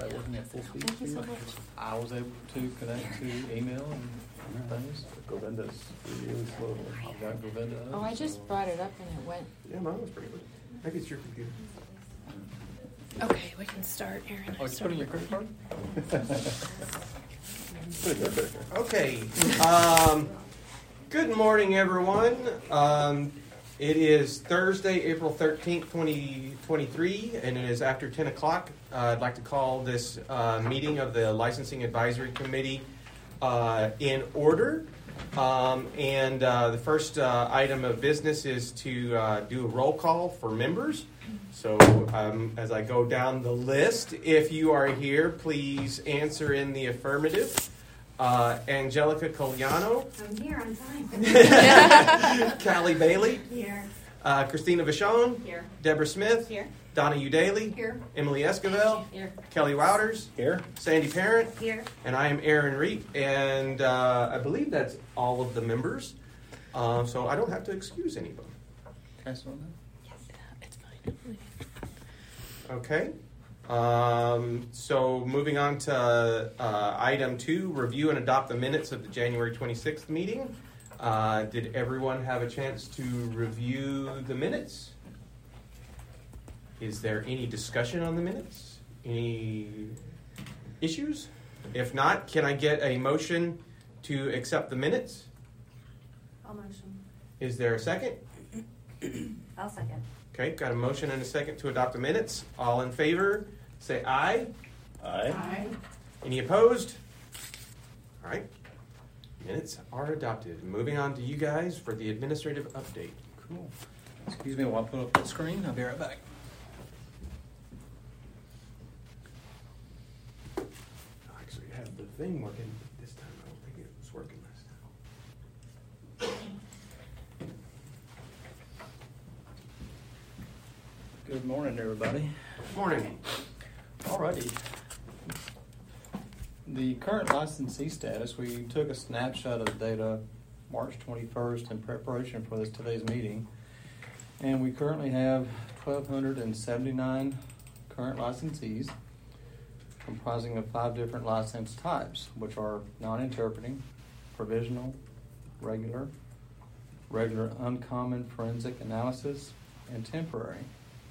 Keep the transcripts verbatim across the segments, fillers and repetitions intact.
that working at full speed? Thank you so much. I was able to connect to email and things. Govinda's really slow. I've got Govinda. Oh, I just brought it up and it went. Yeah, mine was pretty good. Maybe it's your computer. Okay, we can start, Aaron. Oh, you put in your credit card? Okay. Um, good morning, everyone. Um, it is Thursday, April thirteenth, twenty twenty-three, and it is after ten o'clock. Uh, I'd like to call this uh, meeting of the Licensing Advisory Committee uh, in order. Um, and uh, the first uh, item of business is to uh, do a roll call for members. So um, as I go down the list, if you are here, please answer in the affirmative. Uh, Angelica Coliano. I'm here on time. Callie Bailey. Here. Uh, Christina Vachon. Here. Deborah Smith. Here. Donna Udaly. Here. Emily Esquivel. Here. Kelly Wouters. Here. Sandy Parent. Here. And I am Aaron Reed. And uh, I believe that's all of the members. Uh, so I don't have to excuse anybody. Can I start now? It's fine. Okay. Um, so moving on to uh, item two, review and adopt the minutes of the January twenty-sixth meeting. Uh, did everyone have a chance to review the minutes? Is there any discussion on the minutes? Any issues? If not, can I get a motion to accept the minutes? I'll motion. Is there a second? I'll second. Okay, got a motion and a second to adopt the minutes. All in favor, say aye. Aye. Aye. Any opposed? All right. Minutes are adopted. Moving on to you guys for the administrative update. Cool. Excuse me while I put up the screen. I'll be right back. I actually have the thing working this time. I don't think it was working last time. Good morning, everybody. Morning. Alrighty. The current licensee status, we took a snapshot of the data March twenty-first in preparation for this today's meeting. And we currently have one thousand two hundred seventy-nine current licensees, comprising of five different license types, which are non-interpreting, provisional, regular, regular uncommon forensic analysis, and temporary.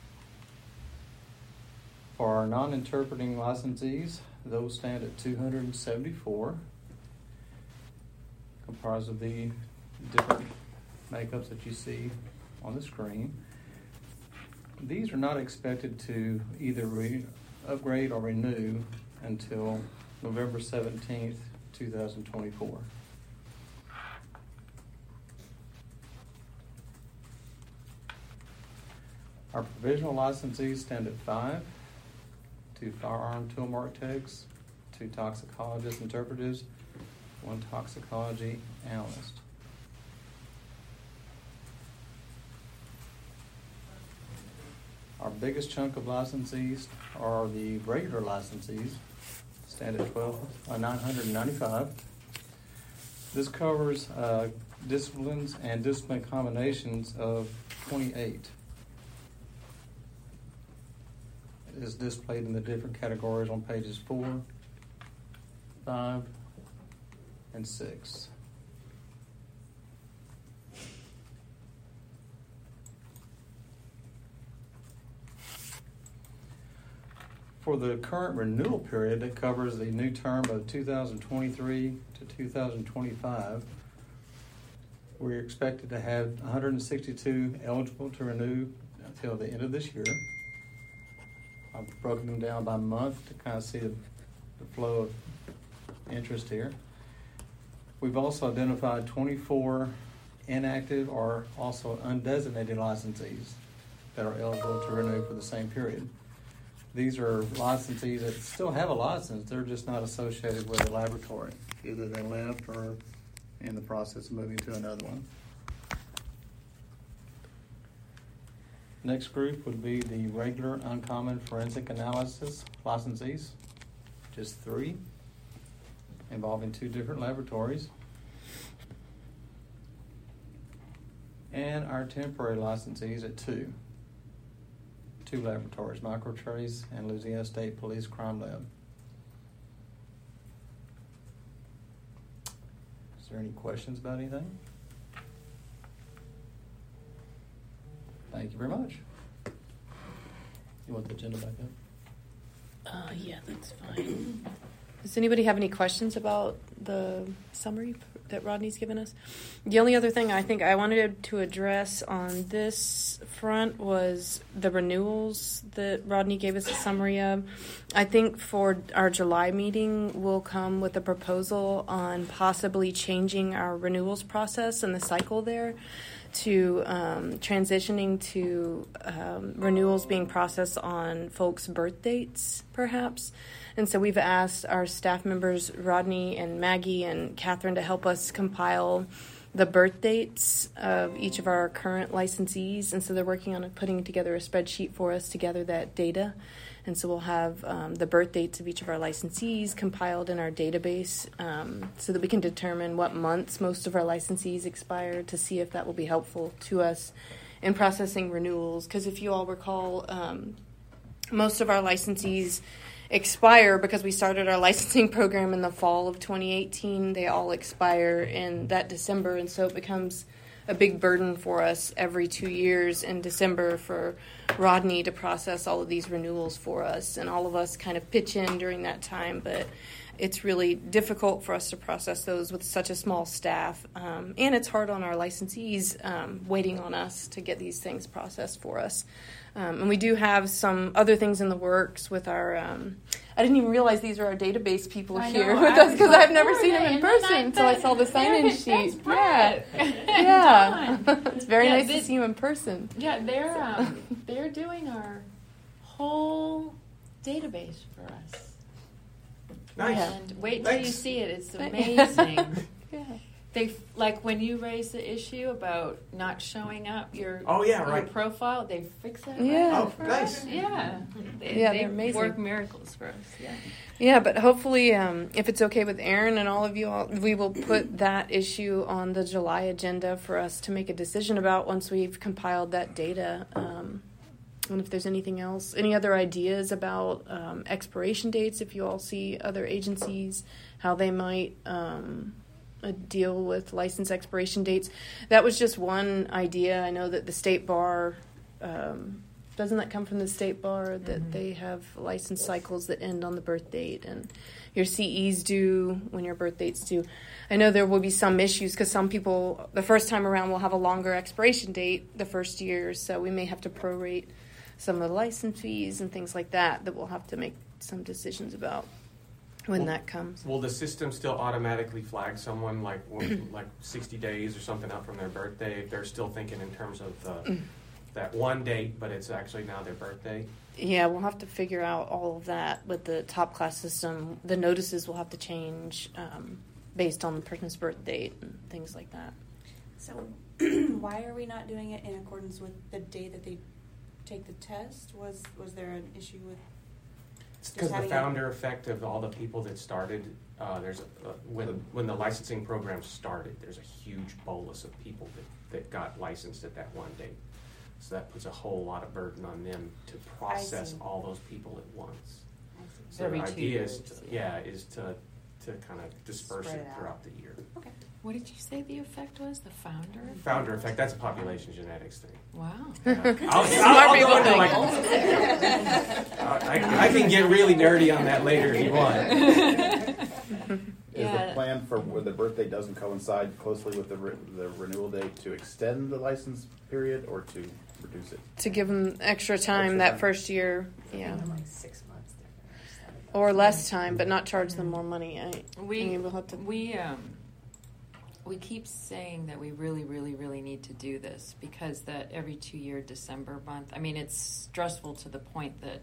For our non-interpreting licensees, those stand at two hundred seventy-four, comprised of the different makeups that you see on the screen. These are not expected to either re- upgrade or renew until November seventeenth, two thousand twenty-four. Our provisional licensees stand at five. Two firearm tool mark techs, two toxicologist interpreters, one toxicology analyst. Our biggest chunk of licensees are the regular licensees, stand at twelve, uh, nine hundred ninety-five. This covers uh, disciplines and discipline combinations of twenty-eight. Is displayed in the different categories on pages four, five, and six. For the current renewal period, it covers the new term of two thousand twenty-three to two thousand twenty-five. We're expected to have one hundred sixty-two eligible to renew until the end of this year. I've broken them down by month to kind of see the, the flow of interest here. We've also identified twenty-four inactive or also undesignated licensees that are eligible to renew for the same period. These are licensees that still have a license, they're just not associated with a laboratory. Either they left or in the process of moving to another one. Next group would be the regular uncommon forensic analysis licensees, just three, involving two different laboratories. And our temporary licensees at two, two laboratories, Microtrace and Louisiana State Police Crime Lab. Is there any questions about anything? Thank you very much. You want the agenda back up? Uh, yeah, that's fine. Does anybody have any questions about the summary that Rodney's given us? The only other thing I think I wanted to address on this front was the renewals that Rodney gave us a summary of. I think for our July meeting, we'll come with a proposal on possibly changing our renewals process and the cycle there to um, transitioning to um, renewals being processed on folks' birth dates, perhaps. And so we've asked our staff members, Rodney and Maggie and Catherine, to help us compile the birth dates of each of our current licensees. And so they're working on putting together a spreadsheet for us to gather that data. And so we'll have um, the birth dates of each of our licensees compiled in our database um, so that we can determine what months most of our licensees expire to see if that will be helpful to us in processing renewals. Because if you all recall, um, most of our licensees expire because we started our licensing program in the fall of twenty eighteen. They all expire in that December, and so it becomes a big burden for us every two years in December for Rodney to process all of these renewals for us, and all of us kind of pitch in during that time, but it's really difficult for us to process those with such a small staff, um, and it's hard on our licensees um, waiting on us to get these things processed for us. Um, and we do have some other things in the works with our, um, I didn't even realize these are our database people I here know, with I us because was I've like, never who seen are them they? in And then person I until I thought, saw the sign-in "That's sheet. Brett Yeah, and yeah. Dawn." It's very Yeah, nice they- to see you in person. Yeah, they're um, they're doing our whole database for us. Nice. And wait till you Thanks. see it; it's Thanks. amazing. Yeah. They like when you raise the issue about not showing up your Oh, yeah, your right. profile, they fix that. Yeah. right Oh, for nice. us. Yeah, they, Yeah, they they're amazing. work miracles for us. Yeah. Yeah, but hopefully, um, if it's okay with Aaron and all of you, all, we will put that issue on the July agenda for us to make a decision about once we've compiled that data. Um, and if there's anything else, any other ideas about um, expiration dates, if you all see other agencies, how they might um, uh, deal with license expiration dates. That was just one idea. I know that the state bar... Um, Doesn't that come from the state bar that Mhm. they have license cycles that end on the birth date and your C Es due when your birth date's due? I know there will be some issues because some people, the first time around, will have a longer expiration date the first year, so we may have to prorate some of the license fees and things like that that we'll have to make some decisions about when Well, that comes. Will the system still automatically flag someone like when- like sixty days or something out from their birthday if they're still thinking in terms of the, that one date, but it's actually now their birthday? Yeah, we'll have to figure out all of that with the top class system. The notices will have to change um, based on the person's birth date and things like that. So why are we not doing it in accordance with the day that they take the test? Was was there an issue with It's Just because the having founder effect of all the people that started. Uh, there's a, uh, when when the licensing program started, there's a huge bolus of people that, that got licensed at that one date. So that puts a whole lot of burden on them to process see. all those people at once. I see. So Every the two idea years, is, to, yeah. yeah, is to to kind of disperse Spread it it out. throughout the year. Okay. What did you say the effect was? The founder? Founder effect. That's a population genetics thing. Wow. Yeah. I'll, Smart I'll, I'll people go into, think. like, uh, I, I can get really nerdy on that later if you want. Is Yeah. the plan for where the birthday doesn't coincide closely with the re- the renewal date to extend the license period or to reduce it? To give them extra time Extra that time. first year, yeah. Like six months difference. Or less time, but not charge them more money. I, We I mean, we'll have to. we um we keep saying that we really, really, really need to do this because that every two year December month. I mean, it's stressful to the point that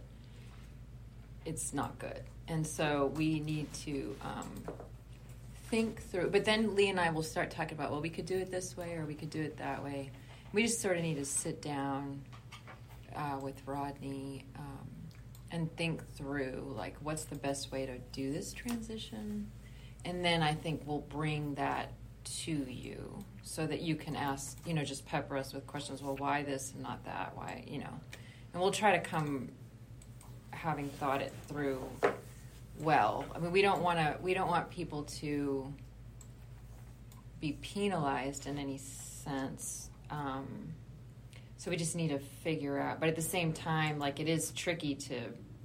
it's not good, and so we need to um, think through. But then Lee and I will start talking about, well, we could do it this way or we could do it that way. We just sort of need to sit down uh, with Rodney. Um, and think through, like, what's the best way to do this transition? And then I think we'll bring that to you so that you can ask, you know, just pepper us with questions. Well, why this and not that? Why, you know? And we'll try to come having thought it through well. I mean, we don't want to, we don't want people to be penalized in any sense. Um, so we just need to figure out, but at the same time, like it is tricky to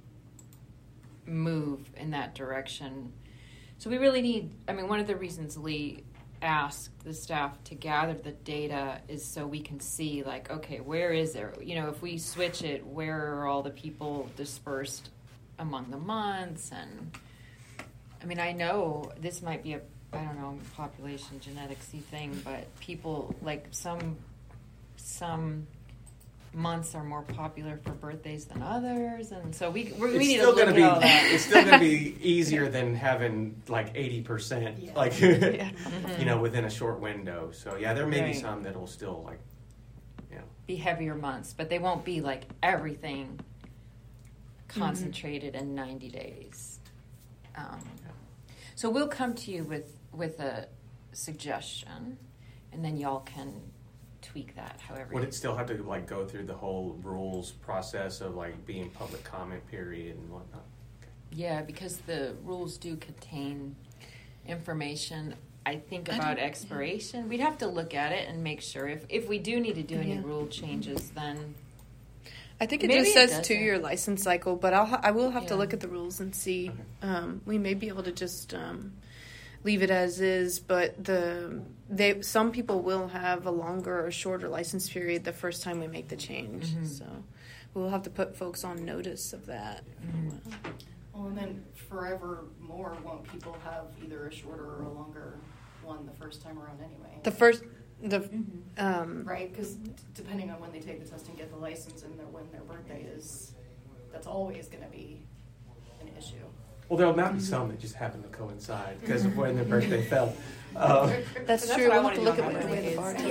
move in that direction. So we really need, I mean, one of the reasons Lee asked the staff to gather the data is so we can see, like, okay, where is there, you know, if we switch it, where are all the people dispersed among the months? And I mean, I know this might be a, I don't know, population genetics-y thing, but people, like some, some months are more popular for birthdays than others, and so we we, we need to still look gonna at be all that. it's still going to be easier than having like eighty percent, Yeah. like Yeah. you know, within a short window. So yeah, there may Right. be some that'll still like, you know. Be heavier months, but they won't be like everything concentrated in ninety days. Um, so we'll come to you with with a suggestion, and then y'all can tweak that however. Would you- it still have to like go through the whole rules process of like being public comment period and whatnot? Yeah, because the rules do contain information. I think I about don't- expiration. We'd have to look at it and make sure if if we do need to do any Yeah. rule changes, then I think it Maybe just it says doesn't. two-year license cycle, but I'll ha- I will have to Yeah. look at the rules and see. Okay. Um, we may be able to just um, leave it as is, but the they some people will have a longer or shorter license period the first time we make the change. Mhm. So we'll have to put folks on notice of that. Mhm. Well, and then forever more, won't people have either a shorter or a longer one the first time around anyway? The first the Mm-hmm. um, Right, because depending on when they take the test and get the license and their, when their birthday is, that's always going to be an issue. Well, there might be some that just happen to coincide because of when their birthday fell. Um, that's, So that's true. what I We'll have wanna to know look at how what the many way the days. bar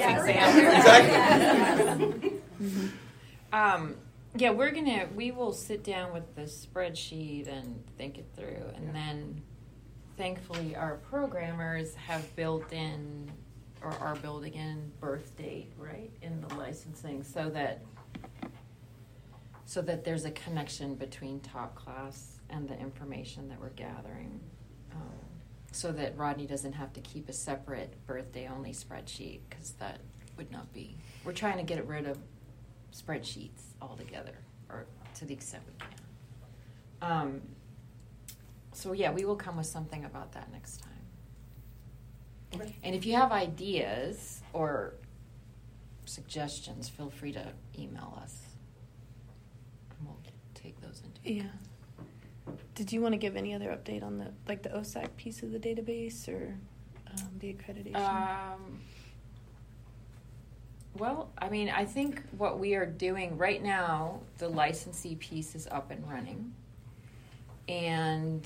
Yeah, exactly. Um, yeah, we're gonna we will sit down with the spreadsheet and think it through, and Yeah. then thankfully our programmers have built in or are building in birth date right in the licensing, so that so that there's a connection between top class and the information that we're gathering, um, so that Rodney doesn't have to keep a separate birthday only spreadsheet, because that would not be. We're trying to get rid of spreadsheets altogether, or to the extent we can. Um, so yeah, we will come with something about that next time. Okay. And if you have ideas or suggestions, feel free to email us. And we'll take those into Yeah. Did you want to give any other update on the like the O S A C piece of the database or um, the accreditation? Um, well, I mean, I think what we are doing right now, the licensee piece is up and running. And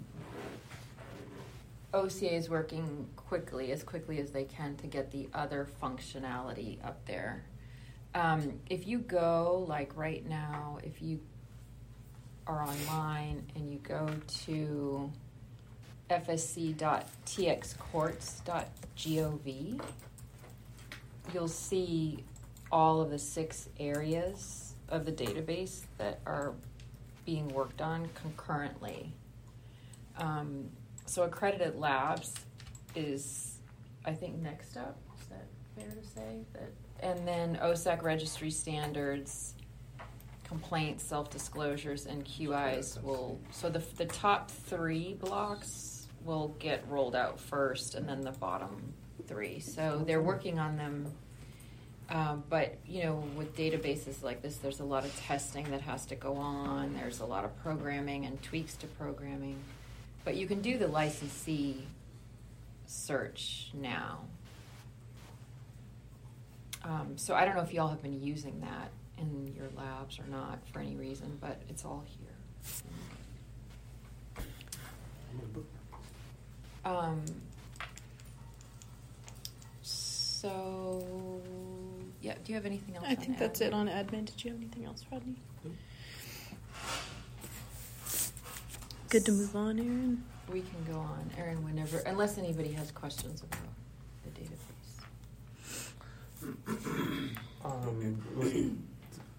O C A is working quickly, as quickly as they can, to get the other functionality up there. Um, if you go, like right now, if you are online and you go to f s c dot t x courts dot gov, you'll see all of the six areas of the database that are being worked on concurrently. Um, so Accredited Labs is, I think, next up. Is that fair to say? That, and then O S A C registry standards, complaints, self-disclosures, and Q Is will, so the, the top three blocks will get rolled out first, and then the bottom three. So they're working on them. Um, but, you know, with databases like this, there's a lot of testing that has to go on. There's a lot of programming and tweaks to programming. But you can do the licensee search now. Um, so I don't know if y'all have been using that in your labs or not for any reason, but it's all here. Um, so, yeah, do you have anything else? I on think that's admin? it on admin. Did you have anything else, Rodney? Good to move on, Aaron. We can go on, Erin, whenever, unless anybody has questions about the database. Um, was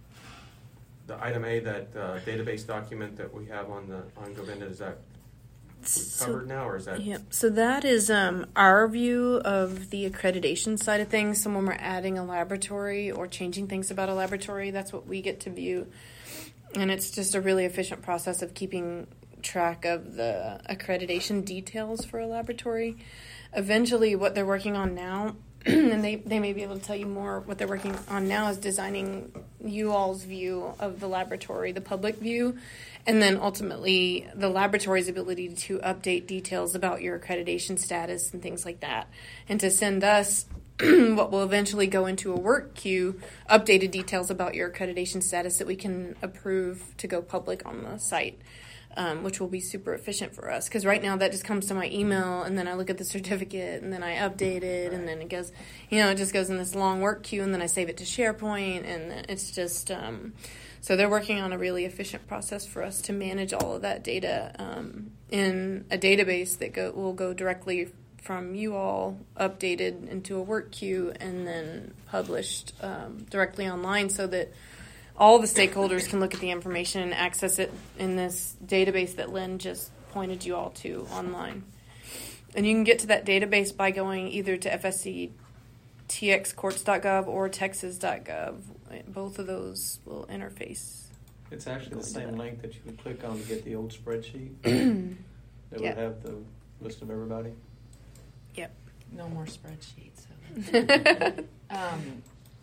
the item A, that uh, database document that we have on the on Govinda, is that So- covered now, or is that? Yep. So that is um, our view of the accreditation side of things. So when we're adding a laboratory or changing things about a laboratory, that's what we get to view. And it's just a really efficient process of keeping track of the accreditation details for a laboratory. Eventually, what they're working on now, and they, they may be able to tell you more, what they're working on now is designing you all's view of the laboratory, the public view, and then ultimately the laboratory's ability to update details about your accreditation status and things like that, and to send us what will eventually go into a work queue, updated details about your accreditation status that we can approve to go public on the site. Um, which will be super efficient for us. Because right now that just comes to my email, and then I look at the certificate, and then I update it, and then it goes, you know, it just goes in this long work queue, and then I save it to SharePoint, and it's just, um, so they're working on a really efficient process for us to manage all of that data um, in a database that go, will go directly from you all, updated into a work queue, and then published um, directly online so that all the stakeholders can look at the information and access it in this database that Lynn just pointed you all to online. And you can get to that database by going either to F S C T X courts dot gov or texas dot gov. Both of those will interface. It's actually the same link that you would click on to get the old spreadsheet. That Yeah. would have the list of everybody. Yep. No more spreadsheets. um,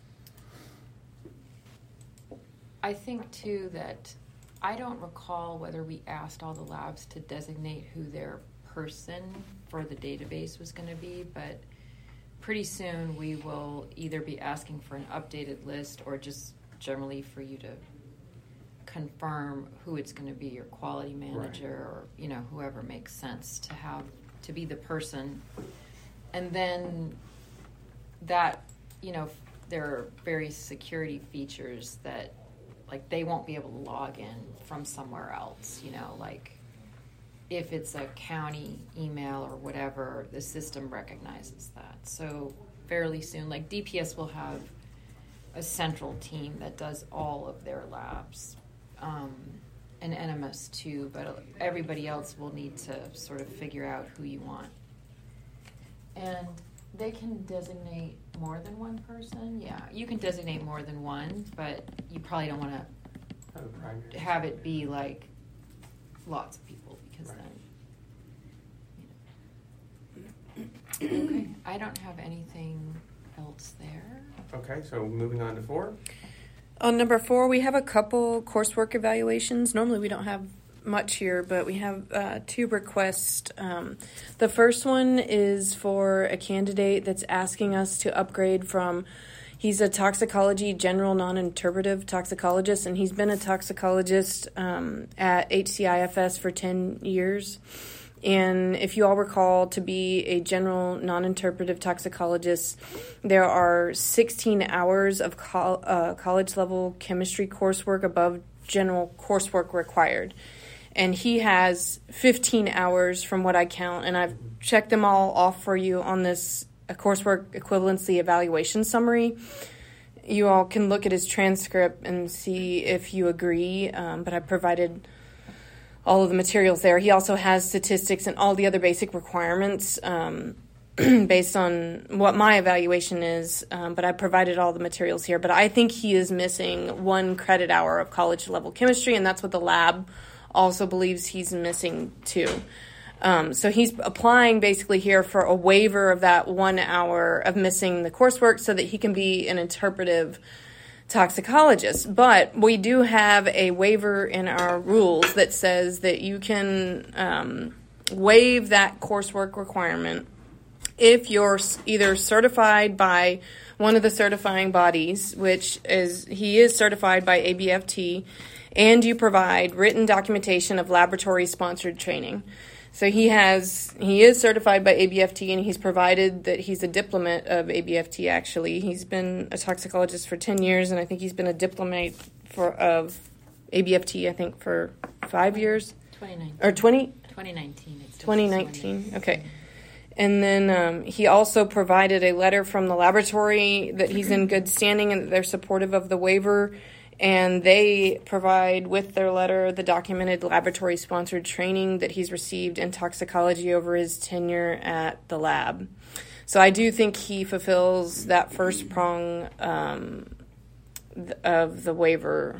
I think, too, that I don't recall whether we asked all the labs to designate who their person for the database was going to be, but pretty soon we will either be asking for an updated list or just generally for you to confirm who it's going to be, your quality manager, right, or, you know, whoever makes sense to have to be the person. And then that, you know, there are various security features that, like, they won't be able to log in from somewhere else, you know, like if it's a county email or whatever, the system recognizes that. So fairly soon, like D P S will have a central team that does all of their labs, um, and N M S too, but everybody else will need to sort of figure out who you want. And they can designate more than one person. Yeah, you can designate more than one, but you probably don't want to have it be like lots of people, because right, then, you know. Okay, I don't have anything else there. Okay, so moving on to four. On number four, we have a couple coursework evaluations. Normally we don't have much here, but we have uh, two requests. Um, the first one is for a candidate that's asking us to upgrade from, he's a toxicology general non-interpretive toxicologist, and he's been a toxicologist um, at H C I F S for ten years. And if you all recall, to be a general non-interpretive toxicologist, there are sixteen hours of co- uh, college-level chemistry coursework above general coursework required. And he has fifteen hours from what I count, and I've checked them all off for you on this uh, coursework equivalency evaluation summary. You all can look at his transcript and see if you agree, um, but I provided all of the materials there. He also has statistics and all the other basic requirements um, based on what my evaluation is, um, but I provided all the materials here. But I think he is missing one credit hour of college-level chemistry, and that's what the lab also believes he's missing too. Um, so he's applying basically here for a waiver of that one hour of missing the coursework so that he can be an interpretive toxicologist. But we do have a waiver in our rules that says that you can um, waive that coursework requirement if you're either certified by one of the certifying bodies, which is, he is certified by A B F T, and you provide written documentation of laboratory-sponsored training. So he has, he is certified by A B F T, and he's provided that he's a diplomat of A B F T, actually. He's been a toxicologist for ten years, and I think he's been a diplomat for of A B F T, I think, for five years. twenty nineteen. Or twenty? twenty nineteen. It's twenty nineteen, okay. And then um, he also provided a letter from the laboratory that he's in good standing and that they're supportive of the waiver. And they provide with their letter the documented laboratory-sponsored training that he's received in toxicology over his tenure at the lab. So I do think he fulfills that first prong um, th- of the waiver.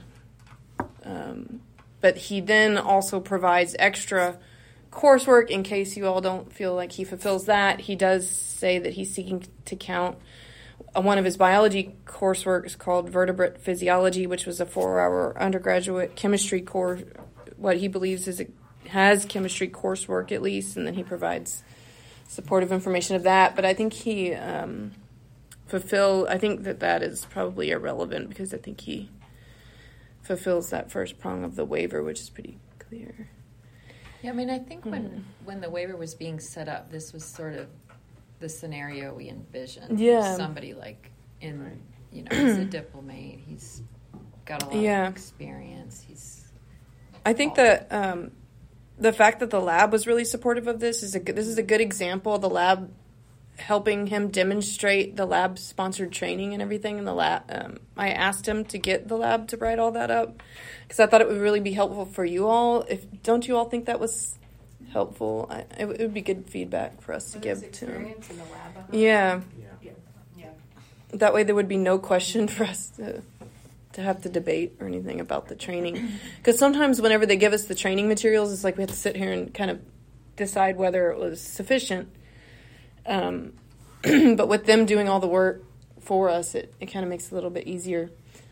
Um, but he then also provides extra coursework in case you all don't feel like he fulfills that. He does say that he's seeking to count one of his biology coursework is called Vertebrate Physiology, which was a four-hour undergraduate chemistry course, what he believes is a, has chemistry coursework at least, and then he provides supportive information of that. But I think he um, fulfill. I think that that is probably irrelevant because I think he fulfills that first prong of the waiver, which is pretty clear. Yeah, I mean, I think when Hmm. when the waiver was being set up, this was sort of the scenario we envisioned. Yeah. Somebody like in, Right. you know, he's a diplomat. He's got a lot Yeah. of experience. He's. I think that um, the fact that the lab was really supportive of this is a good, this is a good example of the lab helping him demonstrate the lab sponsored training and everything in the lab. Um, I asked him to get the lab to write all that up because I thought it would really be helpful for you all. If don't you all think that was helpful? I, it, would- it would be good feedback for us to With his give to him. experience in the lab. uh-huh. Yeah, Yeah. Yeah. that way there would be no question for us to to have to debate or anything about the training. Because sometimes whenever they give us the training materials, it's like we have to sit here and kind of decide whether it was sufficient. Um, but with them doing all the work for us, it, it kind of makes it a little bit easier.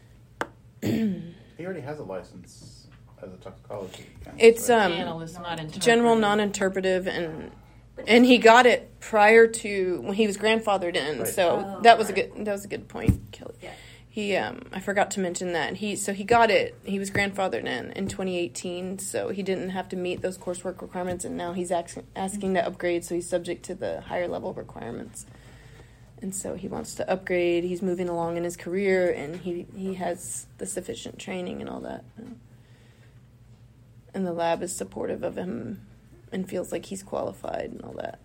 He already has a license as a toxicology. Kind of, It's right? um, Analyst, not interpreter. general non-interpretive, and and he got it prior to when he was grandfathered in. Right. So Oh, that was a right. good that was a good point, Kelly. Yeah. He, um, I forgot to mention that he, so he got it. He was grandfathered in in twenty eighteen, so he didn't have to meet those coursework requirements, and now he's asking asking to upgrade, so he's subject to the higher level requirements. And so he wants to upgrade. He's moving along in his career, and he he has the sufficient training and all that. And the lab is supportive of him, and feels like he's qualified and all that.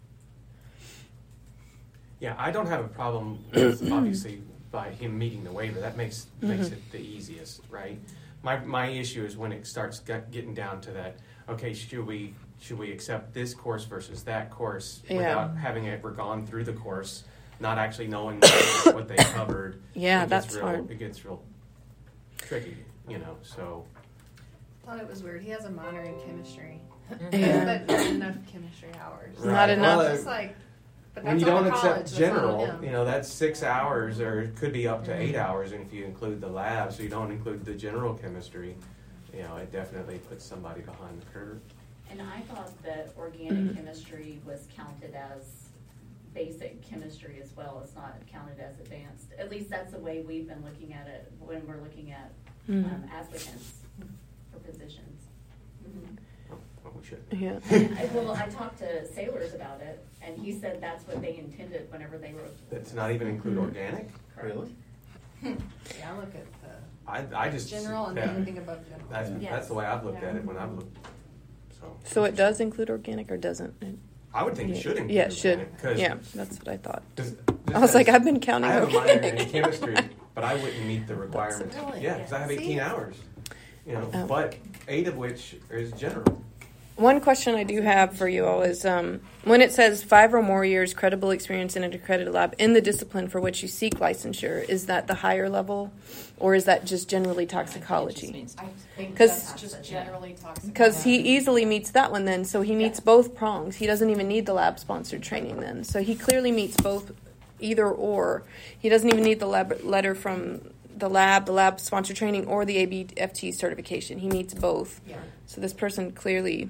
Yeah, I don't have a problem with, obviously, by him meeting the waiver. That makes makes Mhm. it the easiest, right? My my issue is when it starts get, getting down to that. Okay, should we should we accept this course versus that course Yeah. without having ever gone through the course, not actually knowing what, what they covered? Yeah, it gets that's real, hard. It gets real tricky, you know. So Thought it was weird. He has a minor in chemistry, Yeah. but not enough chemistry hours. Not Right. enough. Well, It's just like, but when that's you on don't the college, accept that's on general, him. you know, that's six hours, or it could be up to eight hours if you include the lab. So you don't include the general chemistry. You know, it definitely puts somebody behind the curve. And I thought that organic Mhm. chemistry was counted as basic chemistry as well. It's not counted as advanced. At least that's the way we've been looking at it when we're looking at Mhm. um, applicants for positions. Mhm. Oh, well, we should. Yeah. I- Well, I talked to Sailors about it, and he said that's what they intended whenever they wrote. That's not even include Mhm. organic. Really? Yeah, I look at the I I just general and yeah, anything above general. That's Yes. that's the way I've looked at Yeah. it when I've looked. So So it does include organic or doesn't? It- I would think it should include. Yeah, it should. organic, 'cause Yeah, that's what I thought. just- I was like, just I've been counting I have a minor in organic. chemistry, but I wouldn't meet the requirements. Really? Yeah, because I have See? eighteen hours. You know, Oh. but eight of which is general. One question I do have for you all is um, when it says five or more years credible experience in an accredited lab in the discipline for which you seek licensure, is that the higher level, or is that just generally It just toxicology? means- I think 'Cause- that's just generally toxic. Because he easily meets that one then, so he meets both prongs. He doesn't even need the lab sponsored training then. So he clearly meets both, either or. He doesn't even need the lab letter from the lab, the lab sponsored training, or the A B F T certification. He meets both. Yeah. So this person clearly,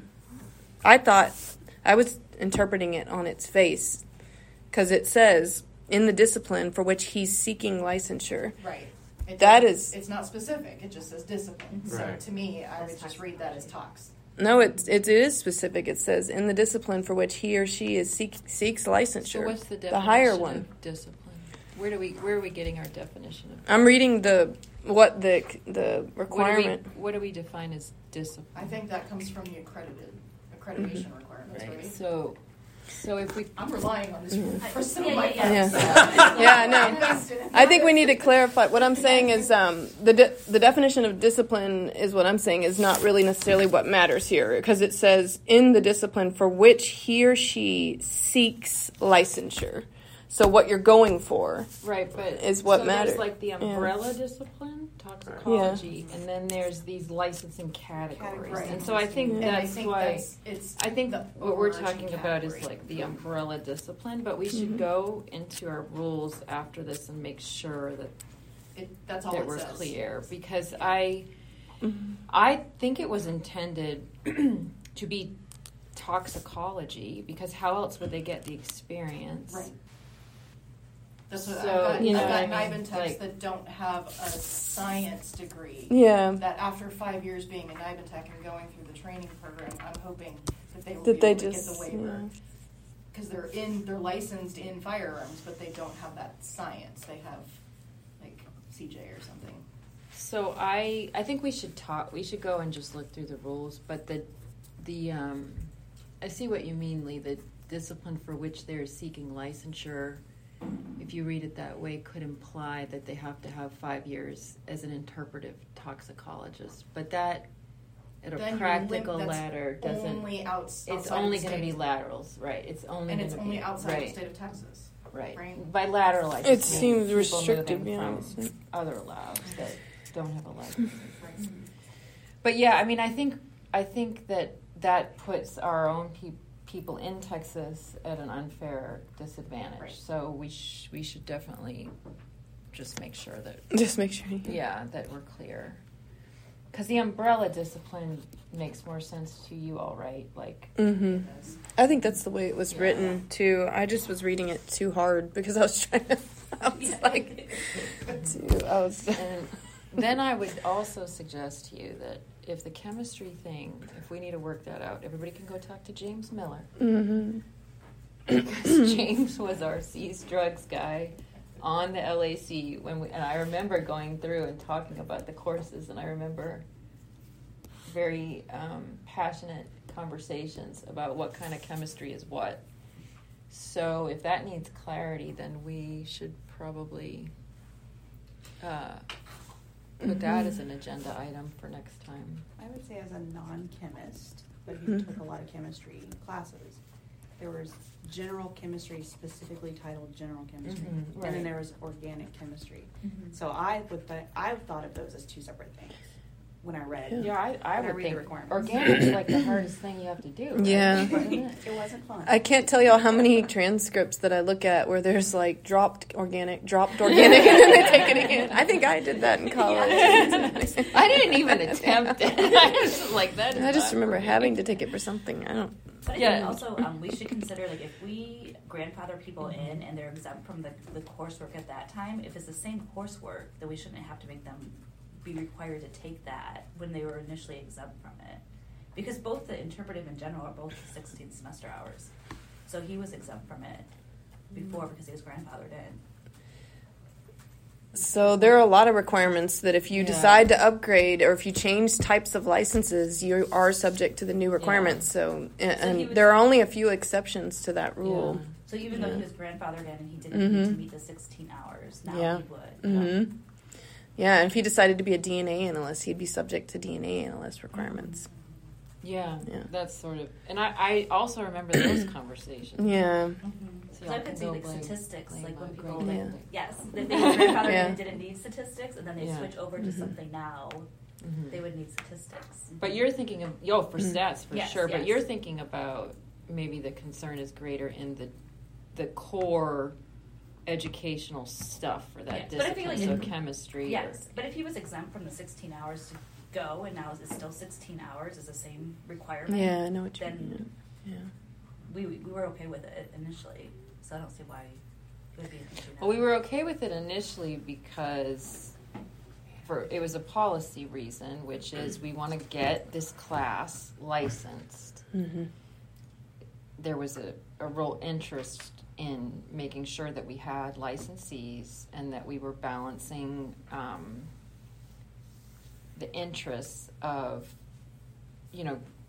I thought, I was interpreting it on its face, because it says in the discipline for which he's seeking licensure. Right. It That doesn't- is- It's not specific. It just says discipline. So Right. to me, I That's would just read that as tox. No, it, it is specific. It says in the discipline for which he or she is seek, seeks licensure. So what's the definition the higher one. of discipline? Where do we where are we getting our definition of? I'm reading the what the the What do requirement. we what do we define as discipline? I think that comes from the accredited accreditation requirements, Right. right? So So if we, I'm relying on this Mm-hmm. for some of Yeah, my yeah, yeah. facts. Yeah, I know. I think we need to clarify. What I'm saying is um, the de- the definition of discipline is what I'm saying is not really necessarily what matters here, because it says in the discipline for which he or she seeks licensure. So what you're going for. right, but Is what so matters. There's like the umbrella discipline, toxicology, and then there's these licensing categories. Categories. And so I think And I that's think why that's, it's I think the what we're overarching talking about is category. like the umbrella discipline, but we should Mhm. go into our rules after this and make sure that It, that's all that it we're says. clear, because I Mm-hmm. I think it was intended to be toxicology, because how else would they get the experience? Right. That's what So, I've got, you know I've what got I mean? NIBIN techs Like- that don't have a science degree. Yeah. That after five years being a NIBIN tech and going through the training program, I'm hoping that they will That be they able to just. get the waiver. Yeah. Because they're in, they're licensed in firearms, but they don't have that science. They have like C J or something. So I I think we should talk. We should go and just look through the rules. But the the um, I see what you mean, Lee. The discipline for which they're seeking licensure, if you read it that way, could imply that they have to have five years as an interpretive toxicologist. But that, at a Then you're practical lim- that's ladder, doesn't. Only outs- It's outside only the going to be state. laterals, right? It's only And it's gonna only be, outside right, the state of Texas. right. right? By lateral, I It just mean seems people restrictive, moving yeah. from other labs that don't have a license. But yeah, I mean, I think I think that that puts our own pe- people in Texas at an unfair disadvantage. Right. So we sh- we should definitely just make sure that Just make sure. You, yeah that we're clear. Because the umbrella discipline makes more sense to you, all right? Like, Mm-hmm. I think that's the way it was Yeah. written too. I just was reading it too hard because I was trying to. I was like, too, I was. and then I would also suggest to you that if the chemistry thing, if we need to work that out, everybody can go talk to James Miller. Mm-hmm. Because James was our seized drugs guy on the L A C when we, and I remember going through and talking about the courses, and I remember very um, passionate conversations about what kind of chemistry is what. So if that needs clarity, then we should probably uh, put that Mhm. as an agenda item for next time. I would say as a non-chemist, but Mhm. who took a lot of chemistry classes, there was general chemistry specifically titled general chemistry, Mhm, and right. then there was organic chemistry. So I would th- I thought of those as two separate things when I read. Yeah, I, I when I would read think the requirements. organic is like the hardest thing you have to do. Right? Yeah. Isn't it? It wasn't fun. I can't tell y'all how many transcripts that I look at where there's like dropped organic, dropped organic, and then they take it again. I think I did that in college. I didn't even attempt it. I was like that. Is I just not remember for me. having to take it for something. I don't. But I Yeah. think also um, we should consider, like, if we grandfather people in and they're exempt from the, the coursework at that time, if it's the same coursework, then we shouldn't have to make them be required to take that when they were initially exempt from it. Because both the interpretive and general are both sixteen semester hours. So he was exempt from it before because he was grandfathered in. So there are a lot of requirements that if you Yeah. decide to upgrade or if you change types of licenses, you are subject to the new requirements. So, and, So he and was- there are only a few exceptions to that rule. So even though Yeah. he was grandfathered in and he didn't need to Mhm. meet the sixteen hours, now Yeah. he would. Mm-hmm. Yeah, and if he decided to be a D N A analyst, he'd be subject to D N A analyst requirements. Yeah, Yeah. that's sort of. And I, I also remember those conversations. Yeah. Because So I y'all could can see go like blame- statistics, blame like when my people, great like, Yeah. yes, if they were grandfathered Yeah. in and didn't need statistics, and then they Yeah. switch over to Mhm. something now, Mhm. they would need statistics. But you're thinking of yo for Mhm. stats for Yes, sure. But yes. you're thinking about maybe the concern is greater in the the core educational stuff for that Yes, but I discipline. feel like so if- chemistry. Yes, but if he was exempt from the sixteen hours to go, and now it's still sixteen hours is the same requirement. Yeah, I know what you then mean. Yeah. we we were okay with it initially, so I don't see why it would be an issue now. Well, we were okay with it initially because for it was a policy reason, which is we want to get this class licensed. Mm-hmm. There was a, a real interest in making sure that we had licensees and that we were balancing um, the interests of, you know,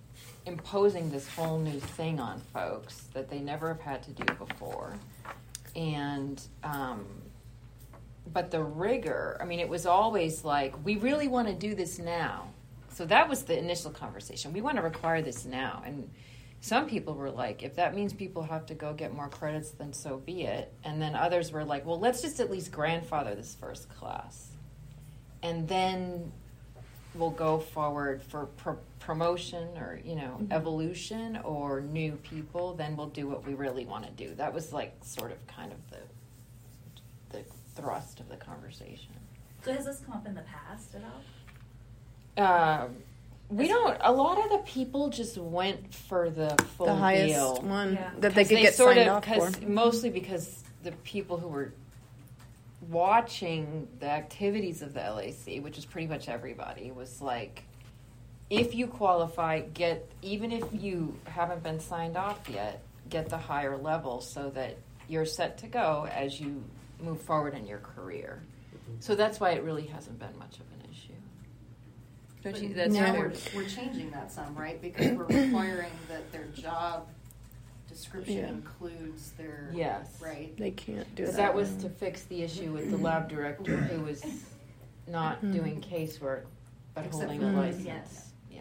imposing this whole new thing on folks that they never have had to do before. And, um, but the rigor, I mean, it was always like, we really want to do this now. So that was the initial conversation. We want to require this now. And some people were like, if that means people have to go get more credits, then so be it. And then others were like, well, let's just at least grandfather this first class. And then we'll go forward for pro- promotion or, you know, mm-hmm. evolution or new people. Then we'll do what we really want to do. That was like sort of kind of the the thrust of the conversation. So has this come up in the past at all? Uh, we don't. A lot of the people just went for the full the highest deal. one Yeah. that they could they get sort signed of, off for. Mostly because the people who were watching the activities of the L A C, which is pretty much everybody, was like, if you qualify, get, even if you haven't been signed off yet, get the higher level so that you're set to go as you move forward in your career. So that's why it really hasn't been much of an issue. Don't But you, that's now fair. we're, we're changing that some, right? Because we're requiring that their job description Yeah. includes their, Yes. right? They can't do Because that. that was to fix the issue with the lab director who was not Mhm. doing casework but Except holding for a the license. yes. Yeah.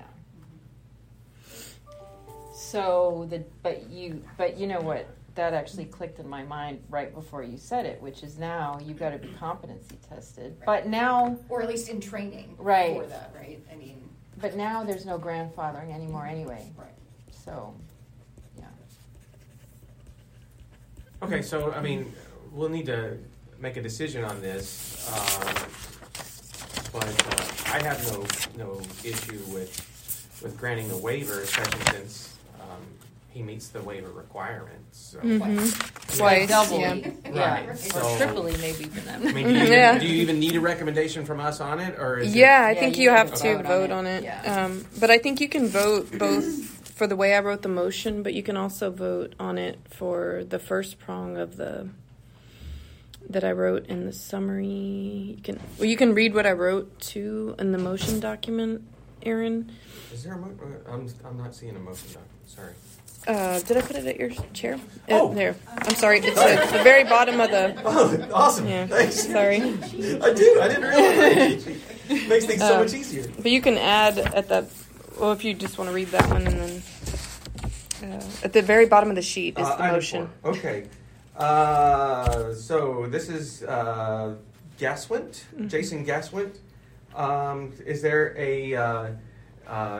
So the but you but you know what, that actually clicked in my mind right before you said it, which is now you've got to be competency tested. But now Or at least in training Right. for that, right? I mean, but now there's no grandfathering anymore anyway. right. So yeah. Okay, so, I mean, we'll need to make a decision on this, um, but uh, I have no, no issue with, with granting a waiver, especially since um, he meets the waiver requirements, so. Mhm. Twice, Double. yeah. Yeah. Right, Or so- triply maybe even I then. mean, do you, even, Yeah. do you even need a recommendation from us on it, or is Yeah, I Yeah, think you you can have vote to on vote it. on it. Yeah. Um, but I think you can vote both for the way I wrote the motion, but you can also vote on it for the first prong of the that I wrote in the summary. You can well, you can read what I wrote too in the motion document, Aaron. it, is there a, mo- uh, I'm, I'm not seeing a motion document, sorry. Uh, did I put it at your chair? Oh. Uh, there. I'm sorry. It's at the very bottom of the. Oh, awesome, Yeah. thanks. Sorry. I do, I didn't realize. Makes things so Um, much easier. But you can add at the, well, if you just want to read that one, and then uh, at the very bottom of the sheet is Uh, the item motion. four. Okay. Uh, so this is uh, Gaswint, Mhm. Jason Gaswint. Um, is there a uh, uh,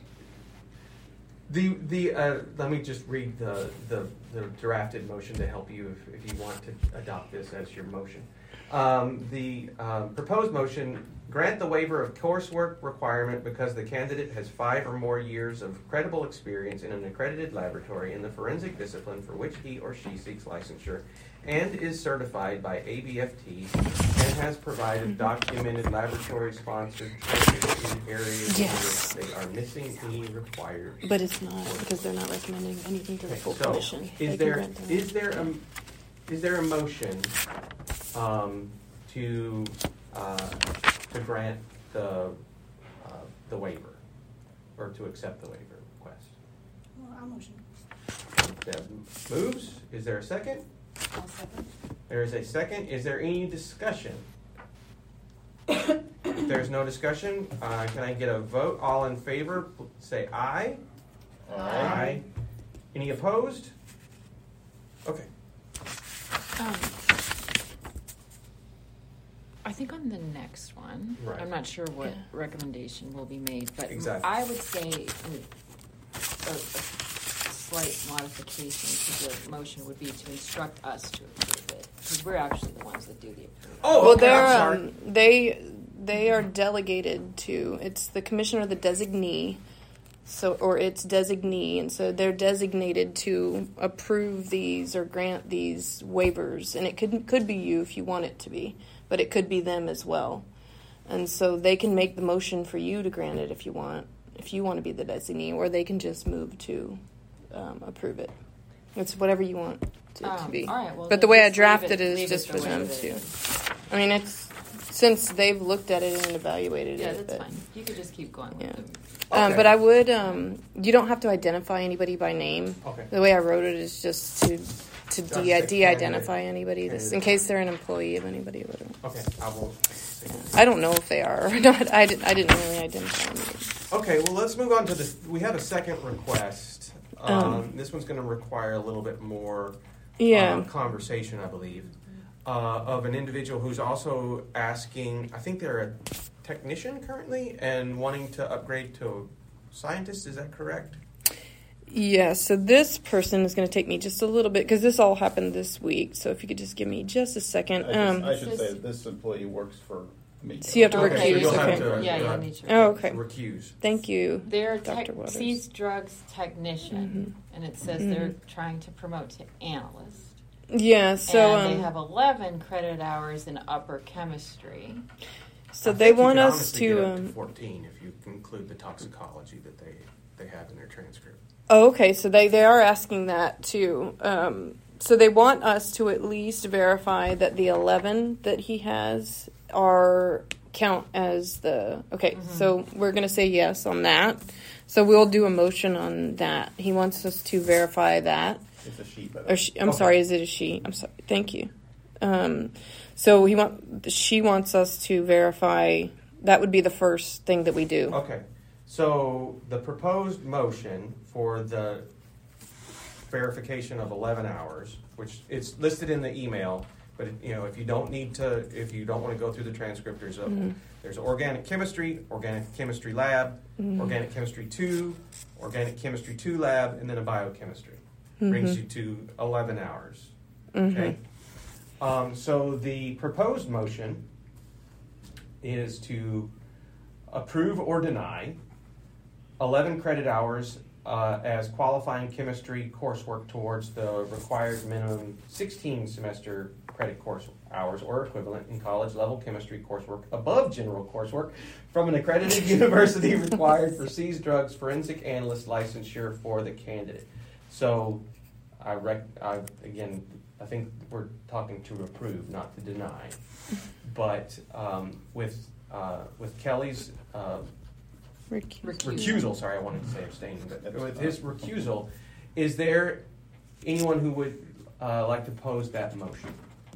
the the uh, let me just read the, the the drafted motion to help you if, if you want to adopt this as your motion. Um, the um, proposed motion: grant the waiver of coursework requirement because the candidate has five or more years of credible experience in an accredited laboratory in the forensic discipline for which he or she seeks licensure and is certified by A B F T and has provided documented laboratory-sponsored training in areas Yes. in which they are missing any required. But it's not, because they're not recommending anything to the Okay, full so commission. They is can there grant them. is there a is there a motion um, to uh, to grant the uh, the waiver or to accept the waiver request? Well, I'll motion. Deb moves. Is there a second? I'll second. There is a second. Is there any discussion? If there's no discussion, uh, can I get a vote? All in favor, p- say aye. Aye. Any opposed? Okay. Um, I think on the next one, Right. I'm not sure what Yeah. recommendation will be made, but Exactly. I would say mm, a, a slight modification to the motion would be to instruct us to approve it, because we're actually the ones that do the approval. Oh, Well, okay. they're I'm sorry. um, they they are delegated to. It's the commissioner, the designee, so or its designee, and so they're designated to approve these or grant these waivers, and it could could be you if you want it to be, but it could be them as well, and so they can make the motion for you to grant it if you want, if you want to be the designee, or they can just move to um, approve it. It's whatever you want it to Um, be. all right, well, but the then way I just leave drafted it- it is leave just the for way them it too. is. I mean, it's since they've looked at it and evaluated Yeah, it. that's but- fine. You could just keep going with Yeah. them. Um, Okay. but I would. Um, you don't have to identify anybody by name. Okay. The way I wrote it is just to to Just de- say de-identify candidate. anybody, this, in Candidate. case they're an employee of anybody. But Okay, I will. see. I don't know if they are or not. I, did, I didn't really identify anybody. Okay, well, let's move on to this. We have a second request. Um, Um, this one's going to require a little bit more Yeah. um, conversation, I believe, uh, of an individual who's also asking. I think they're a technician currently and wanting to upgrade to a scientist. Is that correct? Yeah, so this person is going to take me just a little bit because this all happened this week. So if you could just give me just a second. I, just, Um, I should say this employee works for me. So you have to Okay, so recuse, you'll have okay. to, Yeah, you'll you'll have need to. Oh, okay. to recuse. Thank you. They're Doctor tech, Waters. seized drugs technician, and it says they're Mhm. trying to promote to analyst. Yeah, so and um, they have eleven credit hours in upper chemistry. so I they think you want can us honestly to. get up Um, fourteen if you include the toxicology that they they have in their transcript. Oh, okay. So they, they are asking that too. Um, so they want us to at least verify that the eleven that he has are count as the. Okay, Mhm. so we're going to say yes on that. So we'll do a motion on that. He wants us to verify that. It's a sheet, but Or she, I'm Okay. sorry, is it a she? I'm sorry. Thank you. Um, so he want she wants us to verify. That would be the first thing that we do. Okay, so the proposed motion for the verification of eleven hours, which it's listed in the email, but you know if you don't need to, if you don't want to go through the transcript, there's a Mhm. there's organic chemistry, organic chemistry lab, Mhm. organic chemistry two, organic chemistry two lab, and then a biochemistry. Brings Mhm. you to eleven hours. Mhm. Okay. Um, so the proposed motion is to approve or deny eleven credit hours uh, as qualifying chemistry coursework towards the required minimum sixteen semester credit course hours or equivalent in college level chemistry coursework above general coursework from an accredited university required for seized drugs forensic analyst licensure for the candidate. So I rec- I, again, I think we're talking to approve, not to deny. But um, with uh, with Kelly's uh, Recuse. recusal, sorry, I wanted to say abstaining, but with his recusal, is there anyone who would uh, like to pose that motion?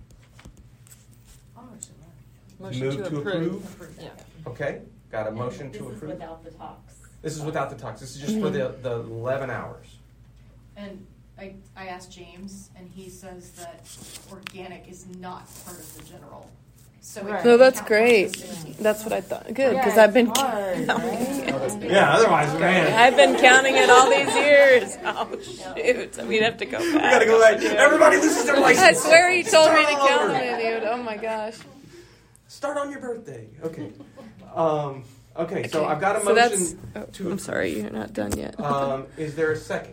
Motion Move to, to approve. approve? Yeah. Okay, got a motion This to is approve? without the talks. This is without the talks. This is just for the, the eleven hours. And I, I asked James, and he says that organic is not part of the general. So it Right. can No, that's count great. towards the sixteen. That's what I thought. Good, Yeah, because I've been it's hard, counting right? it. Yeah, otherwise, man. I've been counting it all these years. Oh shoot! We'd have to go back. We gotta go back. Everybody loses their I license. swear he told me to Start all count over. it, dude. Oh my gosh. Start on your birthday. Okay. Um, okay, so Okay, I've got a so that's- motion oh, to. I'm sorry, you're not done yet. Um, is there a second?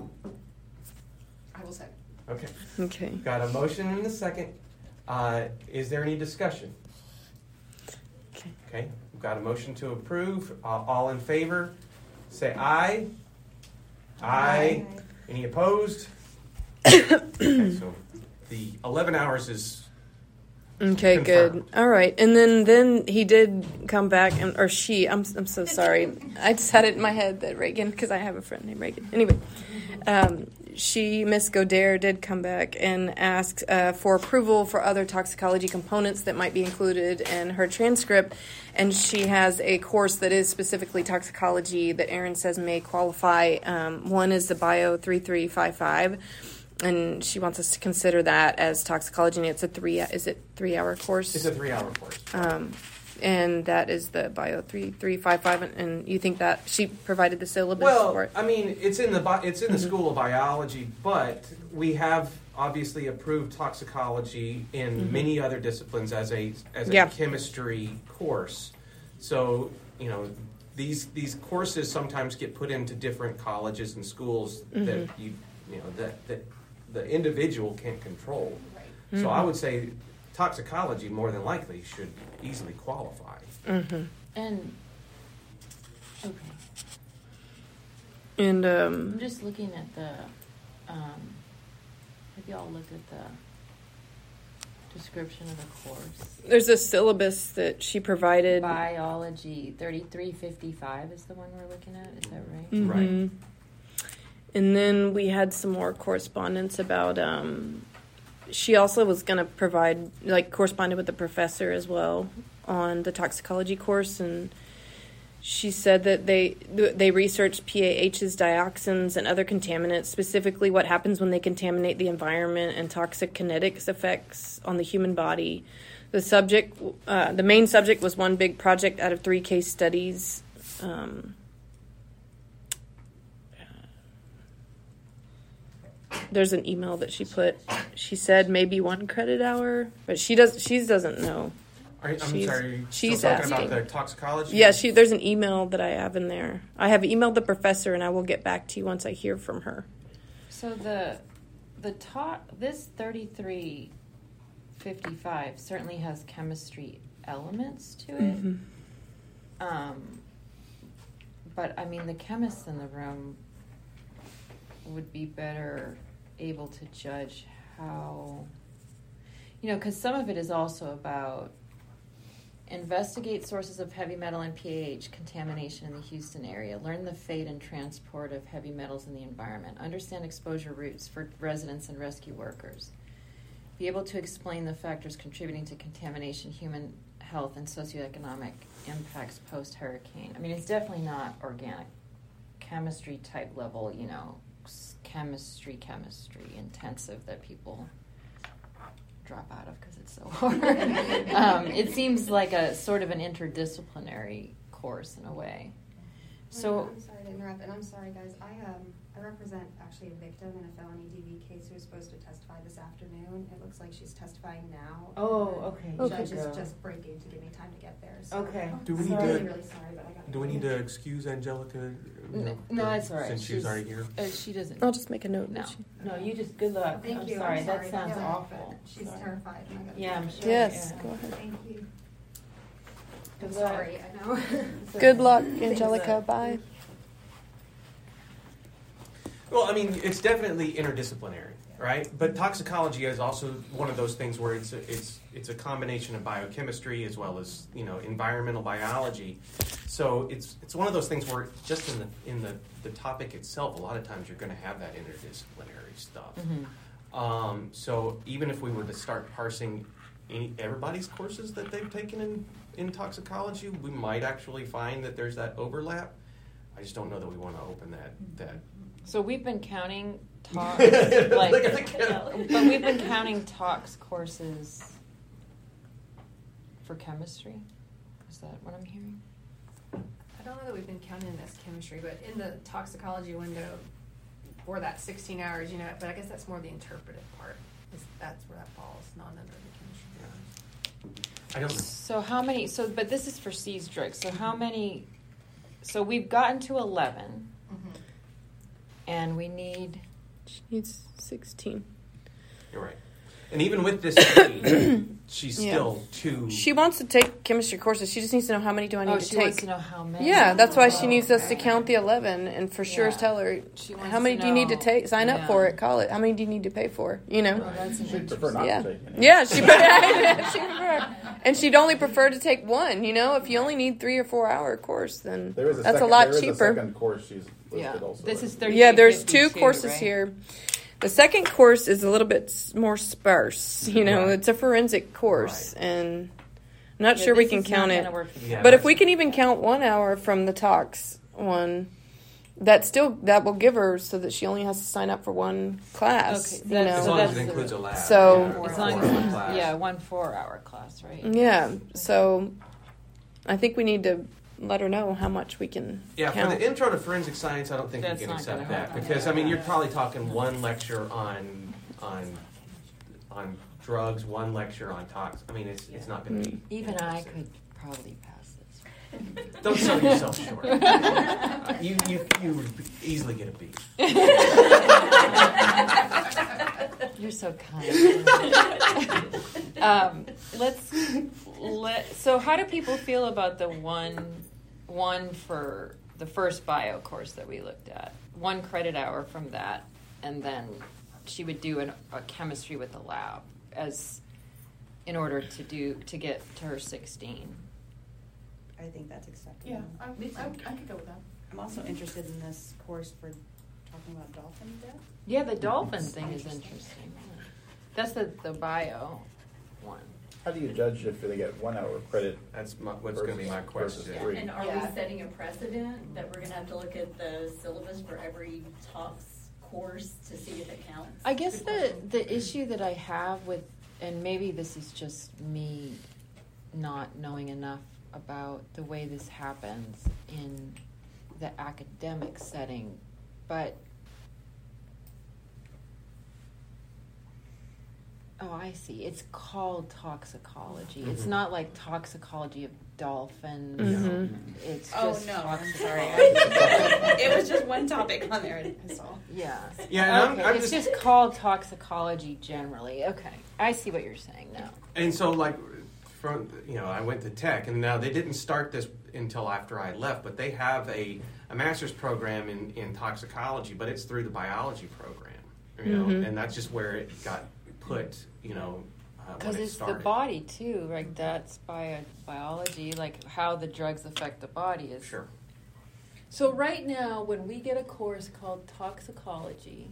I will say. Okay. Okay. Got a motion and a second. Uh, is there any discussion? Okay. Okay. We've got a motion to approve. Uh, all in favor, say aye. Aye. Any opposed? Okay, so the eleven hours is Okay, Confirmed. good. All right, and then then he did come back, and or she. I'm I'm so sorry. I just had it in my head that Reagan, because I have a friend named Reagan. Anyway, um, she Miss Godare did come back and ask uh, for approval for other toxicology components that might be included in her transcript, and she has a course that is specifically toxicology that Erin says may qualify. Um, one is the Bio three three five five. And she wants us to consider that as toxicology. And it's a three. Is it three hour course? it's a three-hour course. Um, and that is the Bio three three five five. And you think that she provided the syllabus for Well, it? I mean, it's in the bi- it's in the Mhm. School of Biology, but we have obviously approved toxicology in Mhm. many other disciplines as a as a Yeah. chemistry course. So you know, these these courses sometimes get put into different colleges and schools that Mhm. you you know that that the individual can't control. Right. So I Mhm. would say toxicology more than likely should easily qualify. Mm-hmm. And okay, And I'm um, just looking at the. Um, have you all looked at the Description of the course. There's a syllabus that she provided. Biology thirty-three fifty-five is the one we're looking at. Is that right? Mhm. Right. And then we had some more correspondence about. Um, she also was going to provide, like, corresponded with the professor as well on the toxicology course, and she said that they they researched P A H's, dioxins, and other contaminants, specifically what happens when they contaminate the environment and toxic kinetics effects on the human body. The subject, uh, the main subject, was one big project out of three case studies. Um, there's an email that she put. She said maybe one credit hour, but she does. She doesn't know. Are, I'm She's- sorry, are you she's still talking asking. about the toxicology? Yeah, she. There's an email that I have in there. I have emailed the professor, and I will get back to you once I hear from her. So the the top this thirty-three fifty-five certainly has chemistry elements to it. Mm-hmm. Um, but I mean, the chemists in the room would be better able to judge how, you know, because some of it is also about investigate sources of heavy metal and P A H contamination in the Houston area, learn the fate and transport of heavy metals in the environment, understand exposure routes for residents and rescue workers, be able to explain the factors contributing to contamination, human health, and socioeconomic impacts post-hurricane. I mean, it's definitely not organic chemistry type level, you know, s- chemistry, chemistry intensive that people drop out of because it's so hard. um, it seems like a sort of an interdisciplinary course in a way. So I'm sorry to interrupt, and I'm sorry, guys. I um I represent actually a victim in a felony D V case who was supposed to testify this afternoon. It looks like she's testifying now. Oh, okay. The Okay. judge is Go. just breaking to give me time to get there. So Okay. Do we I'm need really, to- really sorry, but I got. Do we need to excuse Angelica? you know, no, that's all right. Since she's She's- already here. Uh, she doesn't. I'll just make a note. No, that she- no. You just good luck. Thank I'm you. sorry. I'm That sorry. sounds Yeah, awful. but She's Sorry. terrified. And I gotta Yeah, I'm get sure. there. Yes, Yeah. go ahead. Thank you. Good I'm luck. sorry. I know. Good luck, Thanks. Angelica. Bye. Well, I mean, it's definitely interdisciplinary, right? But toxicology is also one of those things where it's a, it's it's a combination of biochemistry as well as, you know, environmental biology. So it's it's one of those things where just in the in the, the topic itself, a lot of times you're going to have that interdisciplinary stuff. Mhm. Um, so even if we were to start parsing any, everybody's courses that they've taken in, in toxicology, we might actually find that there's that overlap. I just don't know that we want to open that that. So we've been counting talks, Look at like, the camera. but we've been counting talks courses for chemistry. Is that what I'm hearing? I don't know that we've been counting this chemistry, but in the toxicology window for that sixteen hours, you know, but I guess that's more the interpretive part. Is that's where that falls, not under the chemistry. I don't. So how many? So, but this is for Seastrix. So how many? So we've gotten to eleven, Mm-hmm. and we need. She needs sixteen. You're right. And even with this study, she's Yeah. still too. She wants to take chemistry courses. She just needs to know how many do I need Oh, to she take. wants to know how many. Yeah, that's why she Oh, needs us to okay. count the eleven and for sure Yeah. tell her She wants how many to do you need to know- take? Sign up yeah. for it. Call it. How many do you need to pay for? You know. Oh, that's She'd prefer not Yeah. to take any. Yeah, she she prefer, and she'd only prefer to take one. You know, if you only need three or four hour course, then There is a that's second, a lot there is cheaper. a second course she's listed Yeah. also. This right? is thirty. Yeah, there's two fifty-two, courses right? here. The second course is a little bit s- more sparse. You know, Right. it's a forensic course, Right. and I'm not Yeah, sure we this can is not count it. gonna work for Yeah. But if that's- we can even count one hour from the talks one, that still that will give her so that she only has to sign up for one class. Okay, you that's- as know, long as that's it the- includes a lab. So- yeah, As four long hour as class. yeah, one four-hour class, right? yeah. So I think we need to let her know how much we can Yeah, count. for the intro to forensic science, I don't think That's we can not accept gonna that happen. because I mean you're probably talking one lecture on on on drugs, one lecture on tox. I mean it's it's not going to be. Even I could probably pass this. Don't sell yourself short. Uh, you you you would easily get a B. You're so kind. um, let's let. So, how do people feel about the one one for the first bio course that we looked at? One credit hour from that, and then she would do an, a chemistry with the lab. As in order to do to get to her sixteen. I think that's acceptable. Yeah, I, I, I could go with that. I'm also interested in this course for talking about dolphin death. Yeah, the dolphin That's thing is interesting. interesting. That's the, the bio one. How do you judge if they get one hour credit? That's my, what's going to be my versus question. three? And are Yeah. we setting a precedent that we're gonna have to look at the syllabus for every talks course to see if it counts? I guess the the issue that I have with, and maybe this is just me not knowing enough about the way this happens in the academic setting, but oh, I see. It's called toxicology. It's Mhm. not like toxicology of dolphins. Mhm. It's Oh, just no, I'm toxicology. sorry. It was just one topic on there I saw. Yeah. Yeah, and I'm- Okay, I'm it's just- just called toxicology generally. Okay, I see what you're saying now. And so, like, from you know, I went to tech, and now they didn't start this until after I left, but they have a, a master's program in, in toxicology, but it's through the biology program, you know, Mhm. and that's just where it got put, you know, uh, Because when it it's the started. body too, right? That's bio biology, like how the drugs affect the body is. Sure. So right now, when we get a course called toxicology,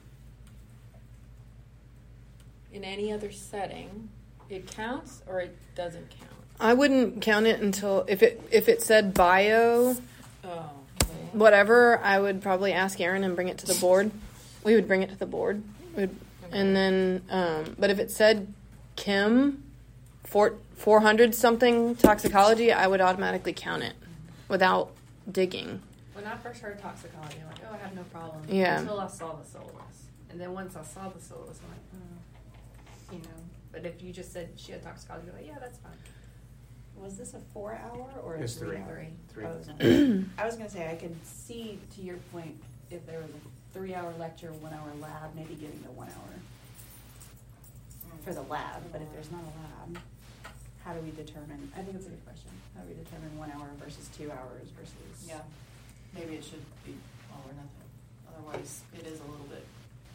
in any other setting, it counts or it doesn't count. I wouldn't count it until if it if it said bio, Oh, okay. whatever. I would probably ask Aaron and bring it to the board. We would bring it to the board, We'd, and then. Um, but if it said chem, four four hundred something toxicology, I would automatically count it without digging. When I first heard toxicology, I'm like, oh, I have no problem. Yeah. Until I saw the syllabus. And then once I saw the syllabus, I'm like, oh, you know. But if you just said she had toxicology, you're like, yeah, that's fine. Was this a four hour or a It's three, three. hour? Three. I was gonna, I was gonna say I could see to your point if there was a three hour lecture, one hour lab, maybe giving the one hour for the lab. But if there's not a lab, how do we determine? I think it's a good question. How do we determine one hour versus two hours versus? Yeah. Maybe it should be all or nothing. Otherwise, it is a little bit.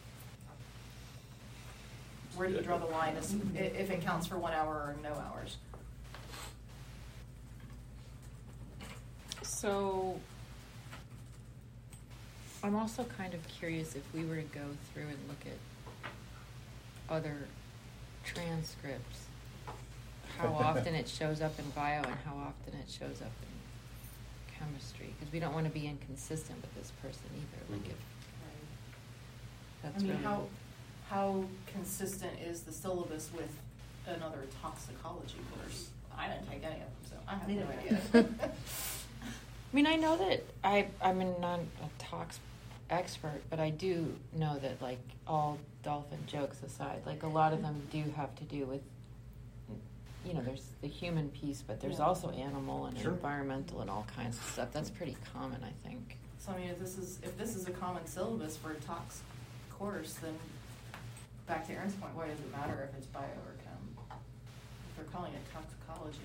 Where do you draw the line as, i- if it counts for one hour or no hours? So I'm also kind of curious if we were to go through and look at other transcripts, how often it shows up in bio and how often it shows up in chemistry, because we don't want to be inconsistent with this person either. Like if that's I mean, really how, how consistent is the syllabus with another toxicology course? I didn't take any of them, so I have no Neither idea. I mean, I know that I, I'm not a tox expert, but I do know that, like, all dolphin jokes aside, like, a lot of them do have to do with, you know, there's the human piece, but there's Yeah. also animal and Sure. environmental and all kinds of stuff. That's pretty common, I think. So I mean, if this is, if this is a common syllabus for a tox course, then back to Aaron's point, why does it matter if it's bio or chem? If they're calling it toxicology.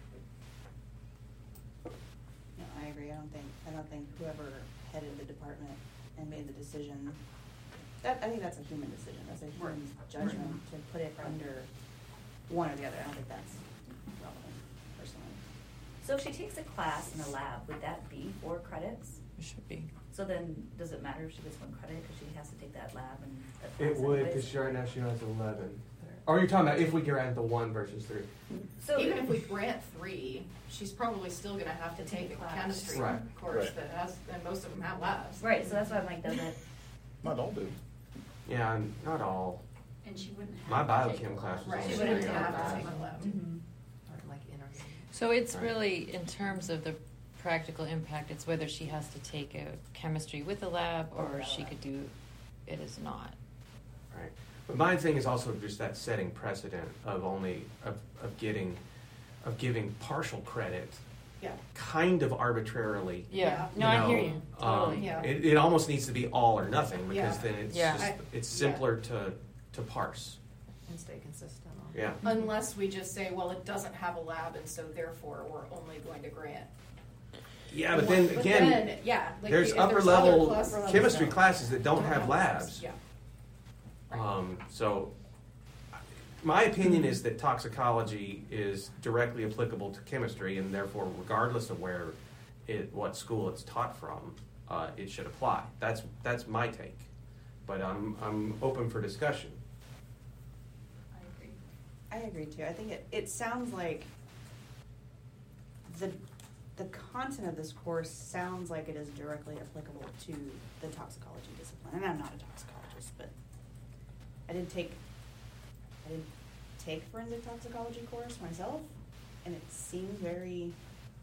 No, I agree. I don't think, I don't think whoever headed the department and made the decision, that, I think that's a human decision. That's a human Right. judgment to put it under one or the other. I don't think that's relevant, personally. So if she takes a class in the lab, would that be four credits? It should be. So then, does it matter if she gets one credit because she has to take that lab and that It class would, anyways? because right now she has eleven. Or you're talking about if we grant the one versus three? So Even if we grant three, she's probably still gonna have to take a Class. chemistry Right. course Right. that has, and most of them have labs. right, so that's why I'm like, does it? Not all do. Yeah, and not all. And she wouldn't have. My to take biochem a class lab. was Right, only she three wouldn't hours. have to take a lab. Mhm. Or like interview. So it's Right. really, in terms of the practical impact, it's whether she has to take a chemistry with a lab or Or a she lab. could do it as not. Right. But my thing is also just that setting precedent of only, of, of getting, of giving partial credit Yeah. kind of arbitrarily. Yeah. Yeah. No, I know, hear you. um, Totally. Yeah. It, it almost needs to be all or nothing, because Yeah. then it's Yeah. just, I- it's yeah. simpler to, to parse. And stay consistent on. Yeah. Unless we just say, well, it doesn't have a lab, and so therefore we're only going to grant. Yeah, but then But again, then, yeah, like there's if upper other level classes- chemistry classes that don't have labs. Yeah. Right. Um, so, my opinion is that toxicology is directly applicable to chemistry, and therefore, regardless of where it, what school it's taught from, uh, it should apply. That's that's my take, but I'm I'm open for discussion. I agree. I agree too. I think it, it sounds like the the content of this course sounds like it is directly applicable to the toxicology discipline. And I'm not a toxicologist, but I did take I did take forensic toxicology course myself, and it seemed very.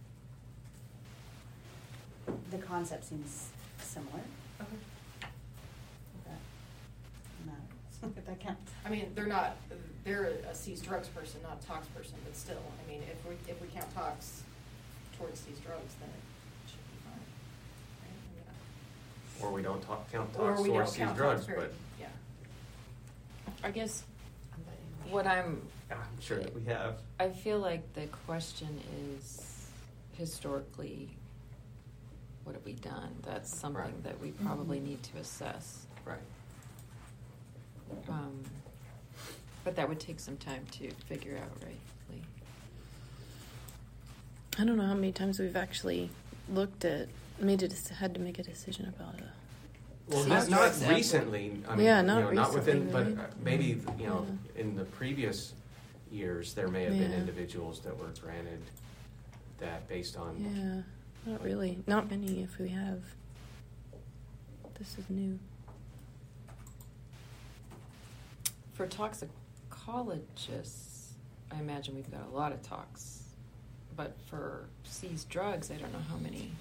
The concept seems similar. Okay. If that matters. If that counts. I mean, they're not, they're a seized drugs person, not a tox person, but still, I mean, if we, if we count tox towards seized drugs, then it should be fine. Right? I mean, Or we don't talk, count Or tox we or don't see count drugs, tox, period. but Yeah. I guess But- what I'm, I'm sure that we have. I feel like the question is historically, what have we done? That's something Right. that we probably Mhm. need to assess. Right. Um, but that would take some time to figure out, right, Lee? I don't know how many times we've actually looked at, made a, dec- had to make a decision about it. Well, Seized not, not drugs example. recently. I mean, Yeah, you not know, not within, recently, but right? uh, maybe you know, Yeah. in the previous years, there may have been Yeah. individuals that were granted that based on. Yeah, not really. Not many if we have. This is new. For toxicologists, I imagine we've got a lot of tox. But for seized drugs, I don't know how many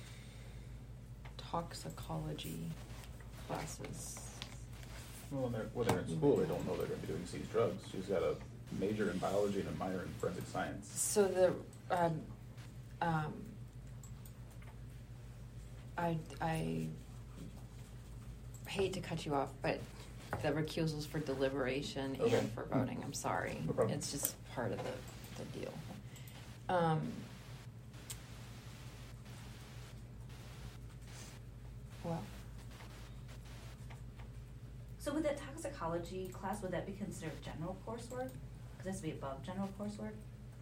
toxicology classes. Well, when they're, when they're in school, they don't know they're going to be doing seized drugs. She's got a major in biology and a minor in forensic science. So the, um, um, I, I hate to cut you off, but the recusals for deliberation Okay. and for voting, I'm sorry. No problem. It's just part of the, the deal. Um, well, So with that toxicology class, would that be considered general coursework? Because it has to be above general coursework?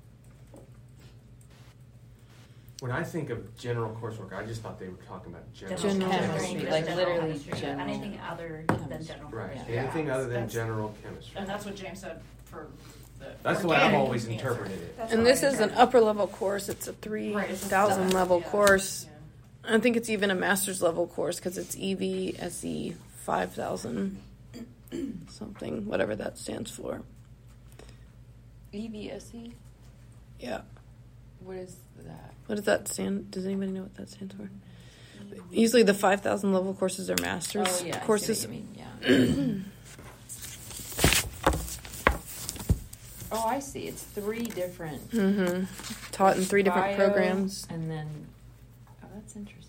When I think of general coursework, I just thought they were talking about general, General chemistry, Just like general literally chemistry. general Anything other than chemistry. general. Right. Yeah. Anything Yeah, other than that's- general chemistry. And that's what James said for the. That's the way I've organic always answer. interpreted it. That's And how this I is an interpret it. upper level course. It's a three Right, it's a thousand seven, level yeah. course. Yeah. I think it's even a master's level course because it's E V S E five thousand something, whatever that stands for. E V S E? Yeah. What is that? What does that stand? Does anybody know what that stands for? Usually the five thousand level courses are master's Oh, yeah, courses. I see what you mean, yeah. Oh, I see. It's three different. hmm Taught in three different bio, programs. And then, oh, that's interesting.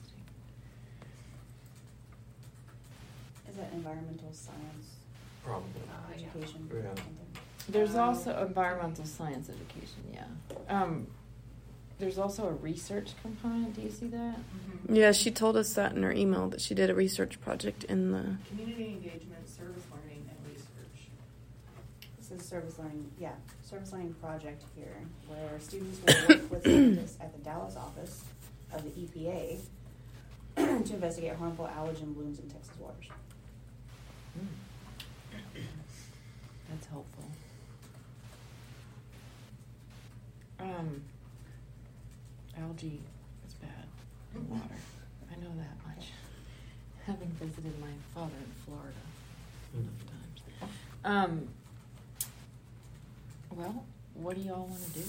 Is that environmental science Probably. education? Yeah. Something? There's Um, also environmental science education, yeah. Um, there's also a research component. Do you see that? Mhm. Yeah, she told us that in her email that she did a research project in the. Community engagement, service learning, and research. This is service learning, yeah, service learning project here, where students will work with scientists at the Dallas office of the E P A to investigate harmful allergen blooms in Texas waters. That's helpful. Um, algae is bad in water. I know that much. Having visited my father in Florida enough times. Um, well, what do y'all want to do?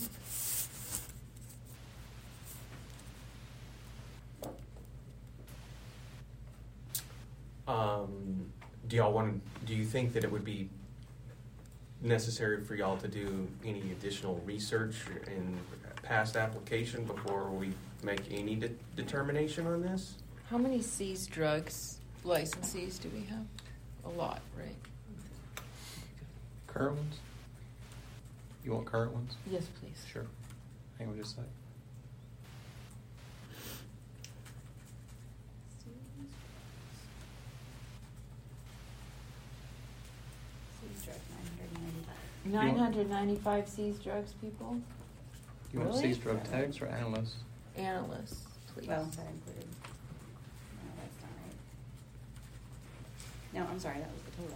Um, do y'all want to? Do you think that it would be necessary for y'all to do any additional research in past application before we make any de- determination on this? How many seized drugs licensees do we have? A lot, right? Current ones? You want current ones? Yes, please. Sure. Hang on just a sec. Seized drug, nine hundred ninety-five. Nine hundred ninety-five seized drugs people? You want Really? seized drug tags or analysts? Analysts, please. Well, that included. No, that's not right. No, I'm sorry, that was the total.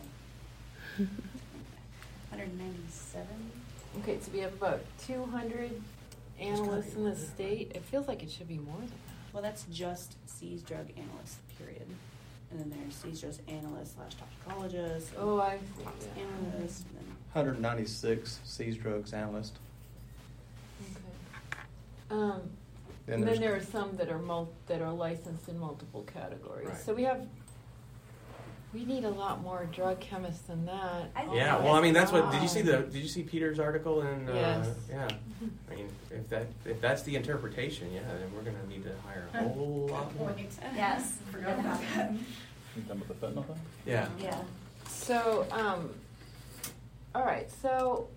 one hundred ninety-seven? Okay, so we have about two hundred analysts in the state. It feels like it should be more than that. Well, that's just seized drug analysts, period. And then there's seized drug analysts slash toxicologists. and Oh, I see. tox Yeah. analysts, and then one hundred ninety-six seized drugs analysts. Okay. Um, Then and then there's- there are some that are mul- that are licensed in multiple categories. Right. So we have, we need a lot more drug chemists than that. I think Yeah, Oh, well, I mean, that's what. wow. Did you see the? Did you see Peter's article? In, uh, Yes. Yeah. I mean, if that if that's the interpretation, yeah, then we're going to need to hire a whole lot more. Yes. Forgot about that. You done with the fentanyl thing? Yeah. Yeah. So, um, all right, so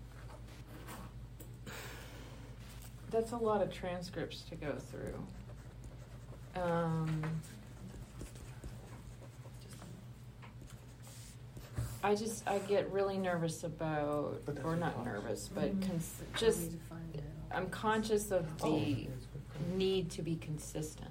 that's a lot of transcripts to go through. Um, I just, I get really nervous about, But that's or what not costs. nervous, but Mhm. cons- just, I'm conscious of the need to be consistent.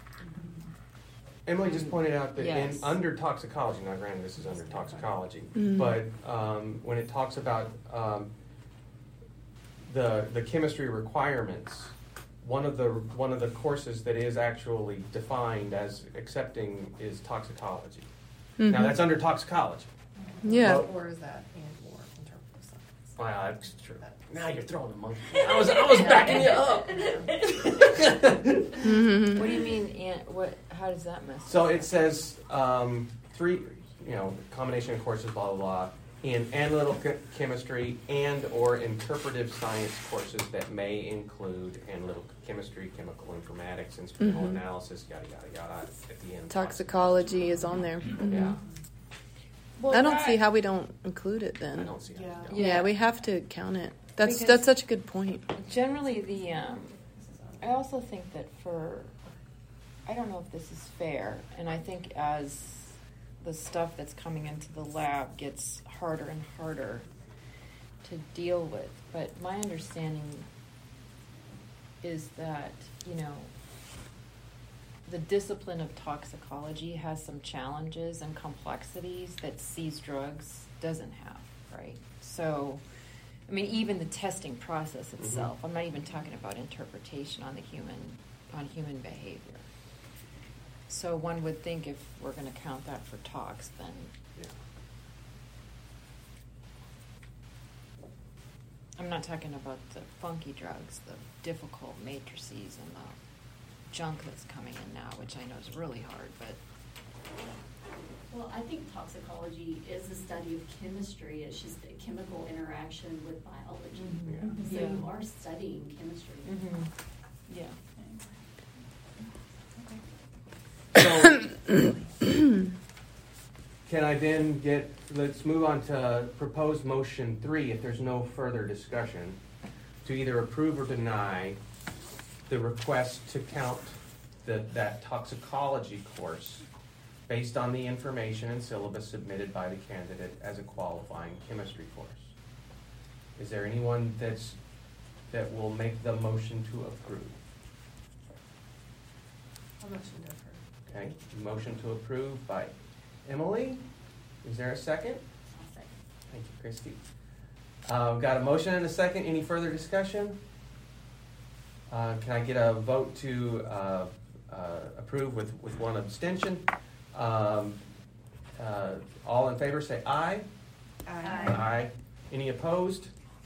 Emily just pointed out that Yes. in under toxicology, now granted this is under toxicology, Mm. but um, when it talks about um, the the chemistry requirements, one of the one of the courses that is actually defined as accepting is toxicology. Now that's under toxicology. Yeah. Well, Or is that and or interpretive science? Well, that's true. Now you're throwing a monkey. I was I was backing you up. What do you mean, and what, how does that mess? So it says um, three, you know, combination of courses, blah, blah, blah, in analytical ch- chemistry and or interpretive science courses that may include analytical chemistry, chemical informatics, instrumental Mhm. analysis, yada, yada, yada, at the end. Toxicology is on there. Mhm. Yeah. Well, I don't see how we don't include it I then. don't see how Yeah. you don't. Yeah, we have to count it. That's Because- that's such a good point. Generally, the um, I also think that for I don't know if this is fair, and I think as the stuff that's coming into the lab gets harder and harder to deal with, but my understanding is that, you know, the discipline of toxicology has some challenges and complexities that seized drugs doesn't have, right? So, I mean, even the testing process itself, I'm not even talking about interpretation on the human, on human behavior. So one would think if we're going to count that for tox, then Yeah. I'm not talking about the funky drugs, the difficult matrices and the junk that's coming in now, which I know is really hard, but Well, I think toxicology is the study of chemistry. It's just a chemical interaction with biology. Mhm. So Yeah. you are studying chemistry. Mhm. yeah. So, can I then get, let's move on to proposed motion three, if there's no further discussion, to either approve or deny the request to count the, that toxicology course based on the information and syllabus submitted by the candidate as a qualifying chemistry course. Is there anyone that's, that will make the motion to approve? I'll motion to approve. Okay, motion to approve by Emily. Is there a second? I'll say. Thank you, Christy. Uh, got a motion and a second. Any further discussion? Uh, can I get a vote to uh, uh, approve with, with one abstention? Um, uh, all in favor say aye. Aye. Aye. Any opposed?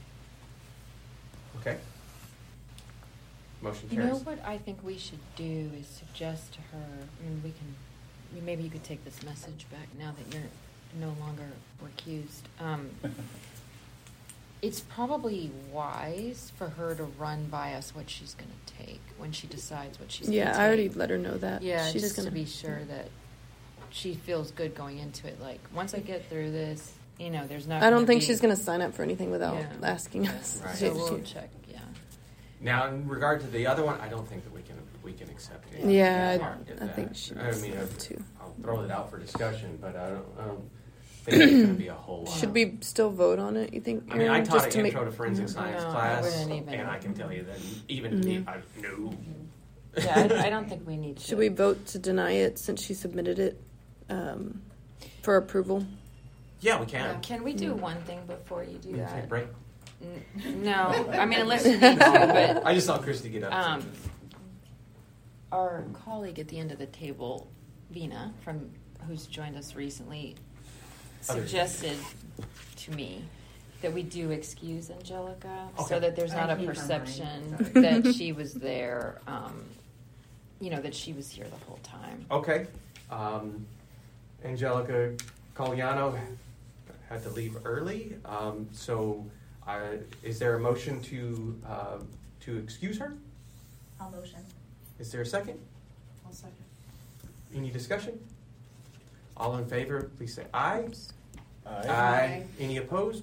Okay. Motion You carries. know what I think we should do is suggest to her, I mean, we can, maybe you could take this message back now that you're no longer recused. Um, it's probably wise for her to run by us what she's going to take when she decides what she's going to Yeah, take. I already let her know that. Yeah, she's just gonna to be sure that she feels good going into it. Like, once I get through this, you know, there's not I don't gonna think be- she's going to sign up for anything without Yeah. asking us. Right. So we'll check, yeah. Now, in regard to the other one, I don't think that we can we can accept it. Yeah, Hard to get I, I that. think she I needs mean, that I'll- too. I'll throw it out for discussion, but I don't, I don't think it's going to be a whole lot. Should we still vote on it, you think? I mean, I Aaron, taught just an to make- intro to forensic science No, I class, wouldn't even- and I can tell you that even Mhm. me, I no. Yeah, I, I don't think we need to. Should we vote to deny it since she submitted it um, for approval? Yeah, we can. Uh, Can we do one thing before you do We can take a that? break. N- No, I mean, unless you need to, but I just saw Christy get up. um, our colleague at the end of the table, Vina, from who's joined us recently, Other- suggested to me that we do excuse Angelica Okay. so that there's I not a changed my perception mind. that she was there, um, you know, that she was here the whole time. Okay. Um, Angelica Coliano had to leave early, um, so uh, is there a motion to uh, to excuse her? I'll motion. Is there a second? I'll second. Any discussion? All in favor, please say aye. Aye. Aye. Any opposed?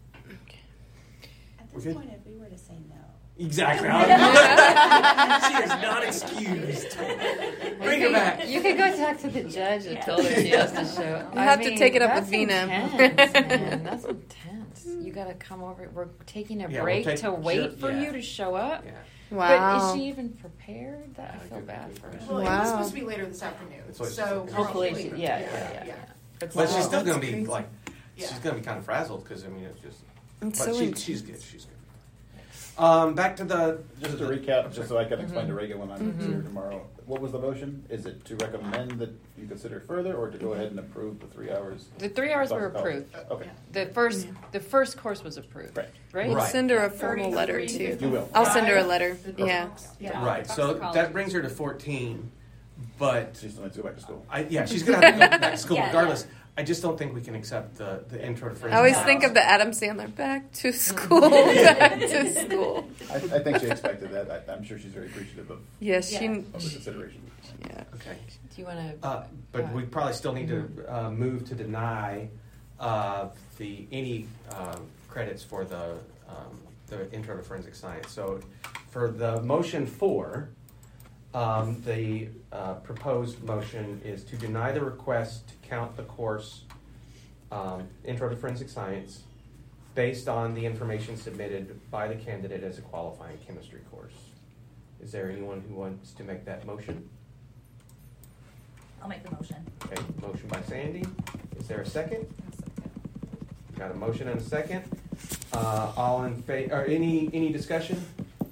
At We're this good? point, if we were to say no. Exactly. She is not excused. Bring her back. You could go talk to the judge and tell her she has to show. You have to take it up with that's Vina. Intense, man. That's intense. You got to come over. We're taking a Yeah, we'll break take- to wait sure, for yeah. you to show up. Yeah. Wow. But is she even prepared? That I feel Good- bad good for question. her. Well, it was Wow. supposed to be later this afternoon, That's what she so. said. we're Hopefully, hoping- she, yeah, yeah, yeah. But Wow, she's still that's going to be crazy. like, she's Yeah. going to be kind of frazzled because I mean it's just. It's But so she, intense. she's good. She's good. Um, back to the. Just to recap, just so I can explain Mhm. to Reagan when I'm Mhm. here tomorrow, what was the motion? Is it to recommend that you consider further, or to go ahead and approve the three hours? The three hours were Oh, approved. Okay, The first, Yeah. the first course was approved. Right. Right. We'll Right. send her a formal letter thirty-three, too. you will. I'll send her a letter. Yeah. Yeah. Right. So that brings her to fourteen, but She still needs to go back to school. I, yeah, she's going to have to go back to school Yeah, regardless. I just don't think we can accept the, the intro to forensic I always science. think of the Adam Sandler back to school, back to school. I, I think she expected that. I, I'm sure she's very appreciative of, Yes, Yeah. she. of the consideration. Yeah. Okay. Do you want to? Uh, but we probably still need to uh, move to deny uh, the any um, credits for the um, the intro to forensic science. So, for the motion four, um, the uh, proposed motion is to deny the request to count the course um, intro to forensic science based on the information submitted by the candidate as a qualifying chemistry course. Is there anyone who wants to make that motion? I'll make the motion. Okay, motion by Sandy. Is there a second? Got a motion and a second. Uh, all in favor, or any, any discussion?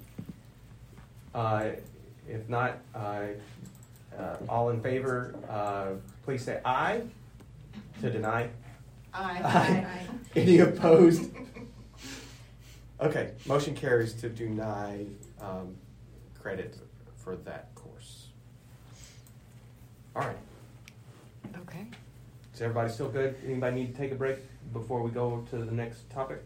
Uh, if not, uh, uh, all in favor, uh, please say aye to deny. Aye. Any opposed? Okay, motion carries to deny, um, credit for that course. All right. Okay. Is everybody still good? Anybody need to take a break before we go to the next topic?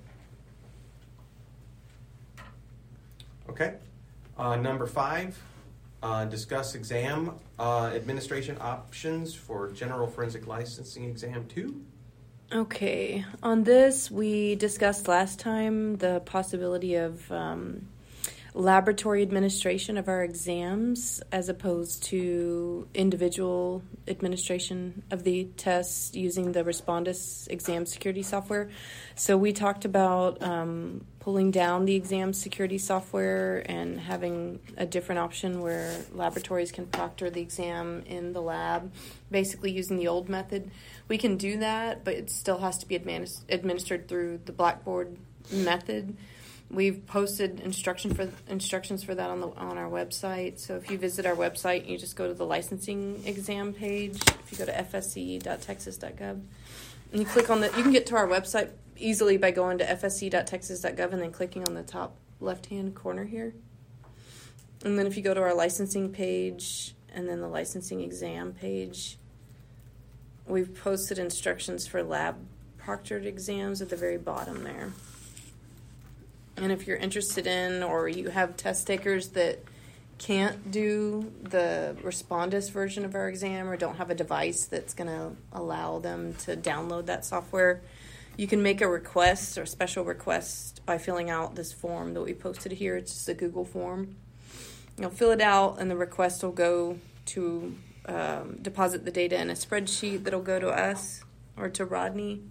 Okay. Uh, number five, uh, discuss exam uh, administration options for General Forensic Licensing Exam two. Okay. On this, we discussed last time the possibility of um, laboratory administration of our exams as opposed to individual administration of the tests using the Respondus exam security software. So we talked about um, pulling down the exam security software and having a different option where laboratories can proctor the exam in the lab, basically using the old method. We can do that, but it still has to be adminis- administered through the Blackboard method. We've posted instruction for instructions for that on the on our website. So if you visit our website, you just go to the licensing exam page. If you go to f s c dot texas dot gov and you click on the, you can get to our website easily by going to f s c dot texas dot gov and then clicking on the top left-hand corner here. And then if you go to our licensing page and then the licensing exam page, we've posted instructions for lab proctored exams at the very bottom there. And if you're interested in, or you have test takers that can't do the Respondus version of our exam or don't have a device that's going to allow them to download that software, you can make a request or special request by filling out this form that we posted here. It's just a Google form. You'll fill it out, and the request will go to um, deposit the data in a spreadsheet that'll go to us. or to Rodney,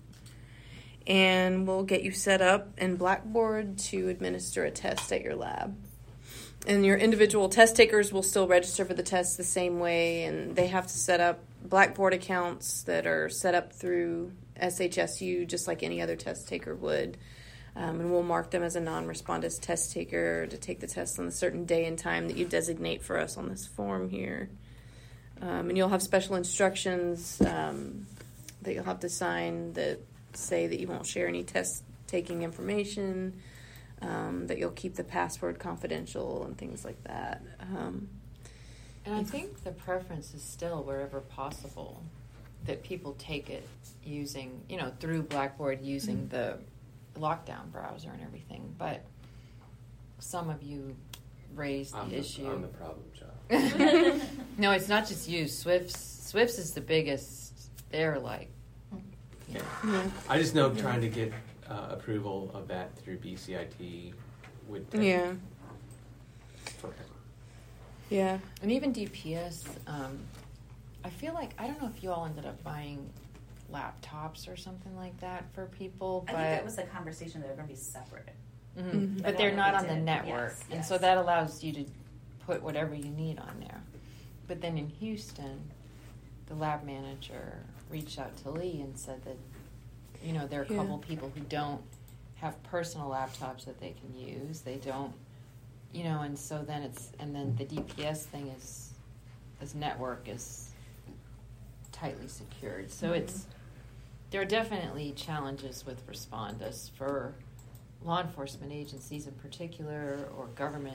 and we'll get you set up in Blackboard to administer a test at your lab. And your individual test takers will still register for the test the same way, and they have to set up Blackboard accounts that are set up through S H S U just like any other test taker would. Um, and we'll mark them as a non-respondus test taker to take the test on a certain day and time that you designate for us on this form here. Um, and you'll have special instructions um, that you'll have to sign that say that you won't share any test-taking information, um, that you'll keep the password confidential and things like that. Um, and I think the preference is still, wherever possible, that people take it using, you know, through Blackboard using mm-hmm. the lockdown browser and everything. But some of you raised the I'm issue. The, I'm the problem child. No, it's not just you. Swifts, Swifts is the biggest. They're like, you know. Yeah. I just know trying to get uh, approval of that through B C I T would take Yeah. forever. Yeah. And even D P S, um, I feel like, I don't know if you all ended up buying laptops or something like that for people, I but think that was a conversation that they're going to be separate. mm-hmm. Mm-hmm. but But they're I not know on they the did. network, Yes, and yes. so that allows you to put whatever you need on there. But then in Houston, the lab manager reached out to Lee and said that, you know, there are a Yeah. couple people who don't have personal laptops that they can use. They don't, you know, and so then it's, and then the D P S thing is, this network is tightly secured. So Mm-hmm. it's, there are definitely challenges with Respondus for law enforcement agencies in particular, or government.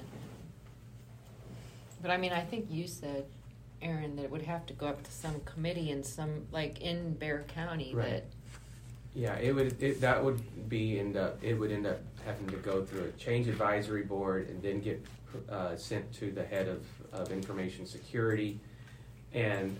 But I mean, I think you said, Aaron, that it would have to go up to some committee in some, like in Bear County Right. that. Yeah, it would. It, that would be end up. It would end up having to go through a change advisory board and then get uh, sent to the head of, of information security. And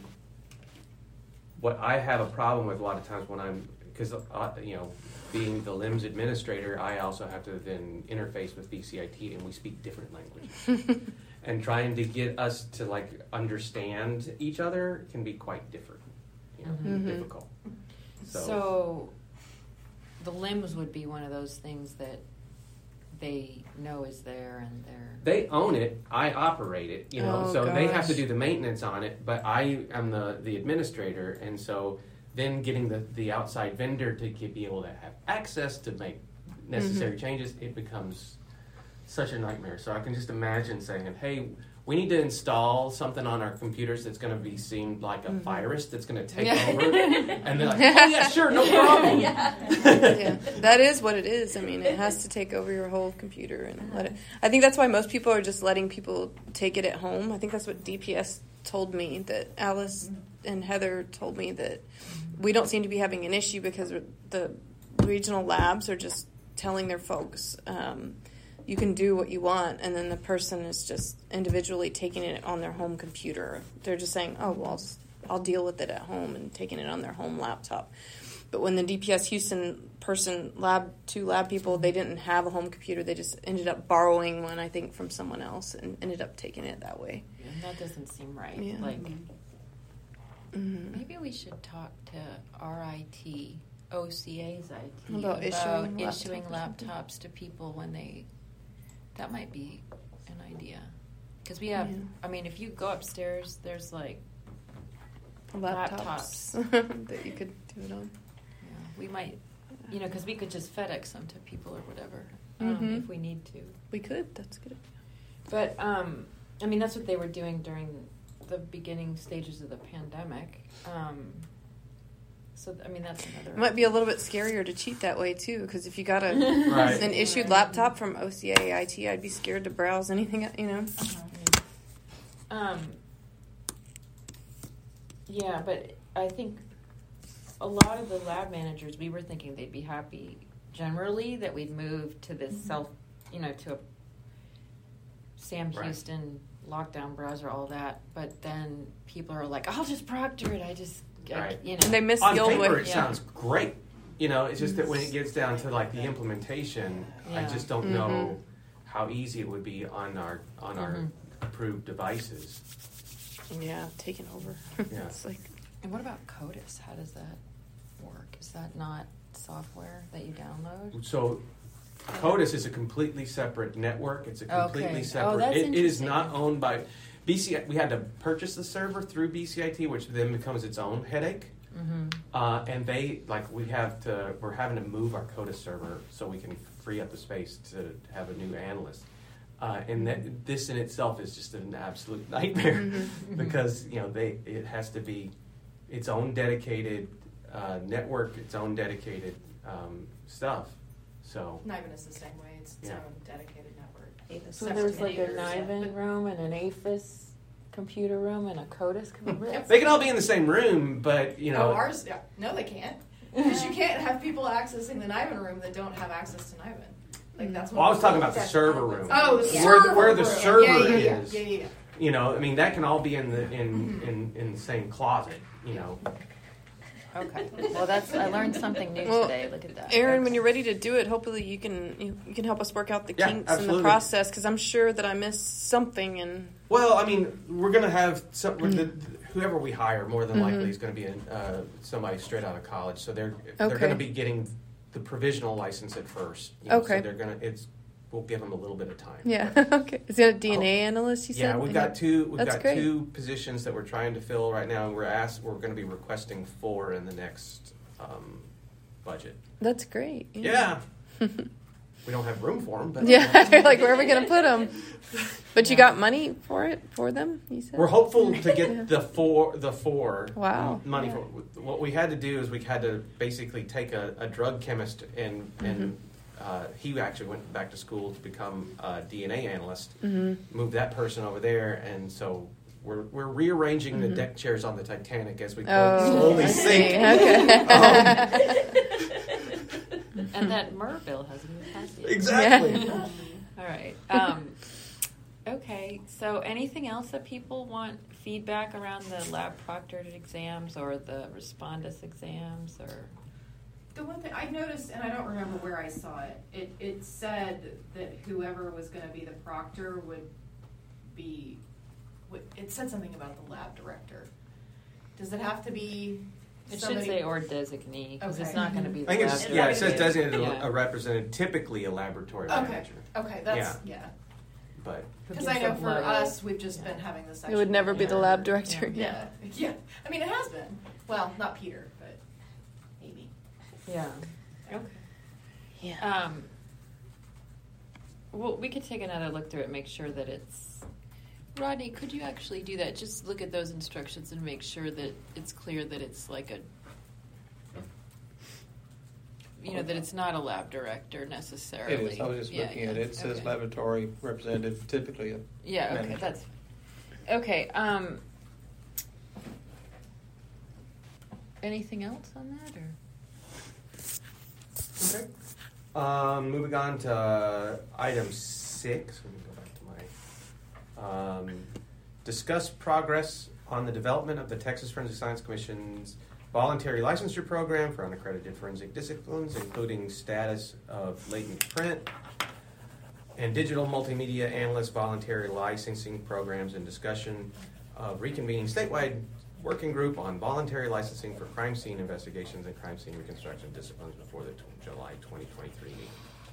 what I have a problem with a lot of times when I'm, because uh, you know, being the LIMS administrator, I also have to then interface with B C I T, and we speak different languages. And trying to get us to like understand each other can be quite different, you know, Mm-hmm. difficult. So, So the limbs would be one of those things that they know is there and they're. they own it. I operate it, you know. Oh, so they have to gosh. do the maintenance on it, but I am the the administrator, and so then getting the the outside vendor to get, be able to have access to make necessary Mm-hmm. changes, it becomes such a nightmare. So I can just imagine saying, "Hey, we need to install something on our computers that's going to be seemed like a Mm-hmm. virus that's going to take over," and they're like, "Oh yeah, sure, no problem." Yeah, that is what it is. I mean, it has to take over your whole computer and let it. I think that's why most people are just letting people take it at home. I think that's what D P S told me, that Alice and Heather told me, that we don't seem to be having an issue because the regional labs are just telling their folks, um, you can do what you want, and then the person is just individually taking it on their home computer. They're just saying, oh, well, I'll, just, I'll deal with it at home, and taking it on their home laptop. But when the D P S Houston person, lab two lab people, they didn't have a home computer. They just ended up borrowing one, I think, from someone else, and ended up taking it that way. And that doesn't seem right. Yeah. Like, Mm-hmm. maybe we should talk to R I T, O C A's I T, About issuing issuing laptops or something. laptops to people when they. That might be an idea. Because we have, Yeah. I mean, if you go upstairs, there's like, Laptops that you could do it on. yeah, we might, you know, because we could just FedEx them to people or whatever um, Mhm. if we need to. We could. That's good. But, um, I mean, that's what they were doing during the beginning stages of the pandemic. Um, so, I mean, that's another. It might be a little bit scarier to cheat that way too, because if you got a Right. an issued laptop from O C A I T, I'd be scared to browse anything. You know. Um, yeah, but I think a lot of the lab managers, we were thinking they'd be happy generally that we'd move to this self, you know, to a Sam Right. Houston lockdown browser, all that. But then people are like, I'll just proctor it. I just, I- Right. you know. And they miss On the old paper, way. it Yeah. sounds great. You know, it's just that when it gets down to like the implementation, I Yeah. just don't Mhm. know how easy it would be on our on our Mhm. approved devices. Yeah, taken over. Yeah. It's like And what about CODIS? How does that work? Is that not software that you download? So CODIS is a completely separate network. It's a completely Okay. Oh, separate. that's it, it is interesting. not owned by B C I. We had to purchase the server through B C I T, which then becomes its own headache. Mm-hmm. Uh, and they like we have to. We're having to move our CODIS server so we can free up the space to have a new analyst. Uh, and that this in itself is just an absolute nightmare Mm-hmm. because you know they it has to be its own dedicated uh, network, its own dedicated um, stuff. So NIVEN is the same way. It's its Yeah. own dedicated network. So Separate there's like a computers. NIVEN room and an APHIS computer room and a CODIS computer room. they can all be in the same room, but you know Oh, ours, yeah. No, they can't. Because you can't have people accessing the NIVEN room that don't have access to NIVEN. Like that's what Well, I was talking about the server room. Oh, the Where the- server where the room. server yeah, yeah, yeah, is. Yeah, yeah, yeah. You know, I mean, that can all be in the in in, in the same closet. You know, Okay. Well, that's I learned something new Well, today. Look at that. Aaron, when you're ready to do it, hopefully you can you, you can help us work out the Yeah, kinks in absolutely. the process because I'm sure that I missed something. And well, I mean, we're gonna have some, the, whoever we hire more than likely Mhm. is going to be an, uh, somebody straight out of college. So they're they're Okay. going to be getting the provisional license at first. You know, Okay. So they're gonna it's we'll give them a little bit of time. yeah, But- okay. Is that a D N A analyst? You said. Yeah, we've got two. We've That's got great. two positions that we're trying to fill right now. We're asked. We're going to be requesting four in the next um, budget. That's great. Yeah. We don't have room for them, but Yeah, like where are we gonna put them? But you got money for it for them? You said we're hopeful to get Yeah. the four. The four. Wow. Money for what we had to do is we had to basically take a, a drug chemist and and uh, he actually went back to school to become a D N A analyst. Mhm. Move that person over there, and so. We're, we're rearranging the Mhm. deck chairs on the Titanic as we Oh, slowly I sink. see. Okay. Um, And that Murr bill hasn't even passed yet. Exactly. Yeah. All right. Um, okay. So, anything else that people want feedback around the lab proctored exams or the respondus exams or? The one thing I noticed, and I don't remember where I saw it, it, it said that whoever was going to be the proctor would be, would, it said something about the lab director. Does it have to be It somebody? should say or designee because it's Okay. not going to be. I The think it's, lab yeah, it says director. designated Yeah. a representative, typically a laboratory Okay, manager. okay, that's, yeah. But Because Who I gives know the for blood. us, we've just been having this. It would never be the lab director. Yeah, yeah. I mean, it has been. Well, not Peter, but Amy. Yeah. Okay. Yeah. Um, well, we could take another look through it and make sure that it's. Rodney, could you actually do that? Just look at those instructions and make sure that it's clear that it's like a. You know, that it's not a lab director necessarily. It is. I was just Yeah, looking yeah. at it. It says Okay. laboratory representative, typically a Yeah, okay, manager. that's. Okay, um. Anything else on that, or? okay. Um, moving on to uh, item six. Let me go back to my. Um, discuss progress on the development of the Texas Forensic Science Commission's voluntary licensure program for unaccredited forensic disciplines, including status of latent print and digital multimedia analyst voluntary licensing programs, and discussion of reconvening statewide working group on voluntary licensing for crime scene investigations and crime scene reconstruction disciplines before the t- July twenty twenty-three meeting.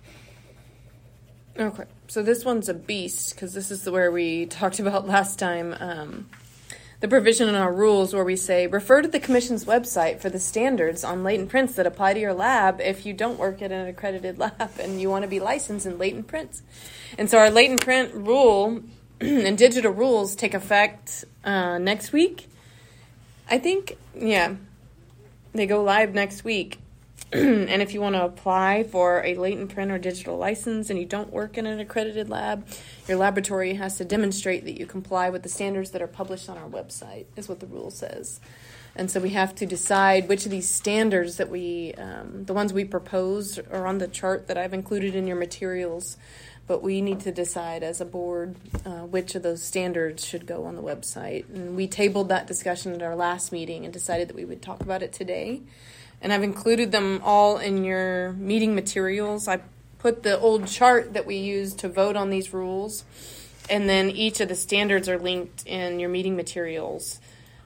Okay, so this one's a beast because this is where we talked about last time um, the provision in our rules where we say refer to the Commission's website for the standards on latent prints that apply to your lab if you don't work at an accredited lab and you want to be licensed in latent prints. And so our latent print rule and digital rules take effect uh, next week. I think, yeah, they go live next week. And if you want to apply for a latent print or digital license and you don't work in an accredited lab, your laboratory has to demonstrate that you comply with the standards that are published on our website, is what the rule says. And so we have to decide which of these standards that we, um, the ones we propose are on the chart that I've included in your materials, but we need to decide as a board uh, which of those standards should go on the website. And we tabled that discussion at our last meeting and decided that we would talk about it today. And I've included them all in your meeting materials. I put the old chart that we used to vote on these rules, and then each of the standards are linked in your meeting materials.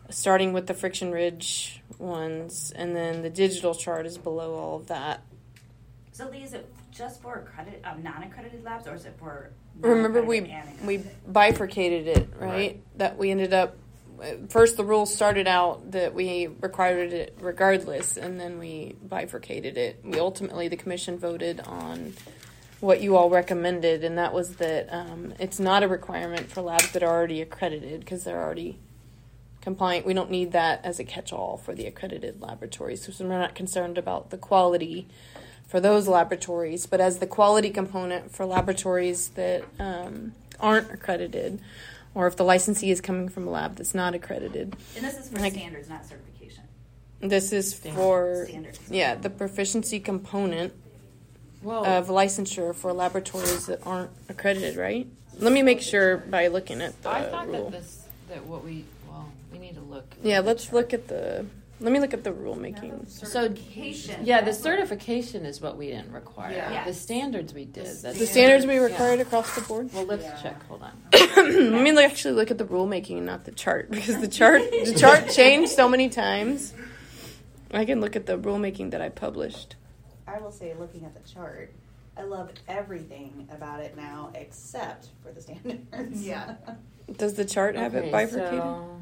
starting with the Friction Ridge ones, and then the digital chart is below all of that. So Lee, is it just for accredited, um, non-accredited labs, or is it for Remember, we non-accredited we and accredited? bifurcated it, right? Right. That we ended up first the rules started out that we required it regardless, and then we bifurcated it. We ultimately the commission voted on what you all recommended, and that was that um, it's not a requirement for labs that are already accredited because they're already compliant. We don't need that as a catch-all for the accredited laboratories, so we're not concerned about the quality for those laboratories, but as the quality component for laboratories that um, aren't accredited, or if the licensee is coming from a lab that's not accredited. And this is for Like- standards, not certification. This is for, Standards. yeah, the proficiency component Well, of licensure for laboratories that aren't accredited, right? Let me make sure by looking at the I thought rule. that this, that what we, well, we need to look. Yeah, at the let's chart. look at the, let me look at the rulemaking. So, Certification. yeah, the certification is what we didn't require. Yeah. The standards we did. That's- The standards we Yeah. required across the board? Well, let's Yeah. check. Hold on. Let me actually look at the rulemaking, not the chart, because the chart the chart changed so many times. I can look at the rulemaking that I published. I will say, looking at the chart, I love everything about it now except for the standards. Yeah. Does the chart have Okay, it bifurcated? so-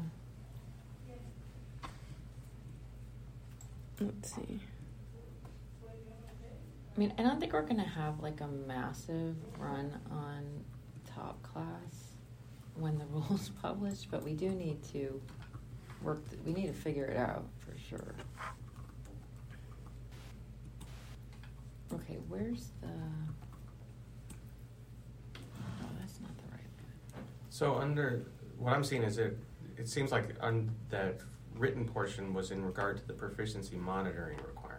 Let's see. I mean, I don't think we're going to have like a massive run on top class when the rules publish, but we do need to work, th- we need to figure it out for sure. Okay, where's the, oh, that's not the right one. So under, what I'm seeing is it, it seems like on that written portion was in regard to the proficiency monitoring requirement.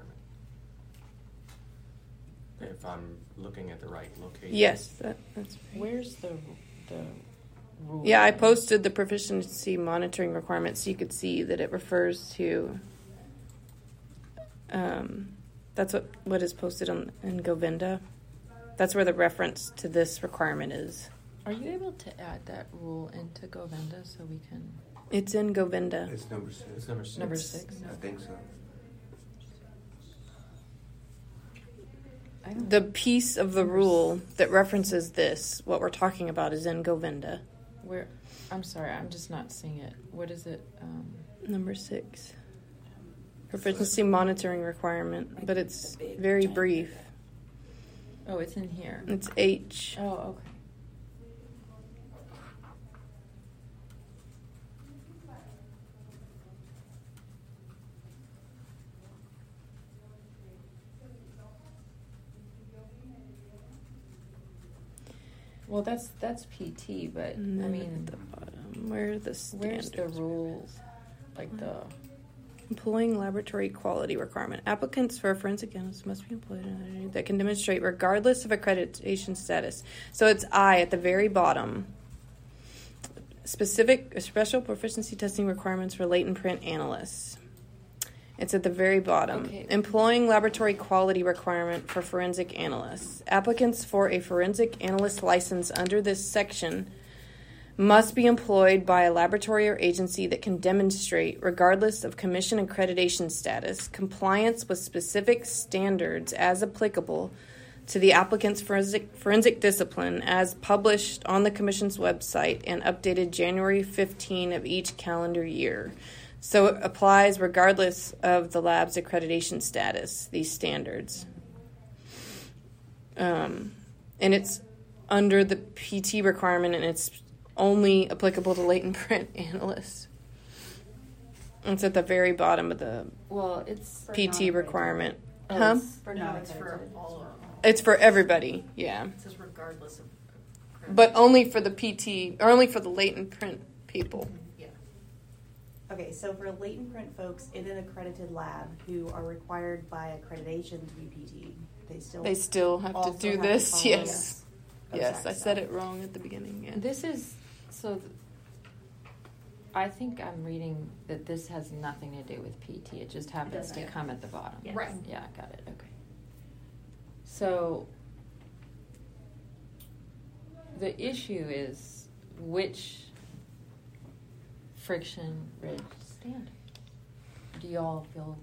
If I'm looking at the right location. Yes, that, that's right. Where's the, the rule? Yeah, I posted the proficiency monitoring requirements so you could see that it refers to. Um, that's what what is posted on in Govinda. That's where the reference to this requirement is. Are you able to add that rule into Govinda so we can? It's in Govinda. It's number six. It's number six. Number six. I think so. I don't The piece of the rule that references this, what we're talking about, is in Govinda. Where, I'm sorry, I'm just not seeing it. What is it? Um, Number six. Proficiency monitoring requirement, but it's very brief. oh, it's in here. It's H. Oh, okay. Well, that's that's P T, but And I then mean, at the bottom, where are the where's standards? the rules? Like the Employing laboratory quality requirement. Applicants for a forensic analyst must be employed in a that can demonstrate regardless of accreditation status. So it's I at the very bottom. Specific special proficiency testing requirements for latent print analysts. It's at the very bottom. Okay. Employing laboratory quality requirement for forensic analysts. Applicants for a forensic analyst license under this section must be employed by a laboratory or agency that can demonstrate, regardless of commission accreditation status, compliance with specific standards as applicable to the applicant's forensic, forensic discipline as published on the commission's website and updated January fifteenth of each calendar year. So it applies regardless of the lab's accreditation status, these standards. Um, and it's under the P T requirement, and it's only applicable to latent print analysts. It's at the very bottom of the well, it's For P T non-accredited. requirement. oh, Huh? it's- For No, non it's for all of them. It's for everybody, yeah. It says regardless of. But only for the P T, or only for the latent print people. Yeah. Okay, so for latent print folks in an accredited lab who are required by accreditation to be P T, they still They still have to also do have this, follow yes. those Yes, I acts said out. it wrong at the beginning, yeah. This is so. Th- I think I'm reading that this has nothing to do with P T. It just happens to doesn't. come at the bottom. Yes. Right. Yeah, got it. Okay. So the issue is which friction ridge stand? Do you all feel?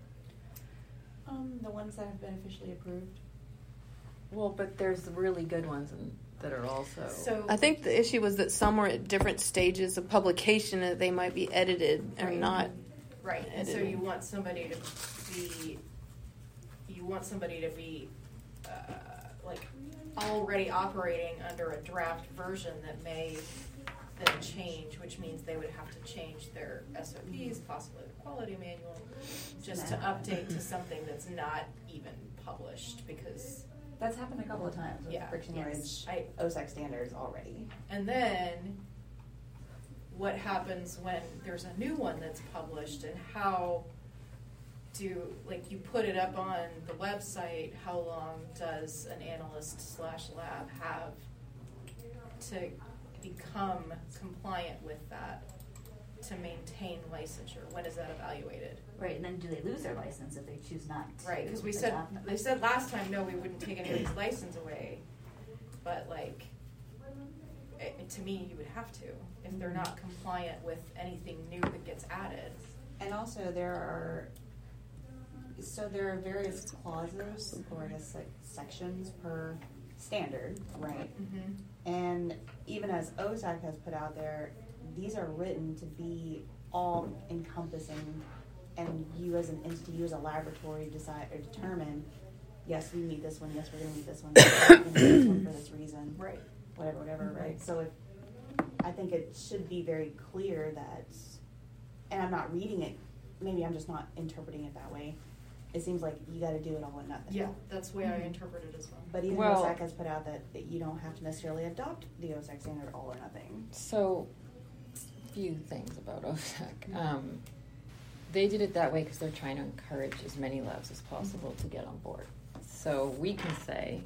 Um, the ones that have been officially approved. Well, but there's really good ones and that are also. So I think the issue was that some were at different stages of publication and they might be edited or Right. not. Right, and so edited. you want somebody to be, you want somebody to be, uh, like, already operating under a draft version that may then change, which means they would have to change their S O Ps, possibly the quality manual, just to update to something that's not even published, because, that's happened a couple of times with Yeah, Friction yes. Ridge O S A C standards already. and then what happens when there's a new one that's published, and how do, like, you put it up on the website, how long does an analyst slash lab have to become compliant with that, to maintain licensure? When is that evaluated? Right, and then do they lose their license if they choose not to? Right, because we said, adopt them? they said last time, no, we wouldn't take anybody's license away, but like, it, to me, you would have to, if they're not compliant with anything new that gets added. And also there are, so there are various clauses, or I guess like sections per standard, right? Mm-hmm. And even as O S A C has put out there, these are written to be all encompassing, and you as an entity, you as a laboratory decide or determine, yes, we need this one, yes, we're gonna need this one, yes, we're gonna need this one for this reason. Right. Whatever, whatever, right? So if, I think it should be very clear that, and I'm not reading it, maybe I'm just not interpreting it that way. It seems like you gotta do it all or nothing. Yeah, that's the way I interpret it as well. But even Well- O S A C has put out that, that you don't have to necessarily adopt the O S A C standard all or nothing. So, few things about O S A C. Um, they did it that way because they're trying to encourage as many labs as possible to get on board. So we can say,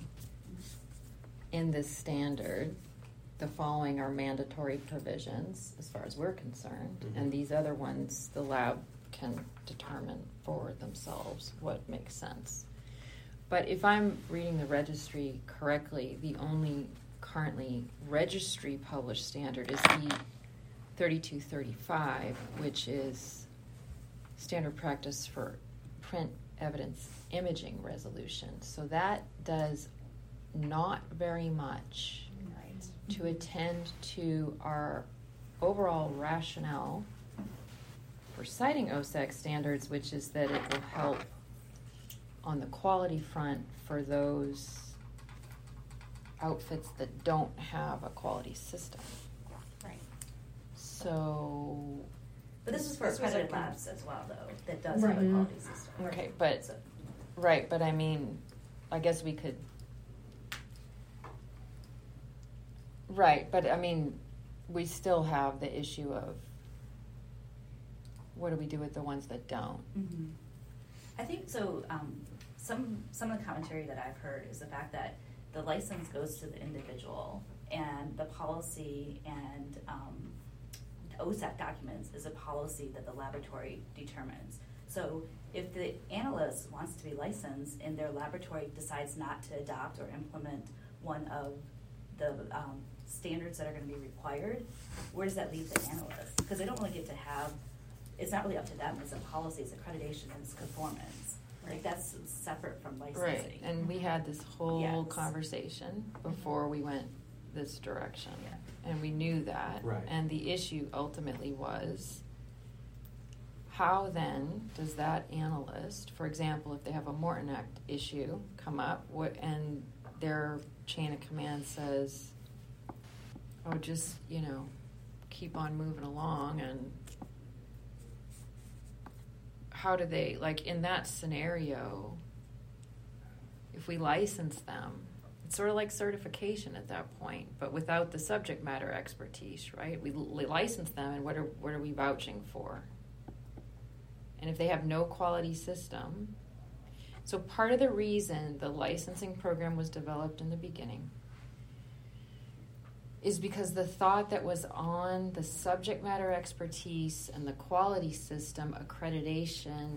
in this standard, the following are mandatory provisions as far as we're concerned, Mhm. and these other ones the lab can determine for themselves what makes sense. But if I'm reading the registry correctly, the only currently registry published standard is E thirty-two thirty-five, which is standard practice for print evidence imaging resolution. So that does not very much Right. to attend to our overall rationale for citing O S A C standards, which is that it will help on the quality front for those outfits that don't have a quality system. Right. So, But this is for This was accredited a- labs as well, though, that does have a Right. quality system. okay, but, So- right, but I mean, I guess we could, right, but I mean, we still have the issue of what do we do with the ones that don't? Mm-hmm. I think so. Um, some some of the commentary that I've heard is the fact that the license goes to the individual, and the policy and um, the O S A C documents is a policy that the laboratory determines. So if the analyst wants to be licensed and their laboratory decides not to adopt or implement one of the um, standards that are going to be required, where does that leave the analyst? Because they don't really get to have. It's not really up to them. It's a policy, it's accreditation, and it's conformance. Like that's separate from licensing. Right, and we had this whole Yes. conversation before we went this direction. Yeah. And we knew that. Right. And the issue ultimately was, how then does that analyst, for example, if they have a Morton Act issue come up, what, and their chain of command says, oh, just, you know, keep on moving along, and how do they, like in that scenario, if we license them, it's sort of like certification at that point, but without the subject matter expertise, right? We, we license them, and what are what are we vouching for? And if they have no quality system, so part of the reason the licensing program was developed in the beginning is because the thought that was on the subject matter expertise and the quality system accreditation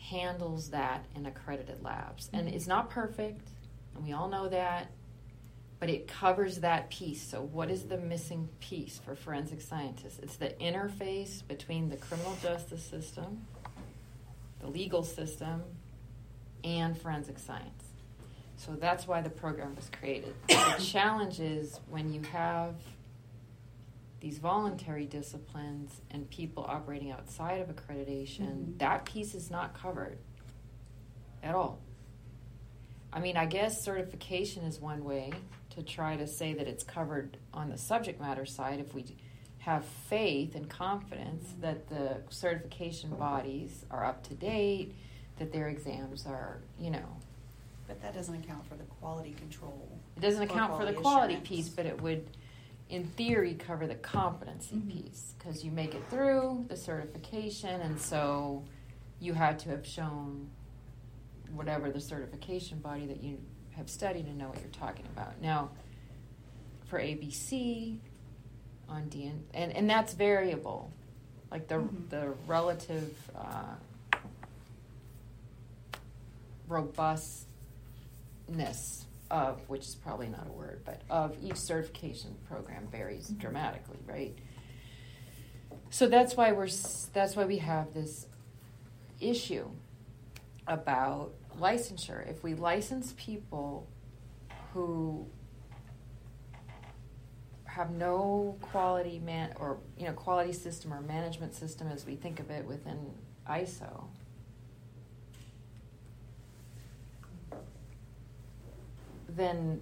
handles that in accredited labs. And it's not perfect, and we all know that, but it covers that piece. So what is the missing piece for forensic scientists? It's the interface between the criminal justice system, the legal system, and forensic science. So that's why the program was created. The challenge is when you have these voluntary disciplines and people operating outside of accreditation, mm-hmm. that piece is not covered at all. I mean, I guess certification is one way to try to say that it's covered on the subject matter side if we have faith and confidence mm-hmm. that the certification bodies are up to date, that their exams are, you know. But that doesn't account for the quality control. It doesn't account for the quality assurance. piece, but it would, in theory, cover the competency mm-hmm. piece, because you make it through the certification, and so you had to have shown whatever the certification body that you have studied and know what you're talking about. Now, for A B C, on D N, and, and that's variable, like the mm-hmm. the relative uh, robustness of, which is probably not a word, but of each certification program varies mm-hmm. dramatically, right? So that's why we're that's why we have this issue about licensure. If we license people who have no quality man or you know quality system or management system as we think of it within I S O, then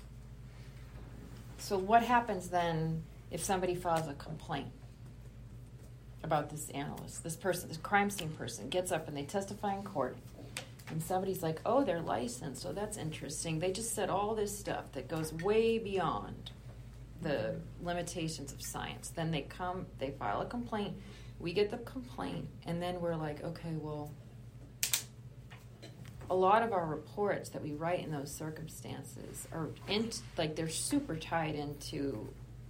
so what happens then if somebody files a complaint about this analyst, this person, this crime scene person gets up and they testify in court, and somebody's like, oh, they're licensed, so that's interesting. They just said all this stuff that goes way beyond the limitations of science. Then they come, they file a complaint, we get the complaint, and then we're like, okay, well, a lot of our reports that we write in those circumstances are in, like they're super tied into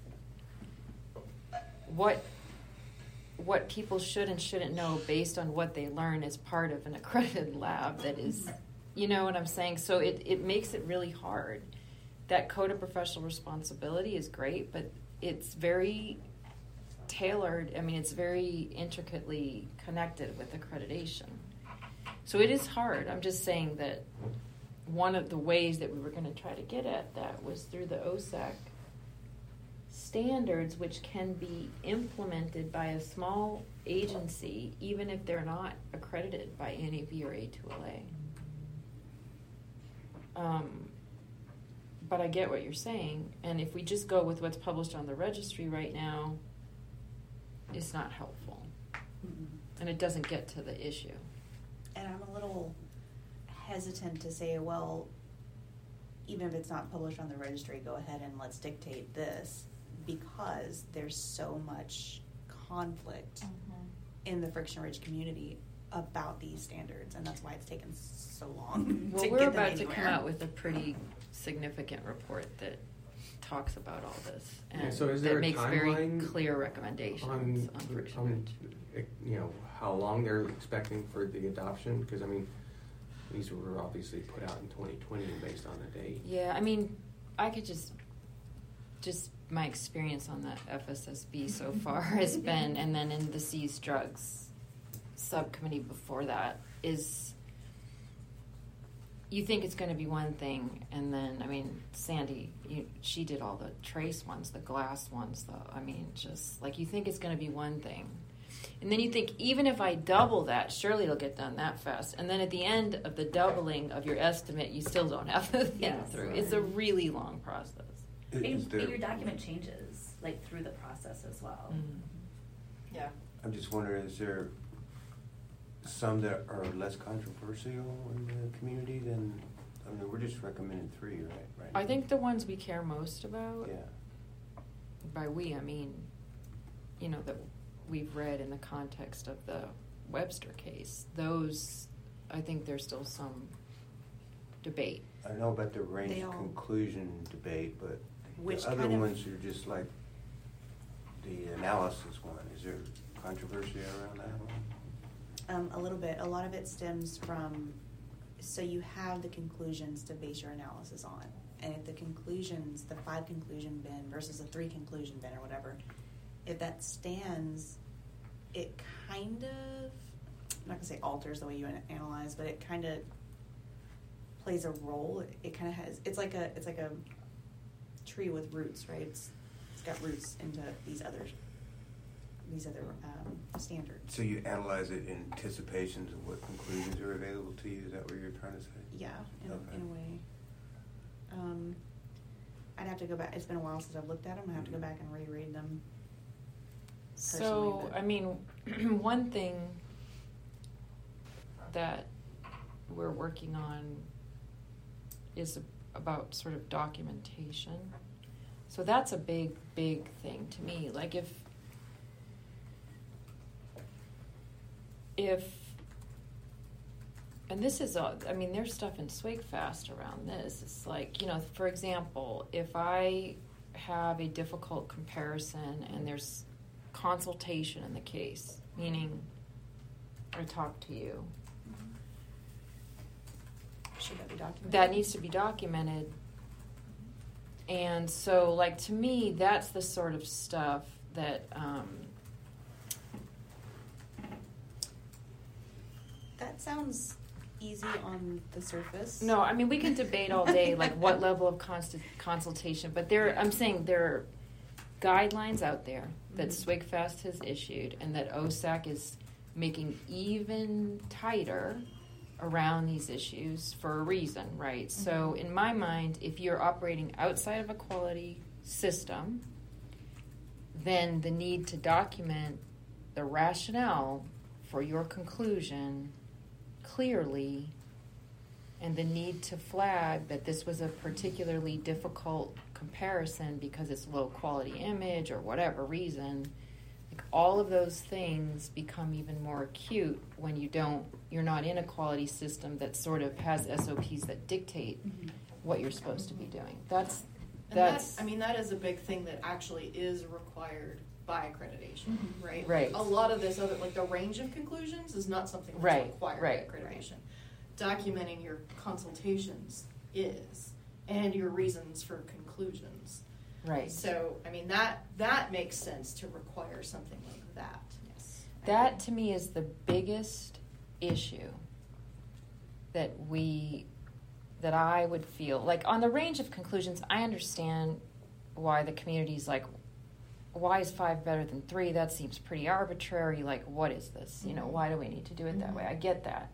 what what people should and shouldn't know based on what they learn as part of an accredited lab that is, you know what I'm saying? So it, it makes it really hard. That code of professional responsibility is great, but it's very tailored. I mean, it's very intricately connected with accreditation. So it is hard. I'm just saying that one of the ways that we were going to try to get at that was through the O S A C standards, which can be implemented by a small agency, even if they're not accredited by N A B or A two L A. Um, but I get what you're saying, and if we just go with what's published on the registry right now, it's not helpful. Mm-hmm. And it doesn't get to the issue. And I'm a little hesitant to say, well, even if it's not published on the registry, go ahead and let's dictate this, because there's so much conflict mm-hmm. in the Friction Ridge community about these standards, and that's why it's taken so long. Well, to we're get about them to anywhere. come out with a pretty significant report that talks about all this, and Yeah, so is there that a makes very timeline clear recommendations on, on, Friction on Ridge. you know, how long they're expecting for the adoption? Because I mean, these were obviously put out in twenty twenty based on the date. Yeah, I mean, I could just, just my experience on the F S S B so far has been, and then in the seized drugs subcommittee before that, is you think it's going to be one thing, and then, I mean, Sandy, you, she did all the trace ones, the glass ones, the, I mean, just, like, you think it's going to be one thing. And then you think, even if I double that, surely it'll get done that fast. And then at the end of the doubling of your estimate, you still don't have the thing Yes, through. right. It's a really long process. But, Is but there- your document changes, like, through the process as well. Mm-hmm. Yeah. I'm just wondering, is there some that are less controversial in the community than, I mean, we're just recommending three, right? right I think the ones we care most about, Yeah. by we, I mean, you know, that we've read in the context of the Webster case, those, I think there's still some debate. I know about the range They all- conclusion debate, but Which the other kind of- ones are just like the analysis one. Is there controversy around that one? Um, a little bit. A lot of it stems from, so you have the conclusions to base your analysis on. and if the conclusions, the five conclusion bin versus a three conclusion bin or whatever, if that stands, it kind of, I'm not gonna say alters the way you an- analyze, but it kind of plays a role. It kind of has, it's like a, it's like a tree with roots, right? It's, it's got roots into these other, these other um, standards. So you analyze it in anticipation of what conclusions are available to you? Is that what you're trying to say? Yeah, in, Okay. in a way. Um, I'd have to go back. It's been a while since I've looked at them. I have to go back and reread them. So, personally, but- I mean, one thing that we're working on is about sort of documentation. So that's a big, big thing to me. Like if, if, and this is, all, I mean, there's stuff in SWIGFAST around this. It's like, you know, for example, if I have a difficult comparison and there's consultation in the case, meaning I talk to you, should that be documented? that needs to be documented. And so, like, to me, that's the sort of stuff that, um, That sounds easy on the surface. no, I mean, we can debate all day, like, what level of const- consultation, but there, I'm saying there are guidelines out there that Mhm. SWIGFAST has issued and that O S A C is making even tighter around these issues for a reason, right? Mm-hmm. So in my mind, if you're operating outside of a quality system, then the need to document the rationale for your conclusion clearly and the need to flag that this was a particularly difficult comparison because it's low quality image or whatever reason, like all of those things become even more acute when you don't, you're not in a quality system that sort of has S O Ps that dictate Mhm. what you're supposed to be doing. That's, And that, that's, I mean, that is a big thing that actually is required by accreditation, Mhm. right? Right. A lot of this other, like the range of conclusions is not something that's Right, required right. by accreditation. Documenting your consultations is, and your reasons for conclusions. right. So, I mean, that, that makes sense to require something like that. Yes. That to me is the biggest issue that we, that I would feel, like on the range of conclusions, I understand why the community's like, why is five better than three? That seems pretty arbitrary. Like, what is this? You know, why do we need to do it that way? I get that.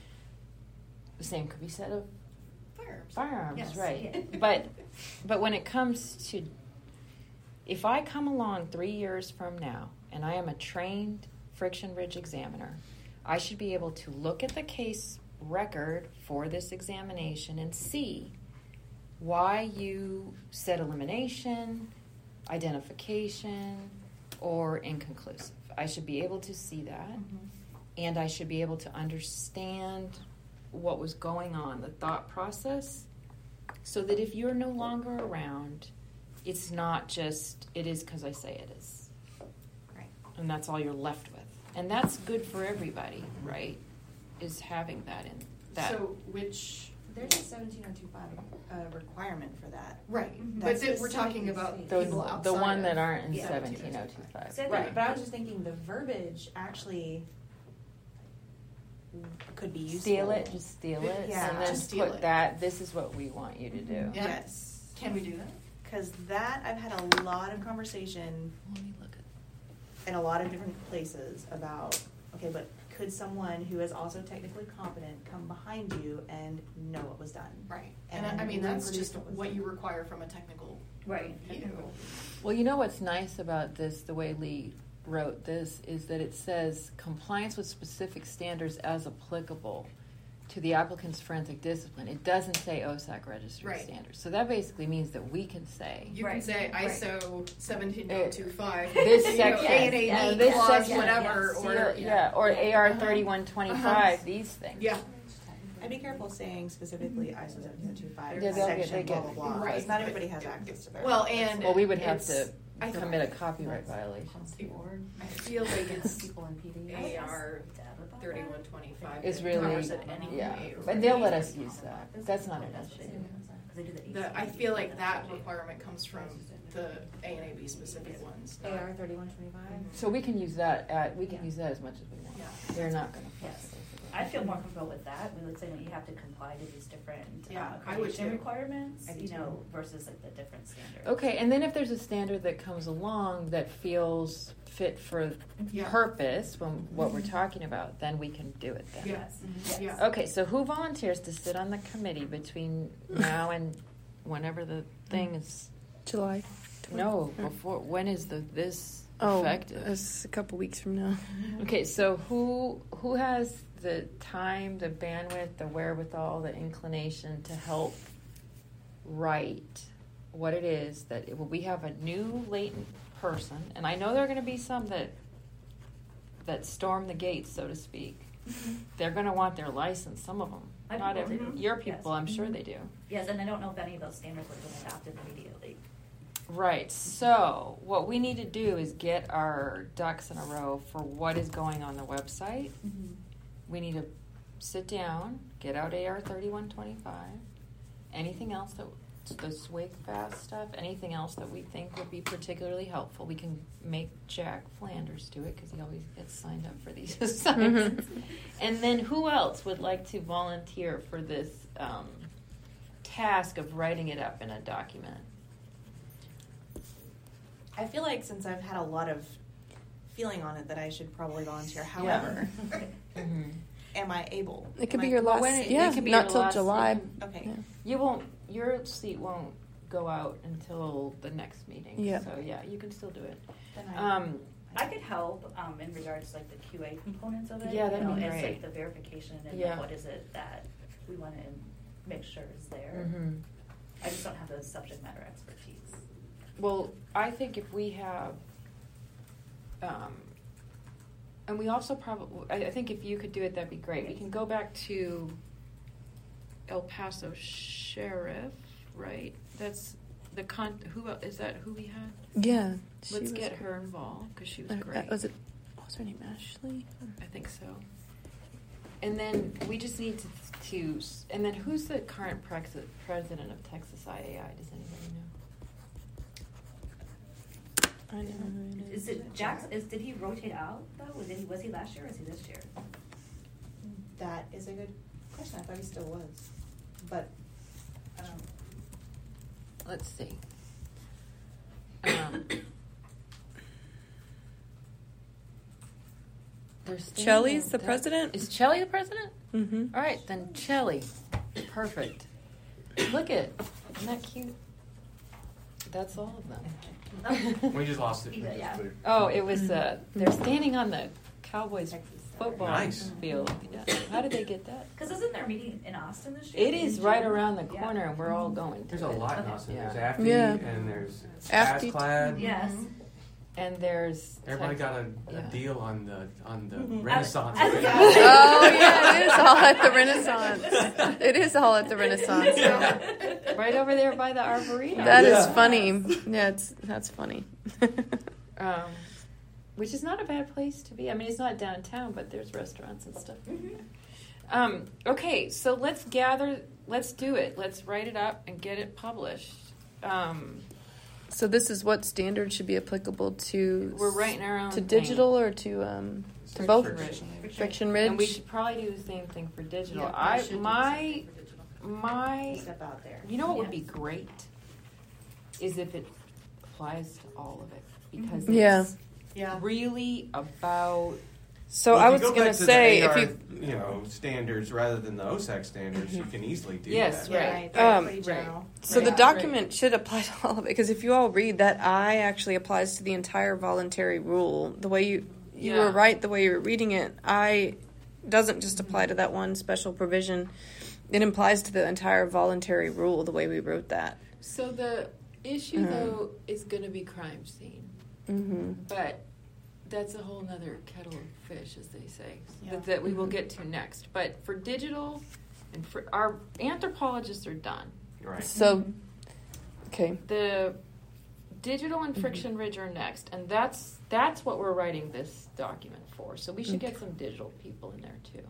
The same could be said of Firearms. firearms, Yes. right? But but when it comes to, if I come along three years from now and I am a trained friction ridge examiner, I should be able to look at the case record for this examination and see why you said elimination, identification, or inconclusive. I should be able to see that, Mhm. and I should be able to understand what was going on, the thought process, so that if you're no longer around, it's not just, it is because I say it is. Right. And that's all you're left with. And that's good for everybody, right? Is having that in that. So, which, There's a seventeen oh two five uh, requirement for that. right, Mhm. but That's then we're talking specifically about stated. the, people outside the one of that aren't in Yeah. seventeen oh two five. So I think- Right. But I was just thinking the verbiage actually could be useful. Steal it, just steal it, Yeah. and then Just steal put it. that, this is what we want you to do. Yeah. Yes. Can we do that? Because that, I've had a lot of conversation Let me look at in a lot of different places about, okay, but could someone who is also technically competent come behind you and know what was done? Right. And And I, I mean, that's reproduce just what was what done. you require from a technical Right. view. Well, you know what's nice about this, the way Lee wrote this, is that it says compliance with specific standards as applicable to the applicant's forensic discipline. It doesn't say O S A C registered Right. standards. So that basically means that we can say, You Right, can say right. I S O seventeen oh two five. this you know, section, A and A yeah, B this clause, section, whatever, yes. or yeah, yeah, or A R thirty-one twenty-five, these things. Yeah. I'd be careful saying specifically I S O seventeen oh two five, Yeah, they'll get- section, they blah, get- blah, blah, Right. because not everybody has access to that. Well, and Well, we would have it's- to I commit a copyright violation. I feel like it's People in P D. A R thirty-one twenty-five. It's really, yeah, but they'll let us use that. That's not an issue. The, I feel like that requirement comes from the A and A B specific ones. A R thirty-one twenty-five. So we can use that at, we can use that as much as we want. Yeah. They're not gonna force Yes. us. I feel more comfortable with that. We would say that you have to comply to these different Yeah, uh, I would accreditation too. requirements, I do you too. know, versus like the different standards. Okay, and then if there's a standard that comes along that feels fit for Yeah. purpose, when what we're talking about, then we can do it then. Yes. Yes. Yeah. Okay, so who volunteers to sit on the committee between now and whenever the thing is? July. No, before, when is the, this Oh, effective? it's a couple weeks from now. Okay, so who, who has the time, the bandwidth, the wherewithal, the inclination to help write what it is that, it, we have a new latent person, and I know there are gonna be some that, that storm the gates, so to speak. They're gonna want their license, some of them. I Not people every, do. your people, Yes. I'm sure they do. Yes, and I don't know if any of those standards would have been adopted immediately. Right, so what we need to do is get our ducks in a row for what is going on the website. We need to sit down, get out A R thirty-one twenty-five, anything else that, the Swig Fast stuff, anything else that we think would be particularly helpful. We can make Jack Flanders do it because he always gets signed up for these assignments. And then who else would like to volunteer for this um, task of writing it up in a document? I feel like since I've had a lot of feeling on it that I should probably volunteer. However, Mm-hmm. am I able? It could Am be I- your Well, last. when it- yeah, it could be not your till last- July. you can- Okay. Yeah. You won't. Your seat won't go out until the next meeting. Yeah. So yeah, you can still do it. Then I, Um, I could help um, in regards to like the Q A components of it. Yeah, that'd you know, be It's great. like the verification and Yeah. like what is it that we want to make sure is there. mhm. I just don't have the subject matter expertise. Well, I think if we have, um, and we also probably, I, I think if you could do it, that'd be great. We can go back to El Paso Sheriff, right? That's the con. Who el- is that? Who we had? Yeah. she Let's was- get her involved because she was uh, great. uh, was it? What was her name? Ashley. I think so. And then we just need to, to and then who's the current prex- president of Texas I A I? Does anybody know? I know who it is. Is it Jack's? Is did he rotate out though? Was he, was he last year or is he this year? that is a good question. I thought he still was, but um, Let's see. Um, there's Chelly's the that- president? Is Chelly the president? Mm-hmm. All right, then Chelly. Perfect. Look at, isn't that cute? That's all of them. We just lost it. Yeah. Oh, it was, uh, they're standing on the Cowboys football Nice. field. Yeah. How did they get that? Because isn't there a meeting in Austin this year? It is In right June? around the Yeah. corner, and we're all going to There's a it. lot in Austin. There's Yeah. Afty Yeah. and there's Afty. Asclad. Yes. And there's Everybody Tex- got a, a yeah. deal on the on the Mhm. Renaissance. I- I- rate. Oh yeah, it is all at the Renaissance. It is all at the Renaissance. Yeah. right over there by the Arboretum. That is Yeah. funny. Yeah, it's that's funny. um, which is not a bad place to be. I mean, it's not downtown, but there's restaurants and stuff. Mhm. Um, okay, so let's gather. Let's do it. Let's write it up and get it published. Um, So this is what standard should be applicable to we're writing our own to thing. digital or to um to Friction both Ridge. Friction Ridge. And we should probably do the same thing for digital. yeah, I should do my something for digital. my step out there. you know what would Yes. be great is if it applies to all of it because Mhm. Yeah. it's Yeah. really about So Well, I if was you go gonna back to the say A R, if you you know standards rather than the O S A C standards, you can easily do Yes, that. right. Right. They're Um, pretty general. So the Right. document should apply to all of it because if you all read that I actually applies to the entire voluntary rule. The way you you Yeah. were right the way you were reading it. I doesn't just apply to that one special provision. It implies to the entire voluntary rule the way we wrote that. so the issue Mhm. though is going to be crime scene, Mm-hmm. but that's a whole nother kettle of fish, as they say, Yeah. that, that we will Mhm. get to next. But for digital, and for our anthropologists are done. Right. So okay. The digital and Friction Ridge are next, and that's that's what we're writing this document for. So we should get some digital people in there too.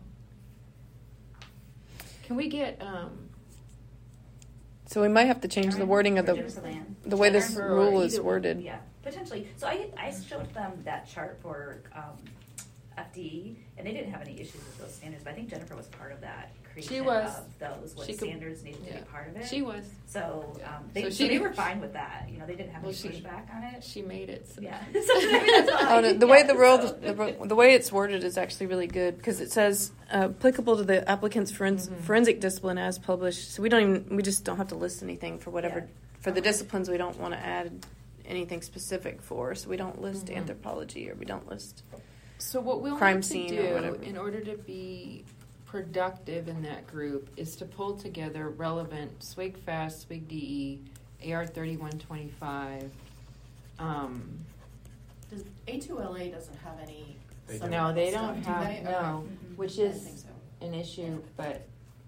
Can we get? Um, So we might have to change the wording of the the way this Jennifer or rule is either one. worded. Yeah, potentially. So I, I showed them that chart for um, F D E, and they didn't have any issues with those standards. But I think Jennifer was part of that creation She was. of those. What She could- standards needed to yeah. be part of it. She was. So um, they, So so she they could- were fine with that. You know, they didn't have Well, any she- pushback on it. She made it. So. Yeah. So, I mean, that's Oh, fine. the, the way Yeah, the rule, so- the, the way it's worded is actually really good because it says uh, applicable to the applicant's forens- Mhm. forensic discipline as published. So we don't even we just don't have to list anything for whatever Yeah. for the disciplines we don't want to add anything specific for. So we don't list Mhm. anthropology or we don't list. So what we'll Crime need to scene or do whatever. in order to be productive in that group is to pull together relevant SWIG FAST, SWIG D E, A R thirty-one twenty-five. Um, Does, A two L A doesn't have any. They supplemental don't. no, they stuff, don't do have they? no, Okay. which I didn't is think so. an issue, but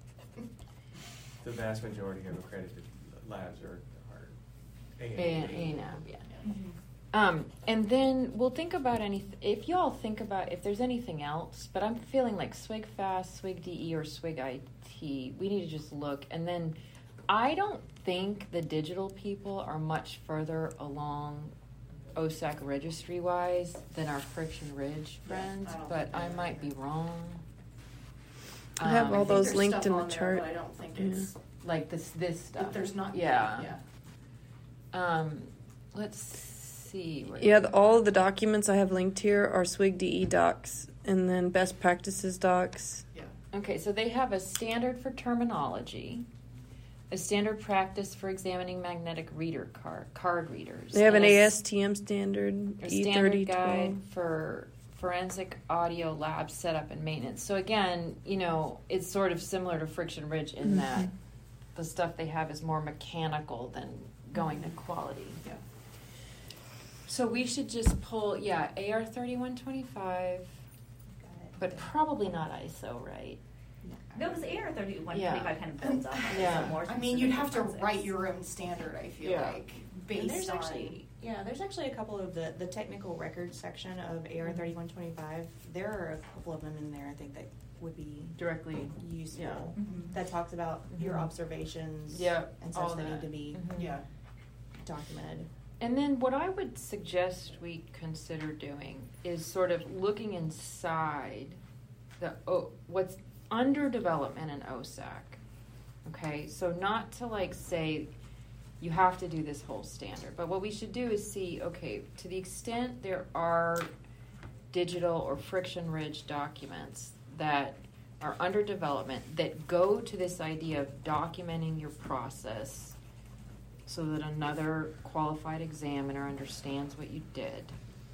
The vast majority of accredited labs are, are A A and and A B. and F, yeah. Um, and then we'll think about any. If y'all think about if there's anything else, but I'm feeling like SWIG FAST, SWIG D E, or SWIG I T. We need to just look, and then I don't think the digital people are much further along O S A C registry wise than our Friction Ridge friends, I don't but think I they might are. be wrong. I have Um, all I think those there's linked stuff in the on there, chart. But I don't think Yeah. it's. like this this stuff. If there's not. Yeah. Yeah. Um, let's see. What Yeah, the, all of the documents I have linked here are SWIG D E docs and then best practices docs. Yeah. Okay, so they have a standard for terminology, a standard practice for examining magnetic reader card card readers. They have an and a A s- S T M standard, a E standard thirty guide twelve. for forensic audio lab setup and maintenance. So again, you know, it's sort of similar to Friction Ridge in that the stuff they have is more mechanical than going to quality. Yeah. So we should just pull, yeah, A R thirty-one twenty-five, Got it. but probably not I S O, right? No, because A R thirty-one Yeah. twenty-five kind of builds up on it, Yeah. so more I mean, you'd have to specific write concepts. your own standard. I feel Yeah. like And based there's on. actually, yeah, there's actually a couple of the, the technical records section of A R thirty-one twenty-five. There are a couple of them in there, I think, that would be Directly, useful. yeah. Mhm. That talks about your Mhm. observations Yeah, and all such that that. need to be Mhm. Yeah. documented. And then what I would suggest we consider doing is sort of looking inside the o, what's under development in O S A C. Okay, so not to like say you have to do this whole standard, but what we should do is see, okay, to the extent there are digital or Friction Ridge documents that are under development that go to this idea of documenting your process so that another qualified examiner understands what you did.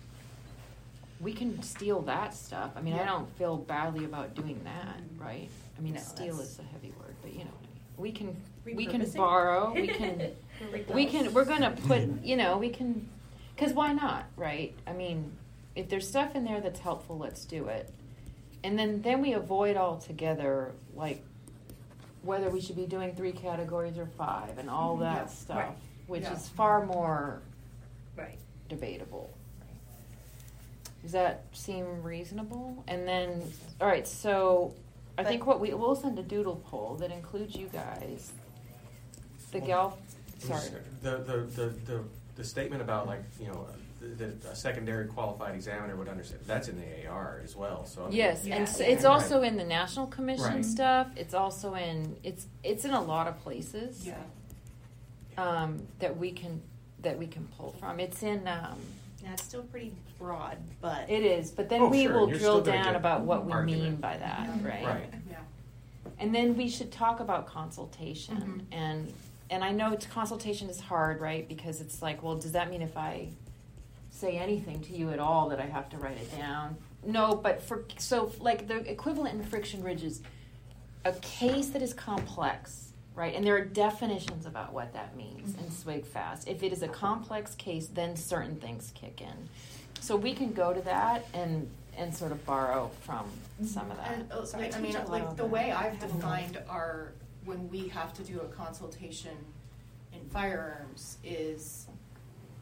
We can steal that stuff. I mean, I Yeah. don't feel badly about doing that, right? I mean, No, steal that's- is a heavy word, but you know what I mean. We can we can Repurposing? borrow, we can we can we're going to put, you know, we can cuz why not, right? I mean, if there's stuff in there that's helpful, let's do it. And then then we avoid altogether like whether we should be doing three categories or five and all that Yeah, stuff, right. which Yeah. is far more Right. debatable. Does that seem reasonable? And then, all right, so I think what we, we'll send a doodle poll that includes you guys. The gal, sorry. The, the, the, the, the statement about like, you know, that a secondary qualified examiner would understand, that's in the A R as well, so. I mean- Yes, Yeah. and s Yeah. it's also in the National Commission Right. stuff. It's also in, it's, it's in a lot of places. Yeah. Um, that we can, that we can pull from. It's in, um, Yeah, it's still pretty broad, but it is, but then Oh, we sure, will you're drill still gonna down get about what we argument. mean by that, Yeah. right? Right. Yeah. And then we should talk about consultation. Mhm. And and I know it's, consultation is hard, right? Because it's like, well, does that mean if I say anything to you at all that I have to write it down? No, but for so like the equivalent in Friction Ridge is a case that is complex, right? And there are definitions about what that means in SWIG FAST. If it is a complex case, then certain things kick in. So we can go to that and and sort of borrow from some of that. And uh, Sorry, like, I I mean, took a lot like of the that. way I've defined our when we have to do a consultation in firearms is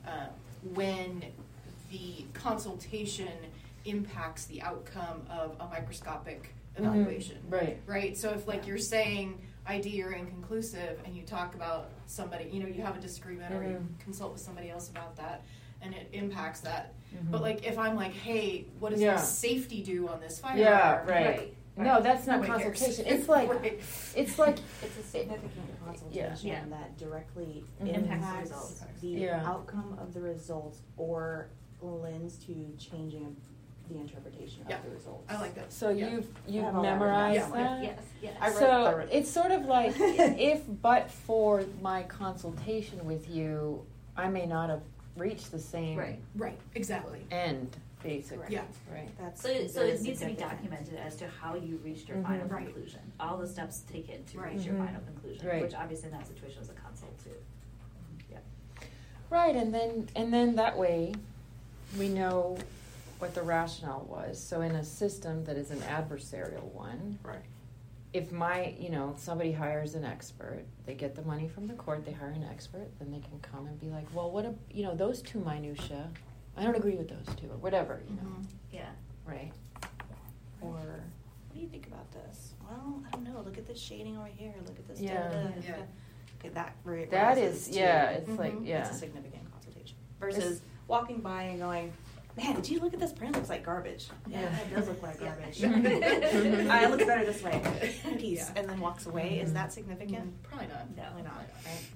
uh, when the consultation impacts the outcome of a microscopic evaluation. Mm-hmm. Right. Right? So if, like, you're saying I D are inconclusive and you talk about somebody, you know, you have a disagreement or you Mhm. consult with somebody else about that and it impacts that. Mhm. But, like, if I'm like, hey, what does Yeah. the safety do on this fire? Yeah, alarm? right. Right. No, that's not Nobody cares. consultation. It's like, Right. it's like, It's a significant consultation Yeah. that directly Mhm. impacts Impacts the results. the Yeah. outcome of the results or lends to changing the interpretation of Yeah. the results. I like that. so Yeah. you've, I you've have all that written memorized down. that? Yes, yes. I read- So I read- it's sort of like, if but for my consultation with you, I may not have reached the same Right. Right. Exactly. end, basically. Yeah. Right. That's So, so considered it needs to be significant. documented as to how you reached your Mhm. final Right. conclusion. All the steps taken to Right. reach your Mhm. final conclusion, Right. which obviously in that situation is a consult too. Yeah. Right, and then and then that way we know what the rationale was. So in a system that is an adversarial one, Right. if my, you know, somebody hires an expert, they get the money from the court, they hire an expert, then they can come and be like, well, what, a, you know, those two minutia, I don't agree with those two, or whatever, you know, Mhm. Yeah. right? Or, What do you think about this? Well, I don't know. Look at this shading over here. Look at this. Yeah. da, da, da. Yeah. Okay, that re- that rises is, to- yeah, it's Mhm. like, yeah. It's a significant consultation versus walking by and going, "Man, did you look at this print? It looks like garbage." Yeah, Yeah. it does look like Yeah. garbage. Mhm. I looks better this way. Peace, Yeah. and then walks away. Is Mhm. that significant? Probably not. No. Probably not. Right?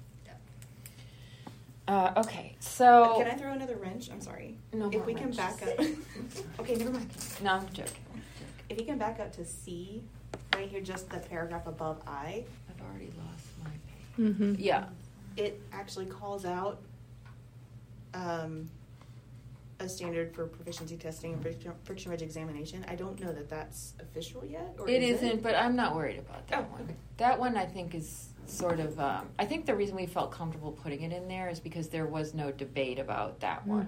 Uh, okay, so. Can I throw another wrench? I'm sorry. No if more we can wrenches. back up. Okay, never mind. No, I'm joking. If you can back up to C, right here, just the paragraph above I, I've already lost my page. Mm-hmm. Yeah. it actually calls out um, a standard for proficiency testing and friction, friction ridge examination. I don't know that that's official yet. Or It is isn't, but I'm not worried about that Oh, one. okay. That one I think is sort of, um, I think the reason we felt comfortable putting it in there is because there was no debate about that one.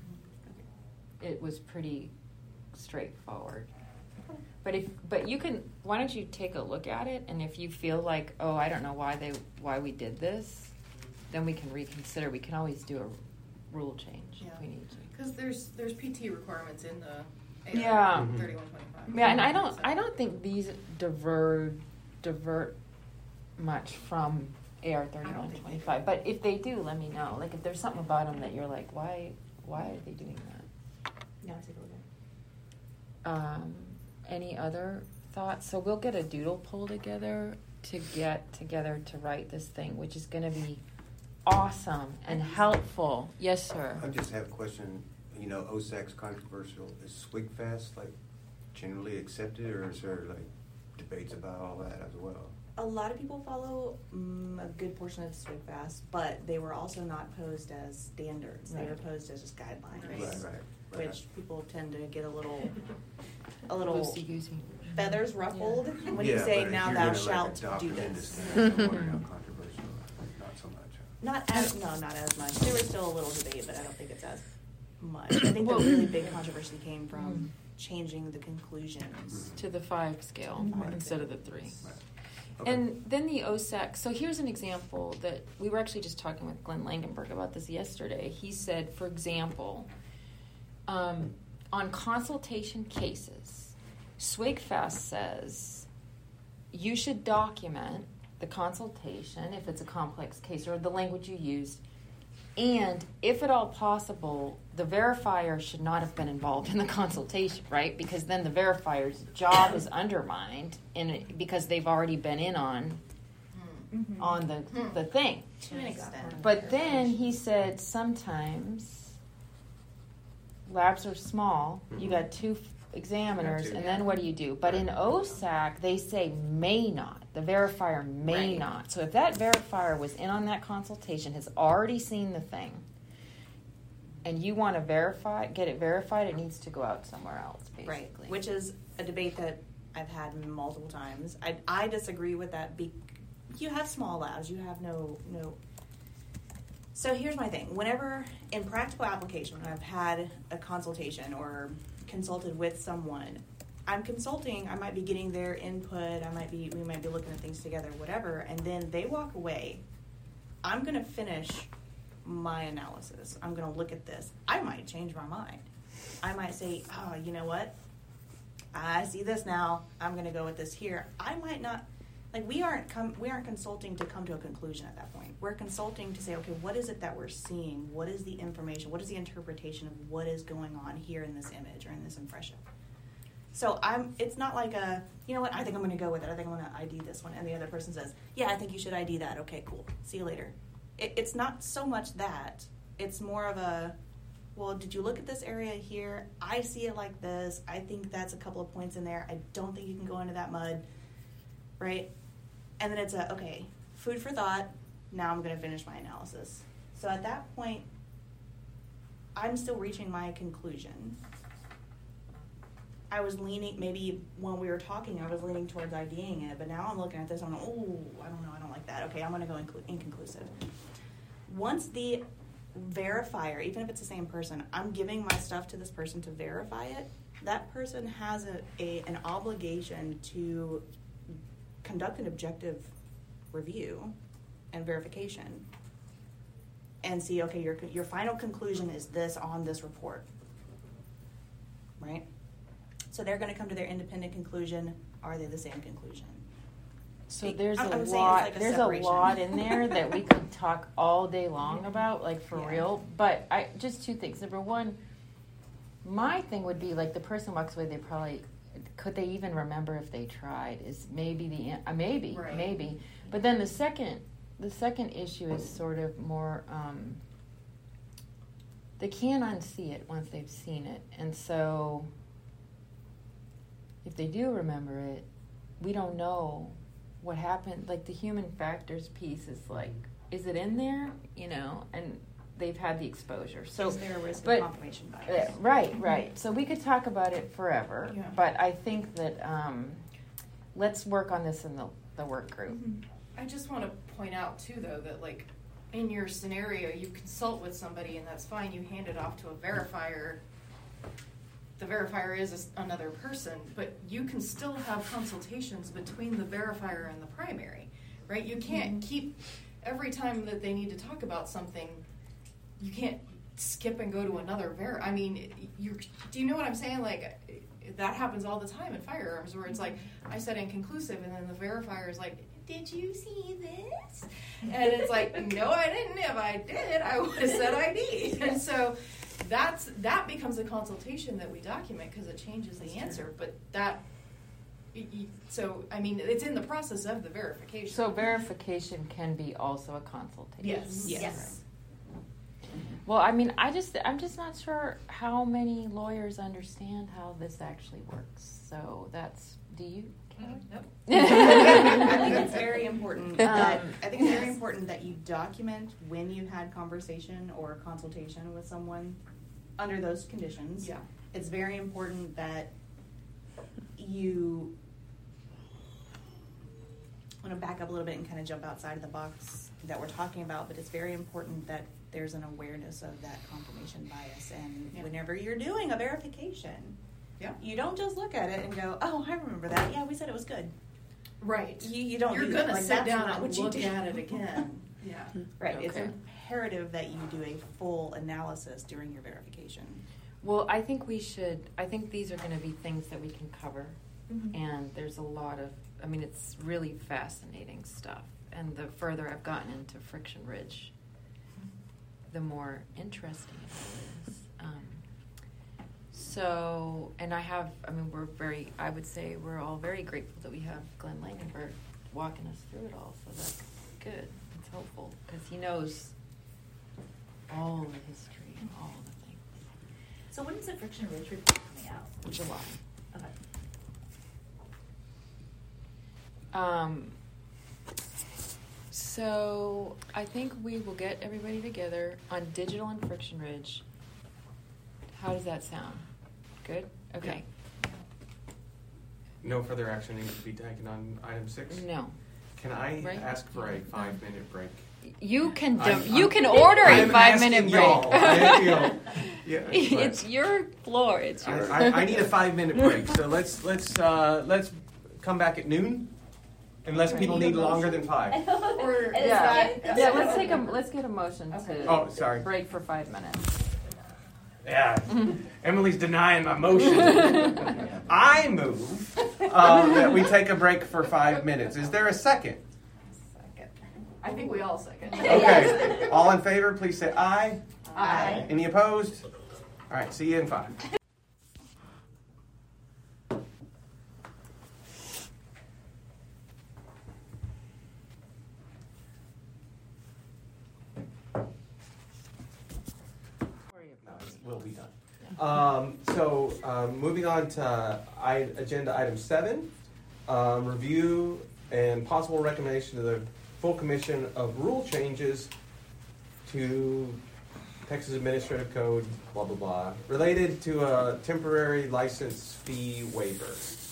Mm-hmm. It was pretty straightforward. But if, but you can, why don't you take a look at it, and if you feel like, oh, I don't know why they, why we did this, then we can reconsider. We can always do a rule change Yeah. if we need to. Because there's there's P T requirements in the Yeah. Mhm. thirty-one twenty-five. Yeah, and I don't, I don't think these divert, divert much from A R thirty-one twenty-five. But if they do, let me know. Like, if there's something about them that you're like, why, why are they doing that? No, I take a look at it. Um, any other thoughts? So we'll get a doodle poll together to get together to write this thing, which is going to be awesome and helpful. Yes, sir. I just have a question. You know, O S A C's controversial. Is SWIGFAST like generally accepted, or is there like debates about all that as well? A lot of people follow um, a good portion of SWIGFAST, but they were also not posed as standards. They were Right. posed as just guidelines, Right, right. right. which people tend to get a little, a little Loosey-goosey. feathers ruffled when Yeah, you say, but if "Now you're thou gonna, like, shalt adopt do it into this." standards, I'm wondering how controversial, not so much. Not as no, not as much. There was still a little debate, but I don't think it's as much. I think the really big controversy came from changing the conclusions. To the five scale Five instead scale. of the three. Right. Okay. And then the O S A C. So here's an example that we were actually just talking with Glenn Langenberg about this yesterday. He said, for example, um, on consultation cases, SWIGFAST says you should document the consultation if it's a complex case or the language you used. And if at all possible, the verifier should not have been involved in the consultation, right? Because then the verifier's job is undermined in it, because they've already been in on Mm-hmm. on the the thing. To an extent. But then he said sometimes labs are small. You got two f- examiners, Got two. and then what do you do? But in O S A C, they say may not. The verifier may Right. not. So if that verifier was in on that consultation, has already seen the thing, and you want to verify, get it verified, it needs to go out somewhere else, basically. Right, which is a debate that I've had multiple times. I, I disagree with that. Be, you have small labs, you have no no. So here's my thing. Whenever in practical application, when I've had a consultation or consulted with someone, I'm consulting. I might be getting their input. I might be we might be looking at things together, whatever. And then they walk away. I'm gonna finish my analysis. I'm going to look at this. I might change my mind. I might say, oh, you know what? I see this now. I'm going to go with this here. I might not. Like we aren't com- we aren't consulting to come to a conclusion at that point. We're consulting to say, okay, what is it that we're seeing? What is the information? What is the interpretation of what is going on here in this image or in this impression? So I'm. It's not like a, you know what? I think I'm going to go with it. I think I'm going to I D this one, and the other person says, yeah, I think you should I D that. Okay, cool. See you later. It, it's not so much that. It's more of a, well, did you look at this area here? I see it like this. I think that's a couple of points in there. I don't think you can go into that mud, right? And then it's a, okay, food for thought. Now I'm going to finish my analysis. So at that point, I'm still reaching my conclusion. I was leaning, maybe when we were talking, I was leaning towards IDing it, but now I'm looking at this, I'm like, oh, I don't know, I don't like that. Okay, I'm going to go inclu- inconclusive. Once the verifier, even if it's the same person, I'm giving my stuff to this person to verify it, that person has a, a an obligation to conduct an objective review and verification and see, okay, your your final conclusion is this on this report, right? So they're going to come to their independent conclusion. Are they the same conclusion? So there's I'm, a I'm lot. like a there's separation. a lot in there that we could talk all day long about, like for Yeah. real. But I just two things. Number one, my thing would be like the person walks away. They probably could they even remember if they tried? Is maybe the an- uh, maybe Right. maybe. But then the second the second issue is sort of more. Um, they can't unsee it once they've seen it, and so if they do remember it, we don't know what happened. Like the human factors piece is like, is it in there? You know, and they've had the exposure. So is there a risk but, of confirmation bias? Uh, right, right. So we could talk about it forever, Yeah. but I think that um, let's work on this in the, the work group. I just want to point out too, though, that like in your scenario, you consult with somebody and that's fine. You hand it off to a verifier. The verifier is a, another person, but you can still have consultations between the verifier and the primary, right? You can't mm-hmm. keep every time that they need to talk about something. You can't skip and go to another ver. I mean, you do you know what I'm saying? Like that happens all the time in firearms, where it's like I said inconclusive, and then the verifier is like, "Did you see this?" And it's like, "No, I didn't. If I did, I would have said I did." And so that's that becomes a consultation that we document because it changes the answer. But that. So, I mean, it's in the process of the verification. So verification can be also a consultation. Yes. Yes. yes. Well, I mean, I just, I'm just not sure how many lawyers understand how this actually works. So that's, do you? Nope. I think it's very important. That, I think it's very important that you document when you had conversation or consultation with someone under those conditions. Yeah. It's very important that you. I want to back up a little bit and kind of jump outside of the box that we're talking about, but it's very important that there's an awareness of that confirmation bias. And yeah. whenever you're doing a verification, yeah. you don't just look at it and go, "Oh, I remember that. Yeah, we said it was good." Right. You, you don't. You're do going to like, sit down and and look at it again. Yeah. Right. Okay. It's imperative that you do a full analysis during your verification. Well, I think we should, I think these are going to be things that we can cover. Mm-hmm. And there's a lot of, I mean, it's really fascinating stuff. And the further I've gotten into Friction Ridge, the more interesting it is. Um, so, and I have, I mean, we're very, I would say we're all very grateful that we have Glenn Langenberg walking us through it all. So that's good. It's helpful because he knows all the history and all the things. So when is the Friction Ridge report coming out? July. Okay. Um, so I think we will get everybody together on digital and Friction Ridge. How does that sound? Good? Okay. No further action needs to be taken on item six? No. Can I Right? ask for a five-minute break? You can I'm- dem- you I'm- can order a I'm five minute asking break. y'all. I- you know, yeah, but- It's your floor. It's your. I, I, I need a five-minute break. So let's let's uh, let's come back at noon. Unless people need longer than five. Or, It's yeah, not- yeah. Let's take a let's get a motion Okay. to Oh, sorry. break for five minutes. Yeah, Emily's denying my motion. I move um, that we take a break for five minutes. Is there a second? I think we all second. Okay. All in favor, please say aye. Aye. Any opposed? All right, see you in five. Will be done. Um, so, um, moving on to I, agenda item seven, um, review and possible recommendation to the full commission of rule changes to Texas Administrative Code, blah, blah, blah, related to a temporary license fee waiver.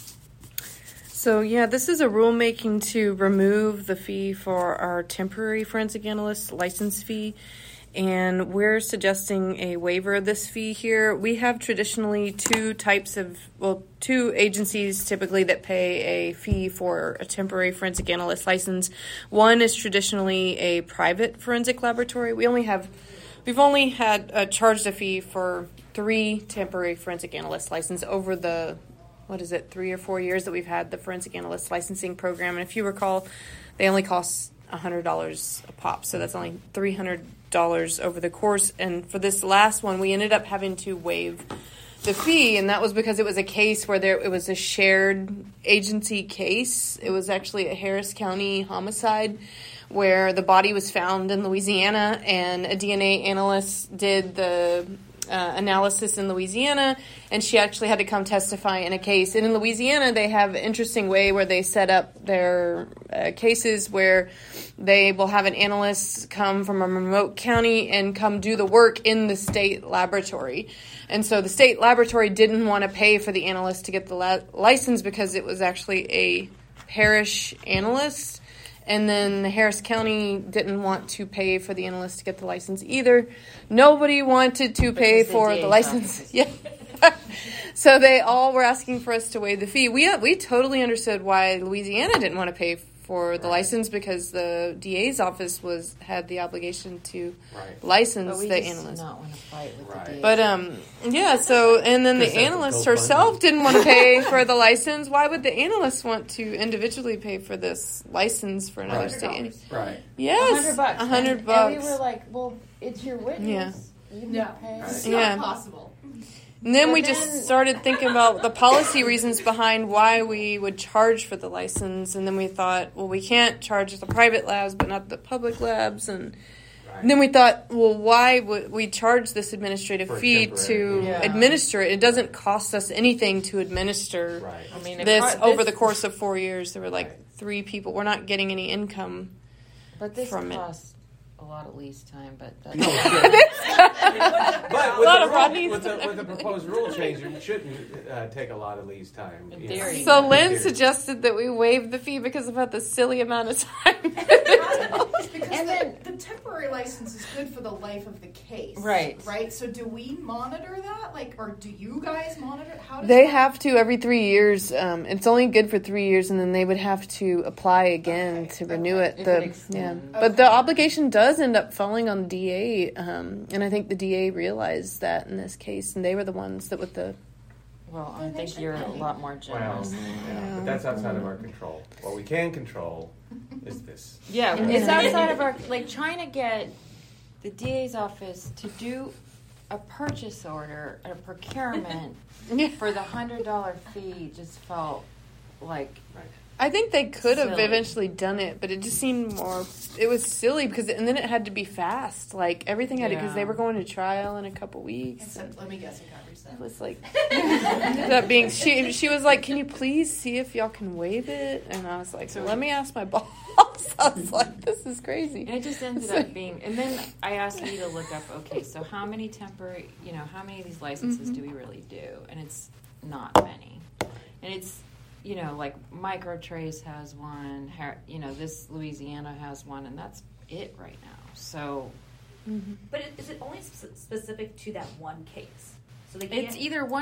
So yeah, this is a rulemaking to remove the fee for our temporary forensic analyst license fee. And we're suggesting a waiver of this fee here. We have traditionally two types of, well, two agencies typically that pay a fee for a temporary forensic analyst license. One is traditionally a private forensic laboratory. We only have, we've only had uh, charged a fee for three temporary forensic analyst license over the, what is it, three or four years that we've had the forensic analyst licensing program. And if you recall, they only cost one hundred dollars a pop, so that's only three hundred dollars over the course. And for this last one, we ended up having to waive the fee, and that was because it was a case where there it was a shared agency case. It was actually a Harris County homicide where the body was found in Louisiana, and a D N A analyst did the Uh, analysis in Louisiana, and she actually had to come testify in a case. And in Louisiana, they have an interesting way where they set up their uh, cases where they will have an analyst come from a remote county and come do the work in the state laboratory. And so the state laboratory didn't want to pay for the analyst to get the la- license because it was actually a parish analyst. And then the Harris County didn't want to pay for the analyst to get the license either. Nobody wanted to pay the for D A's the license. Yeah. So they all were asking for us to waive the fee. We we totally understood why Louisiana didn't want to pay for the license, because the D A's office was had the obligation to Right. license But we the just analyst. not want to fight with Right. the D A. But um, yeah. So and then the Guess that's a analyst GoFundMe. herself didn't want to pay for the license. Why would the analyst want to individually pay for this license for another Right. state? Right. Yes, a hundred bucks. A hundred And- bucks. And we were like, well, it's your witness. You No, can pay. it's Yeah. not possible. And then But we then- just started thinking about the policy reasons behind why we would charge for the license. And then we thought, well, we can't charge the private labs, but not the public labs. And, Right. and then we thought, well, why would we charge this administrative For fee temporary, to yeah. administer it? It doesn't cost us anything to administer Right. I mean, it this co- over this- the course of four years. There were like Right. three people. We're not getting any income. But this from it. costs a lot of lease time. But that's No, sure. But with A lot the, of rule, Rodney's- with, the, with the proposed rule change, it shouldn't uh, take a lot of lease time. In you know. theory. So In Lynn theory. suggested that we waive the fee because of about the silly amount of time. Because And the, then- the temporary license is good for the life of the case. Right. Right? So do we monitor that? Like, or do you guys monitor it? How does They that- have to every three years. Um, it's only good for three years, and then they would have to apply again Okay, to renew okay. it. If The it extends. yeah, but the obligation does end up falling on the D A, um, and I think the D A realized that in this case, and they were the ones that with the well, I Then they think should you're a pay. lot more Well, generous. yeah, but that's outside of our control. What we can control is this. Yeah, Mhm. it's outside of our like trying to get the D A's office to do a purchase order, a procurement for the hundred dollar fee just felt like I think they could have Silly. eventually done it, but it just seemed more. It was silly because, and then it had to be fast. Like everything had to, because Yeah. they were going to trial in a couple weeks. Except, let me guess, it got resent. It was like that being. She she was like, "Can you please see if y'all can waive it?" And I was like, "So let me ask my boss." I was like, "This is crazy." And it just ended up being, and then I asked you to look up, okay, so how many temporary, you know, how many of these licenses Mhm. do we really do? And it's not many. And it's, you know, like Microtrace has one, Har- you know, this Louisiana has one, and that's it right now. So Mm-hmm. But is it only sp- specific to that one case? So they can't. it's either one,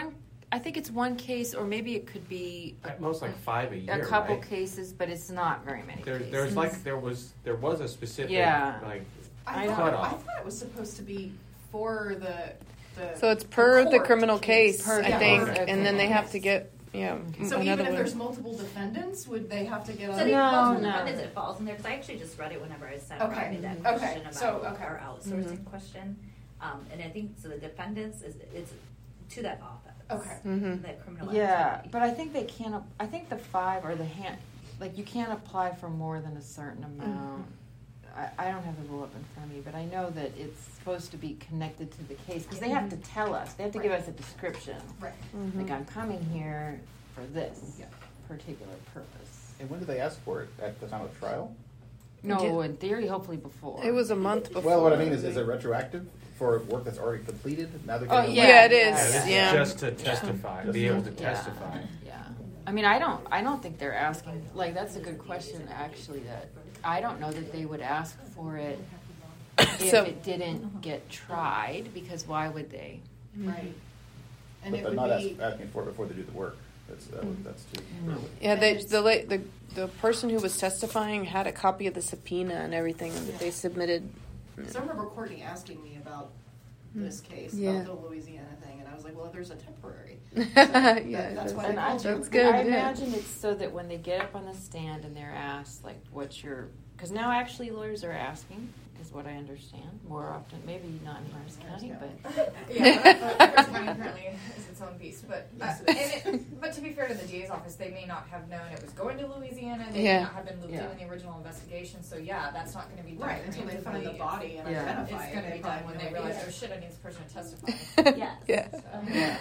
I think it's one case, or maybe it could be At most like five a year, a couple right? cases, but it's not very many There, cases. there's like there was there was a specific Yeah. like I, I thought, cut I off. thought it was supposed to be for the the. So it's per the court criminal case, Per- I yeah, think, per- and then they have to yes. get yeah So another even if one. there's multiple defendants, would they have to get So a? the No, multiple no. defendants, it falls in there, because I actually just read it whenever I sent Okay. Rodney that Okay. question about So, okay. our outsourcing Mhm. question. Um, and I think, so the defendants is, it's to that office. Okay. Mhm. That criminal Yeah, activity. but I think they can't. ap- I think the five or the hand, like you can't apply for more than a certain amount. I, I don't have the rule up in front of me, but I know that it's supposed to be connected to the case because they have to tell us. They have to give us a description. Right. Mhm. Like I'm coming here for this Yeah. particular purpose. And when do they ask for it? At the time of trial? No, in theory, hopefully before. It was a month before. Well, what I mean is, is it retroactive for work that's already completed? Now they're Oh, getting yeah, away? Yeah, it yeah, is. Yeah, this is Yeah. just to testify, Just be able to to- Yeah. testify. Yeah. I mean, I don't. I don't think they're asking. Like, that's a good question, actually. That I don't know that they would ask for it if So- it didn't get tried. Because why would they? Right. And But it they're would not be. ask- asking for it before they do the work. That's, that was- that's too early. Yeah, they, the, la- the the person who was testifying had a copy of the subpoena and everything that they submitted. So I remember Courtney asking me about this case, Yeah. about the Louisiana thing, and I was like, well, there's a temporary. yeah, that's why And they I, called you. That's good, I yeah. imagine it's so that when they get up on the stand and they're asked, like, what's your. Because now actually lawyers are asking, is what I understand, more often. Maybe not in Harris County, but. Yeah, uh, Harris County apparently is its own beast. But uh, Yes, and it, but to be fair to the D A's office, they may not have known it was going to Louisiana. They Yeah. may not have been looped Yeah. in in the original investigation. So yeah, that's not going to be done Right, until they find the preemptively. body and Yeah. identify It's it. going to they be done probably when they know realize, it. oh shit, I need this person to testify. Yes. Yeah. So- Yeah.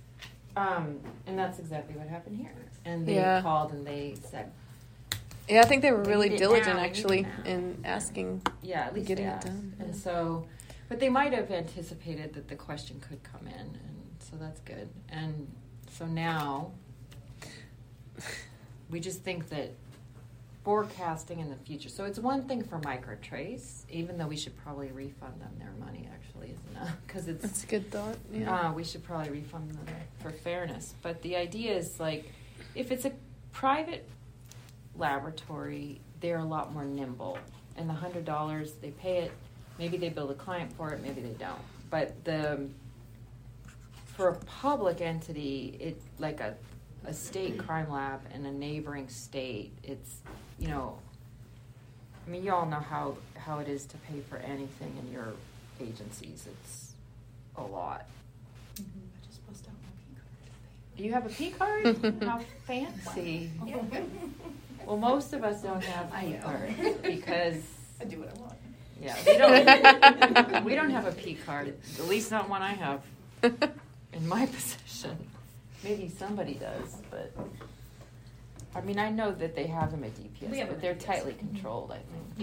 Um, and that's exactly what happened here. And they Yeah. called and they said, Yeah, I think they were We really need it diligent now, we need actually it now. in asking. yeah, at least Getting they it asked. done, And yeah. so, but they might have anticipated that the question could come in, and so that's good. And so now, we just think that forecasting in the future. So it's one thing for Microtrace, even though we should probably refund them their money. Actually, isn't it? Because it's That's a good thought. Yeah. Uh, we should probably refund them for fairness. But the idea is like, if it's a private laboratory, they're a lot more nimble. And the hundred dollars, they pay it. Maybe they build a client for it. Maybe they don't. But the for a public entity, it like a a state crime lab in a neighboring state. It's you know. I mean, you all know how how it is to pay for anything in your agencies. It's a lot. I just bust out my Do you have a P card? How fancy. Well, most of us don't have P cards because I do what I want. yeah, we don't we don't have a P card. At least not one I have in my possession. Maybe somebody does, but I mean, I know that they have them at D P S, We have but them they're at D P S. tightly controlled, I think. Yeah.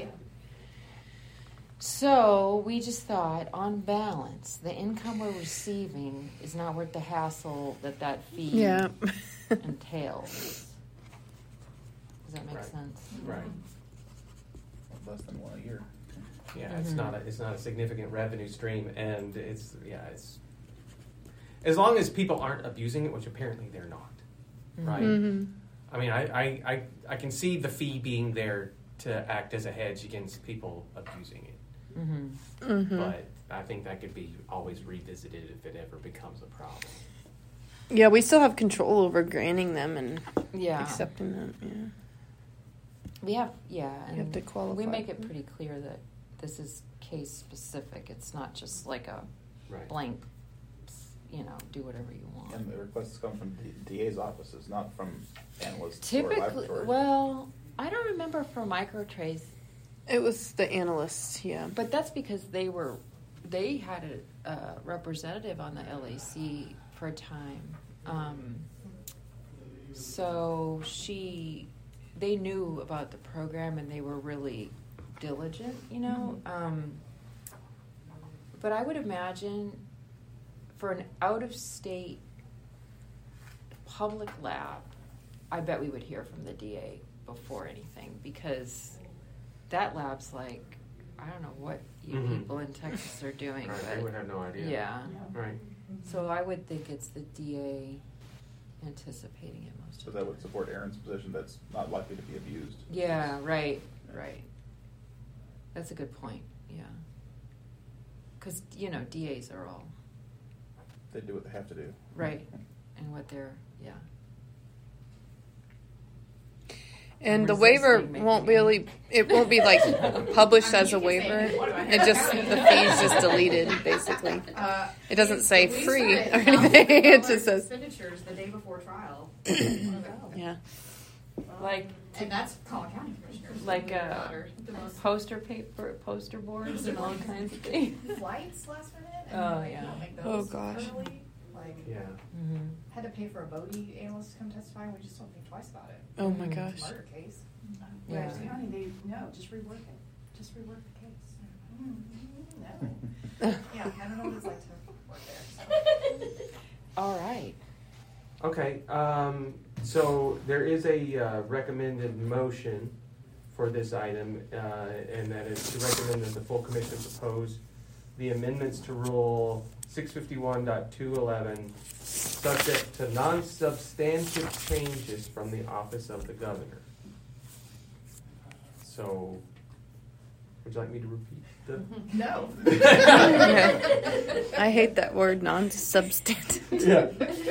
So we just thought, on balance, the income we're receiving is not worth the hassle that that fee Yeah. entails. Does that make Right. sense? Right. Less than one a year. Yeah, it's Mhm. not a, it's not a significant revenue stream, and it's yeah, it's as long as people aren't abusing it, which apparently they're not, right? Mhm. I mean, I, I, I, I can see the fee being there to act as a hedge against people abusing it, Mm-hmm. Mhm. but I think that could be always revisited if it ever becomes a problem. Yeah, we still have control over granting them and Yeah. accepting them. Yeah. We have, yeah. You have and to qualify. We make it pretty clear that this is case specific. It's not just like a Right. blank, you know, do whatever you want. And the requests come from the D A's offices, not from analysts or Typically, laboratories. well, I don't remember for Microtrace, It was the analysts, yeah. but that's because they were, they had a, a representative on the L A C for a time. Um, so she, they knew about the program and they were really diligent, you know. Um, but I would imagine for an out-of-state public lab, I bet we would hear from the D A before anything because that lab's like, I don't know what you Mhm. people in Texas are doing. Right, but they would have no idea. Yeah. Right. So I would think it's the D A anticipating it most So of the that time. would support Aaron's position, that's not likely to be abused. Yeah, right, right. That's a good point, yeah. Because, you know, D As are all, They do what they have to do. right, and what they're, yeah. And the I'm waiver resisting making won't it. really, it won't be like published as a waiver. It just, the fee's just deleted, basically. Uh, It doesn't say we free said or anything, it just says, expenditures the day before trial. yeah. Like, And that's Collin County Commissioners. like uh, Daughter, the most poster paper, poster boards and all kinds of things. flights last minute. Oh, and yeah. you don't make Oh, those gosh. early. Like, Yeah. Mm-hmm. had to pay for a Bodie analyst to come testify, and we just don't think twice about it. Oh my Mhm. gosh. It's a murder case. Yeah. Whereas County, they, no, just rework it. Just rework the case. Mm, No. Yeah, I don't know what it's like to work there. So. All right. Okay, um, so there is a uh, recommended motion for this item, uh, and that is to recommend that the full commission propose the amendments to Rule six fifty-one point two eleven, subject to non-substantive changes from the office of the governor. So, would you like me to repeat the? No. Yeah. I hate that word, non-substantive. Yeah.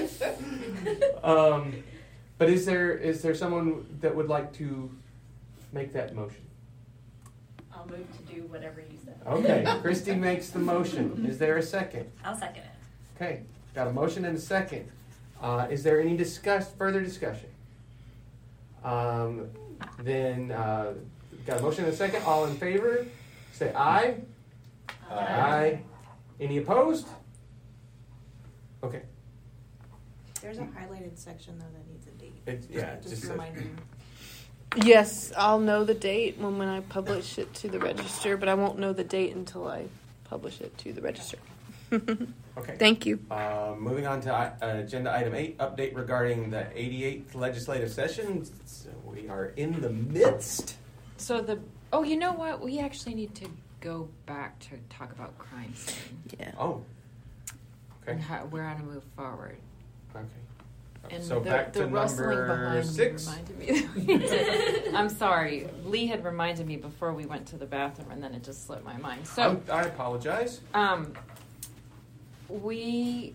Um, but is there is there someone that would like to make that motion? I'll move to do whatever you said. Okay, Christy makes the motion. Is there a second? I'll second it. Okay, got a motion and a second. Uh, is there any discuss further discussion? Um, then uh, got a motion and a second. All in favor, say aye. Aye. Aye. Any opposed? Okay. There's a highlighted section though that needs a date. It's, yeah, it Just just says- reminding. Yes, I'll know the date when, when I publish it to the register, but I won't know the date until I publish it to the register. Okay. Thank you. Uh, moving on to uh, agenda item eight, update regarding the eighty-eighth legislative session. So we are in the midst. So the, oh, you know what? We actually need to go back to talk about crime scene. Yeah. Oh. Okay. And how, where to move forward. Okay. And So the, back the to rustling number behind six. me reminded me. That we did- I'm sorry. Lee had reminded me before we went to the bathroom, and then it just slipped my mind. So I'm- I apologize. Um, we,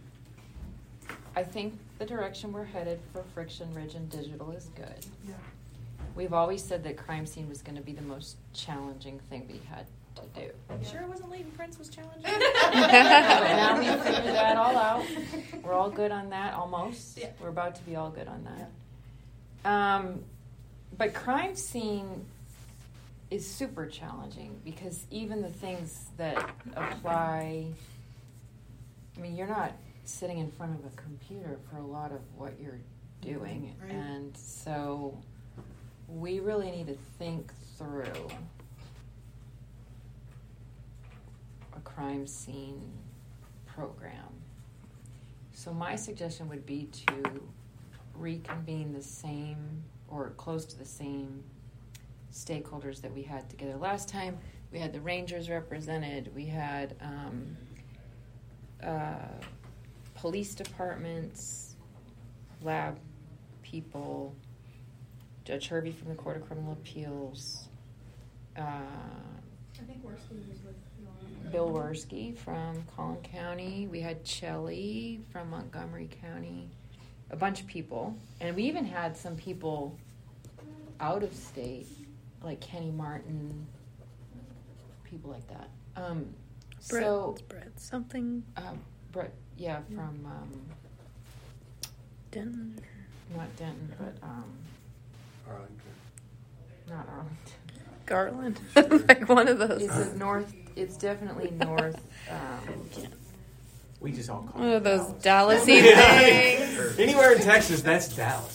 I think the direction we're headed for Friction Ridge and Digital is good. Yeah. We've always said that crime scene was going to be the most challenging thing we had to do. Sure, it wasn't Leighton Prince was challenging. Now we figured that all out. We're all good on that, almost. Yeah. We're about to be all good on that. Um, but crime scene is super challenging because even the things that apply, I mean, you're not sitting in front of a computer for a lot of what you're doing. Right. And so we really need to think through a crime scene program. So my suggestion would be to reconvene the same or close to the same stakeholders that we had together last time. We had the Rangers represented. We had um, uh, police departments, lab people, Judge Hervey from the Court of Criminal Appeals, uh, I think Worsley was with you. Bill Worski from Collin County. We had Chelly from Montgomery County. A bunch of people. And we even had some people out of state, like Kenny Martin, people like that. Um, Brett, so, Brett something. um, Brett, yeah, from, um, Denton. not Denton, but, um, Arlington. not Arlington. Garland. Like one of those. It's a north, it's definitely north, um, We just all call One it of those Dallas. Dallas-y things. Anywhere in Texas, that's Dallas.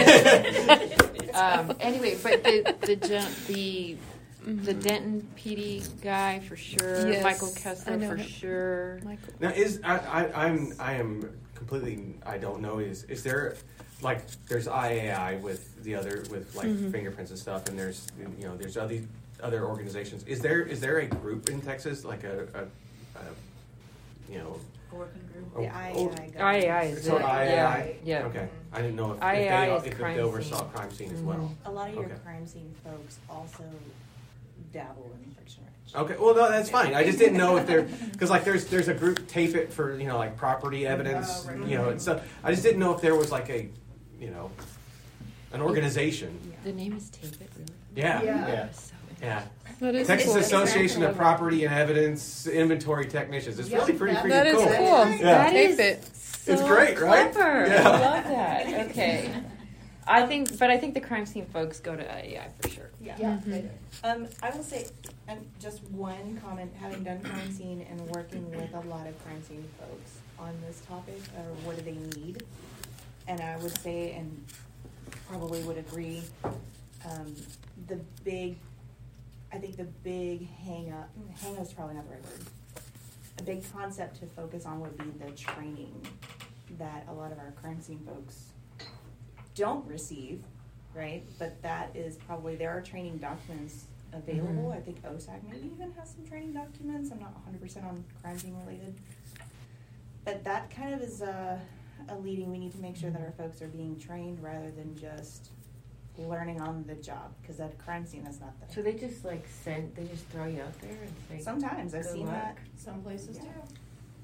um, anyway, but the the gen- the the Denton P D guy for sure. Yes, Michael I Kessler know for him. sure. Michael. Now, is I, I I'm I am completely I don't know is is there like there's I A I with the other with like Mhm. fingerprints and stuff, and there's you know there's other other organizations. Is there is there a group in Texas like a, a, a you know working group? Oh, The I A I oh. governance. I A I is It's called it. I A I? Yeah, yeah. Okay. I didn't know if, if I A I they, is if crime they oversaw scene. crime scene as well. A lot of your Okay. crime scene folks also dabble in fiction rich. Okay, well, no, that's fine. I just didn't know if there, because like there's there's a group tape it for you know like property evidence, Oh, right. you know, and so I just didn't know if there was like a, you know, an organization. The name is Tape It, really? Yeah, Yeah. yeah, So yeah. That is Texas cool. Association of Property and Evidence Inventory Technicians. It's really pretty freaking That is cool. cool. Yeah. That Tape is it. so It's great, right? clever. Yeah. I love that. Okay. I think, but I think the crime scene folks go to I A I for sure. Yeah. Yeah, Mhm. they do. Um, I will say, and just one comment, having done crime scene and working with a lot of crime scene folks on this topic, or what do they need? And I would say, and probably would agree, um, the big, I think the big hang up, hang up is probably not the right word. A big concept to focus on would be the training that a lot of our crime scene folks don't receive, right? But that is probably, there are training documents available. Mhm. I think O S A C maybe even has some training documents. I'm not one hundred percent on crime scene related. But that kind of is a, a leading, we need to make sure that our folks are being trained rather than just learning on the job, because at a crime scene, that's not the. So they just like send, they just throw you out there and say. Sometimes I've good seen luck? that. Some places Yeah. do.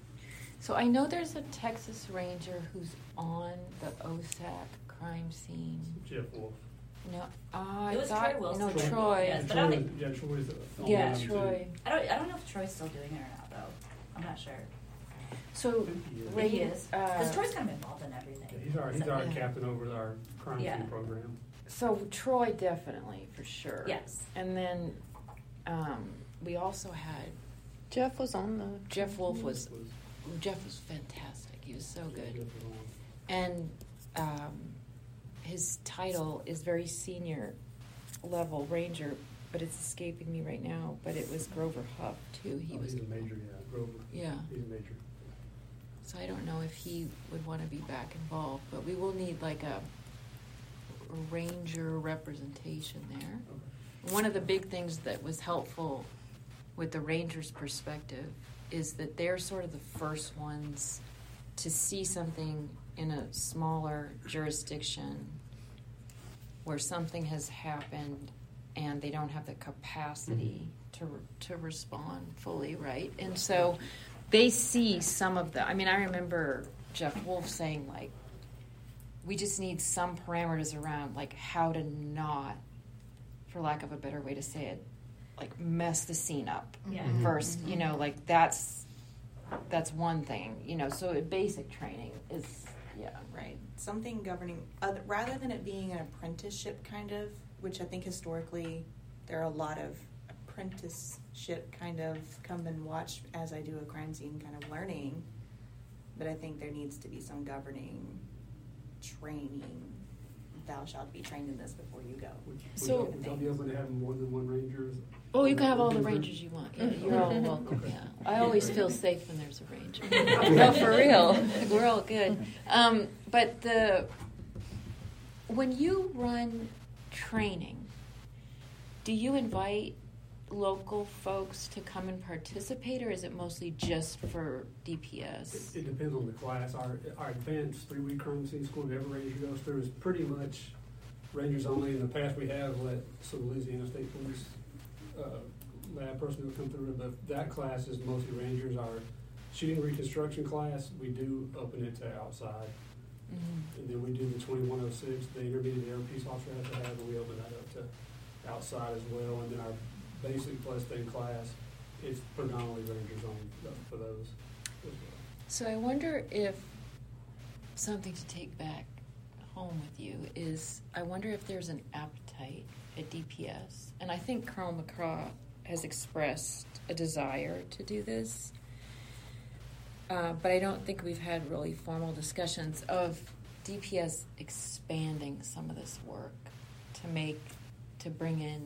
So I know there's a Texas Ranger who's on the O S A C crime scene. Jeff Wolf. No, I It was thought, Troy Wilson. no, Troy. Troy. Yes, but I don't Troy, think- yeah, Troy's on Yeah, that one, Troy. I don't. I don't know if Troy's still doing it or not, though. I'm not sure. So, too. He is. Yeah, he is because uh, Troy's kind of involved in everything. Yeah, he's our he's So- our Yeah. captain over our crime Yeah. scene program. So Troy definitely for sure. Yes. And then um, we also had Jeff was on the. Jeff Wolf was Was- Jeff was fantastic. He was so good. Jeff was on. And um, his title is very senior level ranger, but it's escaping me right now. But it was Grover Huff too. He Oh, was he's a major, yeah, Grover. yeah. He's a major. So I don't know if he would want to be back involved, but we will need like a, a ranger representation there. One of the big things that was helpful with the Rangers' perspective is that they're sort of the first ones to see something in a smaller jurisdiction where something has happened and they don't have the capacity to to respond fully, right? And so they see some of the, I mean, I remember Jeff Wolf saying, like, we just need some parameters around, like, how to not, for lack of a better way to say it, like, mess the scene up Yeah. mm-hmm. first. You know, like, that's that's one thing, you know, so basic training is, yeah, right. Something governing, other, rather than it being an apprenticeship kind of, which I think historically there are a lot of apprenticeship kind of come and watch as I do a crime scene kind of learning, but I think there needs to be some governing training. Thou shalt be trained in this before you go. Would, So- would y'all be open to having more than one ranger? Oh, you can have all the rangers you want. Yeah, you're all welcome. Okay. Yeah, I always feel safe when there's a ranger. No, for real, we're all good. Um, but the when you run training, do you invite local folks to come and participate, or is it mostly just for D P S? It, it depends on the class. Our our advanced three week crime scene school that every ranger goes through is pretty much rangers only. In the past, we have let some Louisiana State Police uh, lab personnel come through, but that class is mostly rangers. Our shooting reconstruction class, we do open it to outside. Mm-hmm. And then we do the twenty-one oh six, the intermediate air peace officer has to have, and we open that up to outside as well. And then our basic plus thing class, it's predominantly rangers on for those as well. So I wonder if something to take back home with you is, I wonder if there's an appetite at D P S. And I think Colonel McCraw has expressed a desire to do this. Uh, but I don't think we've had really formal discussions of D P S expanding some of this work to make, to bring in,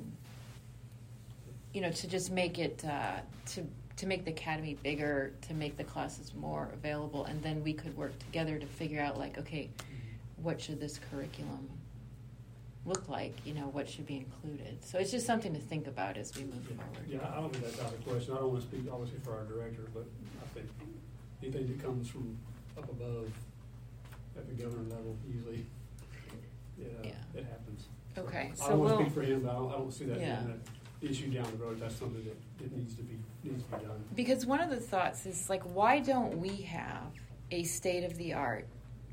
you know, to just make it, uh, to to make the academy bigger, to make the classes more available, and then we could work together to figure out, like, okay, what should this curriculum look like? You know, what should be included? So it's just something to think about as we move forward. Yeah, I don't think that's out of the question. I don't want to speak obviously for our director, but I think anything that comes from up above at the governor level, usually, yeah, Yeah. it happens. Okay, I so don't want to we'll- speak for him, but I don't, I don't see that Yeah. being an issue down the road. That's something that, that needs to be, needs to be done. Because one of the thoughts is like, why don't we have a state of the art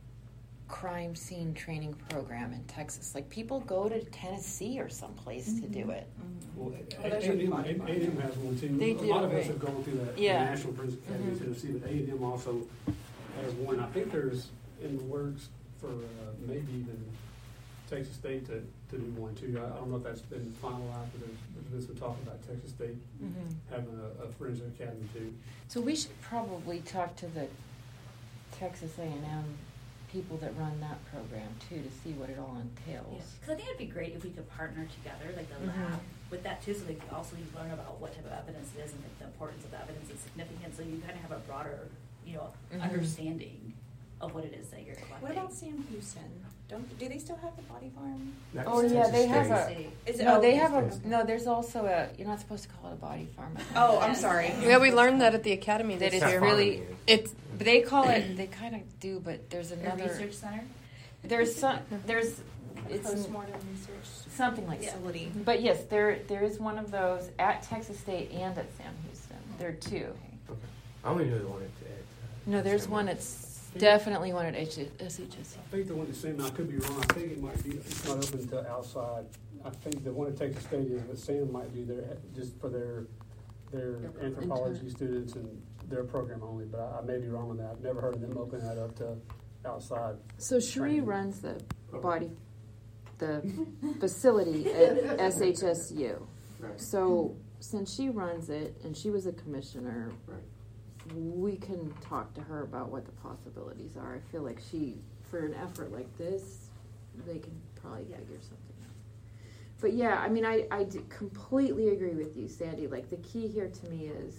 crime scene training program in Texas? Like, people go to Tennessee or someplace to do it. Well, Well, there's A a and body M, A and M has one too. They A do, lot of us right. have gone through that, the Yeah. National Prison Academy in Mhm. Tennessee, but A and M also has one. I think there's in the works for uh, maybe even Texas State to, to do one too. I, I don't know if that's been finalized, but there's, there's been some talk about Texas State Mhm. having a, a forensic academy too. So we should probably talk to the Texas A and M people that run that program too, to see what it all entails. Because I think it'd be great if we could partner together, like the Mhm. lab, with that too, so they could also learn about what type of evidence it is and like, the importance of the evidence and significance, so you kind of have a broader, you know, Mhm. understanding of what it is that you're collecting. What about Sam Houston? Don't do they still have the body farm? Oh yeah, they have a. Is it, no, oh, they it's have a. Texas. No, there's also a. You're not supposed to call it a body farm. Oh, I'm sorry. Yeah, we learned that at the academy That this it's year. really. It's. They call it. They kind of do, but there's A another research center? There's some. There's. It's Postmortem research something like Yeah. facility. But yes, there there is one of those at Texas State and at Sam Houston. There are two. Okay. I only knew the one at, at uh, No, there's Sam one. Houston. It's definitely one at S H S. I think the one that's Sam, I could be wrong, I think it might be, it's not open to outside. I think the one at Texas State is, but Sam might do their, just for their, their anthropology students and their program only, but I, I may be wrong on that. I've never heard of them open that up to outside. So Cherie training. runs the body, the facility at S H S U. Right. So since she runs it and she was a commissioner, Right. we can talk to her about what the possibilities are. I feel like she, for an effort like this, they can probably figure something out. But yeah, I mean, I, I d- completely agree with you, Sandy. Like, the key here to me is,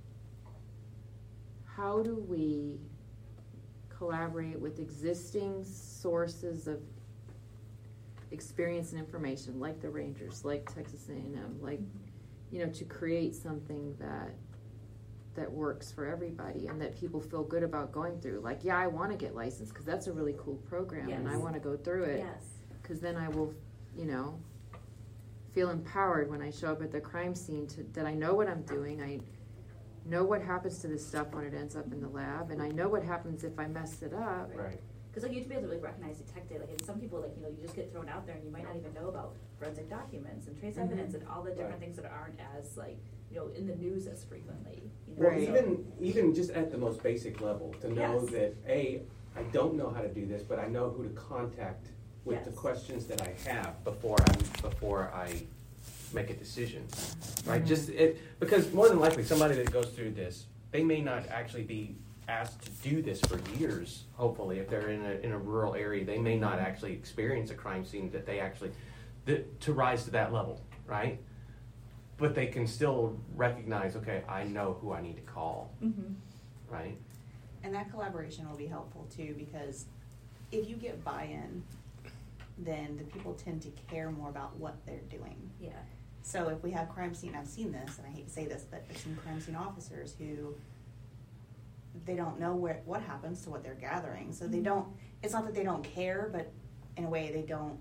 how do we collaborate with existing sources of experience and information, like the Rangers, like Texas A and M, like, you know, to create something that that works for everybody and that people feel good about going through. Like, yeah, I want to get licensed because that's a really cool program and I Yes. want to go through it Yes. because then I will, you know, feel empowered when I show up at the crime scene to, that I know what I'm doing. I know what happens to this stuff when it ends up in the lab, and I know what happens if I mess it up. Right. Because like you have to be able to like recognize, detect it. Like, and some people, like, you know, you just get thrown out there and you might not even know about forensic documents and trace Mhm. evidence and all the different Right. things that aren't as like, you know, in the news as frequently. You know? Well, Right. even even just at the most basic level, to know Yes. that a I don't know how to do this, but I know who to contact with the Yes. questions that I have before I before I make a decision, right? Mhm. Just it because more than likely somebody that goes through this, they may not actually be asked to do this for years. Hopefully, if they're in a in a rural area, they may not actually experience a crime scene that they actually that, to rise to that level, right? But they can still recognize, okay, I know who I need to call, Mm-hmm. right? And that collaboration will be helpful too, because if you get buy-in, then the people tend to care more about what they're doing. Yeah. So if we have crime scene, I've seen this, and I hate to say this, but I've seen crime scene officers who they don't know where what happens to what they're gathering. So they don't. It's not that they don't care, but in a way they don't.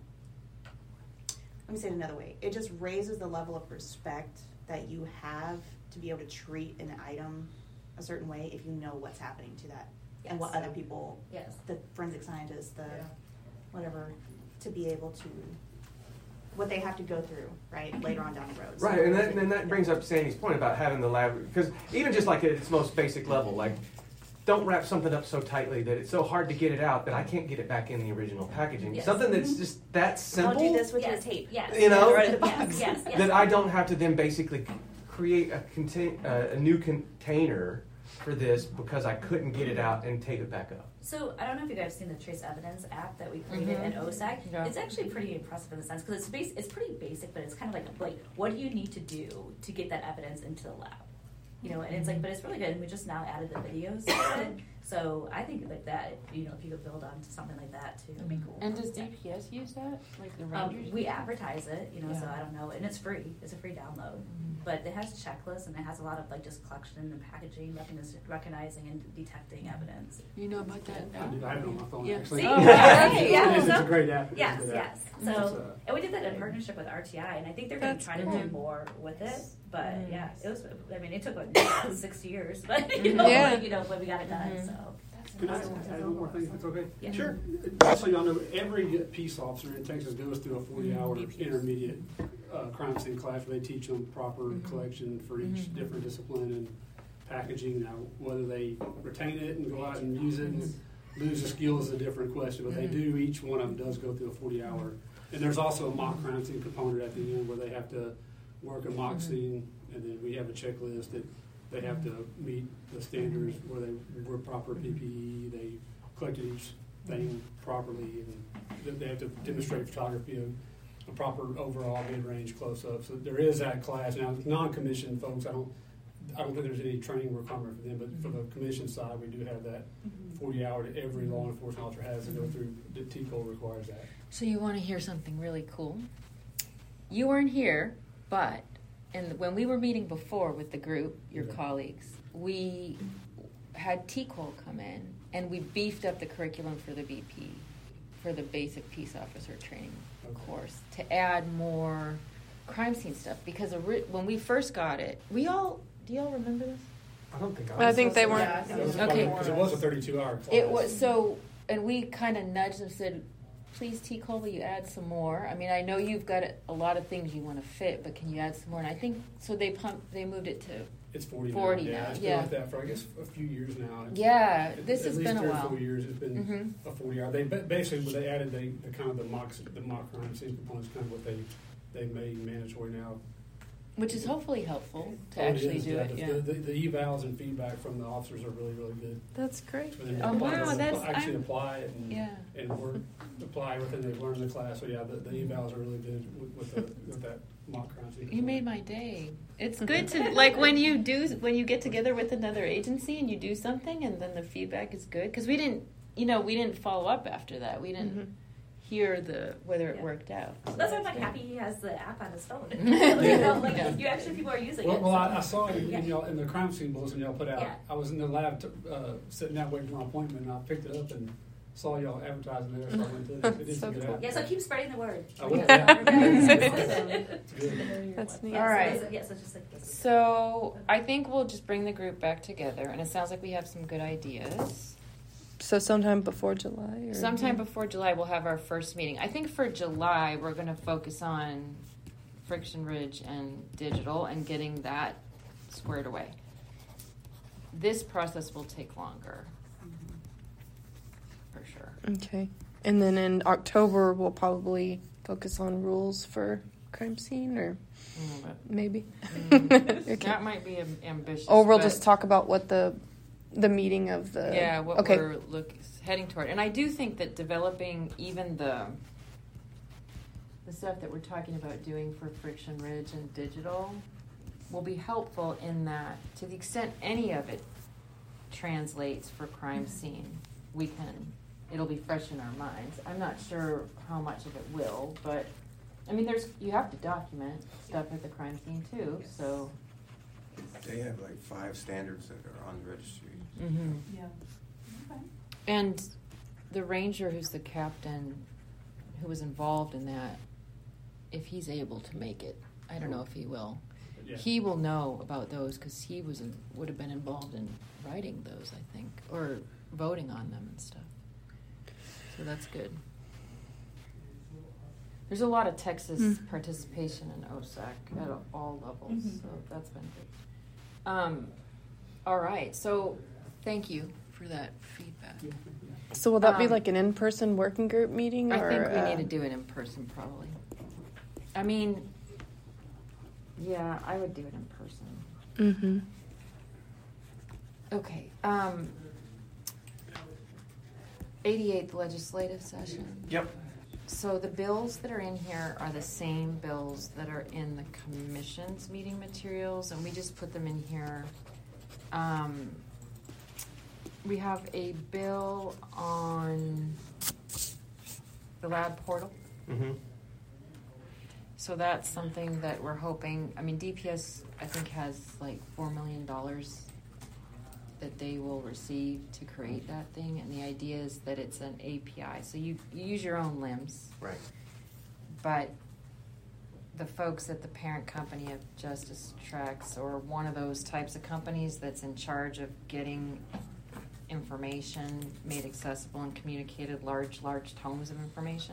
Let me say it another way. It just raises the level of respect that you have to be able to treat an item a certain way if you know what's happening to that and what Yes. other people, Yes. the forensic scientists, the Yeah. whatever, to be able to what they have to go through, right, later on down the road. So- Right, and that, and that brings up Sandy's point about having the lab, because even just like at its most basic level, like, don't wrap something up so tightly that it's so hard to get it out that I can't get it back in the original packaging. Yes. Something that's just that simple. Don't do this with Yes. your tape. Yes. You know? Right in the Yes. box. Yes. Yes. That I don't have to then basically create a contain, uh, a new container for this because I couldn't get it out and tape it back up. So I don't know if you guys have seen the Trace Evidence app that we created Mhm. at O S A C. Yeah. It's actually pretty impressive in the sense because it's base, it's pretty basic, but it's kind of like like what do you need to do to get that evidence into the lab? You know, and it's like, but it's really good. And we just now added the videos to it. So I think like that, you know, if you could build on to something like that too, it'd be cool. And does D P S use that? Like the Um, Rangers? we advertise it, you know, so Yeah. I don't know, and it's free. It's a free download, Mhm. but it has checklists and it has a lot of like just collection and packaging, recogniz- recognizing and detecting evidence. You know about that? I do. I have it on my phone, Yeah. actually. See? Oh, yeah, it is. yeah. It is. It's So- a great app. It is a Yes, good app. yes. It's, So, uh, and we did that in partnership with R T I, and I think they're going to That's try to cool. do more with it. But Mm. yeah, it was. I mean, it took like six years, but you know, Yeah. like, you know, but we got it done. Mhm. So. Can I add one more thing, if it's okay? Yeah. Sure. Just so y'all know, every peace officer in Texas goes through a forty-hour Mm, D P S. intermediate uh, crime scene class where they teach them proper Mhm. collection for each Mhm. different discipline and packaging. Now, whether they retain it and go out and use it and lose the skill is a different question, but they Mhm. do, each one of them does go through a forty-hour. And there's also a mock crime scene component at the end where they have to work a mock Mhm. scene, and then we have a checklist that they have to meet the standards where they wore proper P P E, they collected each thing properly, and that they have to demonstrate photography of a proper overall mid-range close-up. So there is that class. Now, non-commissioned folks, I don't, I don't think there's any training requirement for them, but for the commission side, we do have that forty hour that every law enforcement officer has to go through. The T code requires that. So you want to hear something really cool? You weren't here, but and when we were meeting before with the group, your Yeah. colleagues, we had T C O L come in and we beefed up the curriculum for the B P, for the basic peace officer training Okay. course, to add more crime scene stuff. Because ori- when we first got it, we all, do y'all remember this? I don't think I think they weren't. Yeah, I think it was Okay. Because it was a thirty-two hour class. It was so, and we kind of nudged and said, "Please, T. Cole, will you add some more? I mean, I know you've got a lot of things you want to fit, but can you add some more?" And I think so. They pumped, they moved it to, It's forty, forty now. now, Yeah, it's yeah. been like that for I guess a few years now. It's- yeah. at- This at has least been a three or while. four years. It's been Mm-hmm. a forty hour. They ba- basically when they added the, the kind of the mock the mock crime scene components, kind of what they they made mandatory now. Which is hopefully helpful to Oh, it actually is, do yeah. it. The, Yeah. the, the evals and feedback from the officers are really really good. That's great. For them to Oh, apply- wow, that's- actually I'm- apply it and Yeah. and work apply everything they've learned in the class. So yeah, the, the evals are really good with, with, the, with that mock crime scene. You made my day. It's good to like when you do when you get together with another agency and you do something and then the feedback is good because we didn't you know we didn't follow up after that. We didn't Mhm. hear the whether it Yeah. worked out. So That's why I'm that's like good. happy he has the app on his phone. Yeah. you know, like Yeah. you actually people are using Well, it. well so- I, I saw it in, Yeah. in, y'all, in the crime scene bulletin y'all put out. Yeah. I was in the lab t- uh, sitting out waiting for my appointment, and I picked it up and saw y'all advertising there, so I went to it. It is So a good cool. app. Yeah, so keep spreading the word. I will, Yeah. It's good. That's neat. Yeah, All so right. it's- yeah, so just like this. So I think we'll just bring the group back together, and it sounds like we have some good ideas. So sometime before July? Or? Sometime before July, we'll have our first meeting. I think for July, we're going to focus on Friction Ridge and digital and getting that squared away. This process will take longer, for sure. Okay. And then in October, we'll probably focus on rules for crime scene, or Mm, but- maybe. Mm, Okay. That might be am- ambitious. Or we'll but- just talk about what the the meeting of the yeah what okay. we're look heading toward, and I do think that developing even the the stuff that we're talking about doing for Friction Ridge and digital will be helpful in that to the extent any of it translates for crime scene, we can it'll be fresh in our minds. I'm not sure how much of it will, but I mean there's you have to document stuff at the crime scene too, so They have like five standards that are on the registry. mm-hmm. Yeah. Okay. And the ranger who's the captain who was involved in that, if he's able to make it, I don't know if he will. Yeah. He will know about those because he was in, would have been involved in writing those, I think, or voting on them and stuff. So that's good. There's a lot of Texas Mm. participation in O S A C at all levels, Mhm. so that's been good. Um, all right, so thank you for that feedback. Yeah, yeah. So will that be Um, like an in-person working group meeting? I or, think we uh, need to do it in person, probably. I mean, yeah, I would do it in person. Mm-hmm. Okay. Um, eighty-eighth legislative session. Yep. So the bills that are in here are the same bills that are in the commission's meeting materials, and we just put them in here. Um, we have a bill on the lab portal. Mm-hmm. So that's something that we're hoping, I mean, D P S, I think, has like four million dollars that they will receive to create that thing. And the idea is that it's an A P I. So you, you use your own limbs. Right. But the folks at the parent company of Justice Tracks, or one of those types of companies that's in charge of getting information made accessible and communicated, large, large tomes of information,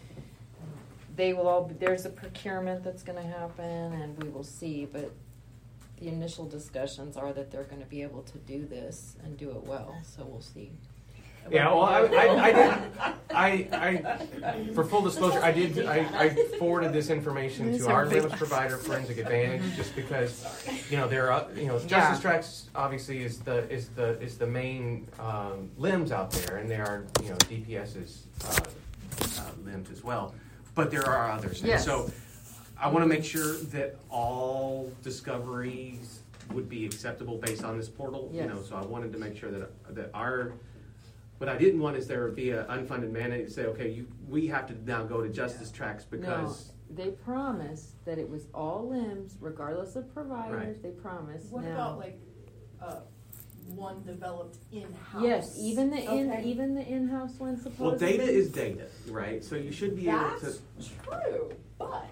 they will all, there's a procurement that's going to happen, and we will see, but the initial discussions are that they're going to be able to do this and do it well, so we'll see. Yeah, well, I, I, I did. I, I, for full disclosure, I did. I, I forwarded this information to our limbs provider, Forensic Advantage, just because, you know, there are, you know, Justice Yeah. Tracks obviously is the is the is the main um, limbs out there, and there are, you know, DPS's uh, uh, limbs as well, but there are others. Yes. And so I want to make sure that all discoveries would be acceptable based on this portal. Yes. You know, so I wanted to make sure that that our What I didn't want is there would be an unfunded mandate to say, okay, you, we have to now go to Justice Tracks because... No, they promised that it was all limbs, regardless of providers, Right. they promised. What now, about like uh, one developed in-house? Yes, even the in, Okay. even the in-house one Well, supposedly. data is data, right? So you should be That's able to... true, but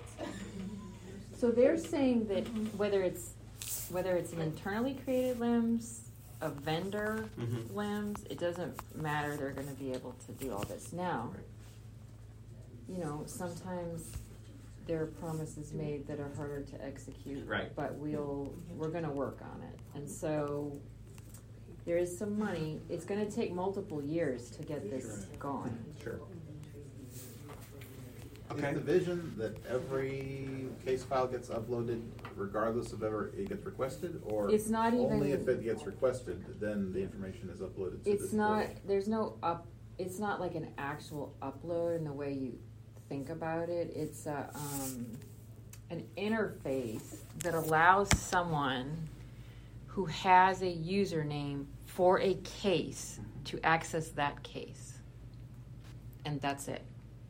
So they're saying that whether it's, whether it's an internally created limbs, a vendor Mhm. limbs, it doesn't matter, they're gonna be able to do all this. Now, you know, sometimes there are promises made that are harder to execute. Right. But we'll, we're gonna work on it. And so, there is some money, it's gonna take multiple years to get this going. Sure. Okay. Is the vision that every case file gets uploaded regardless of ever it gets requested, or It's not only even- if it gets requested, then the information is uploaded to It's this not, portal? there's no up, it's not like an actual upload in the way you think about it. It's a, um, an interface that allows someone who has a username for a case to access that case. And that's it.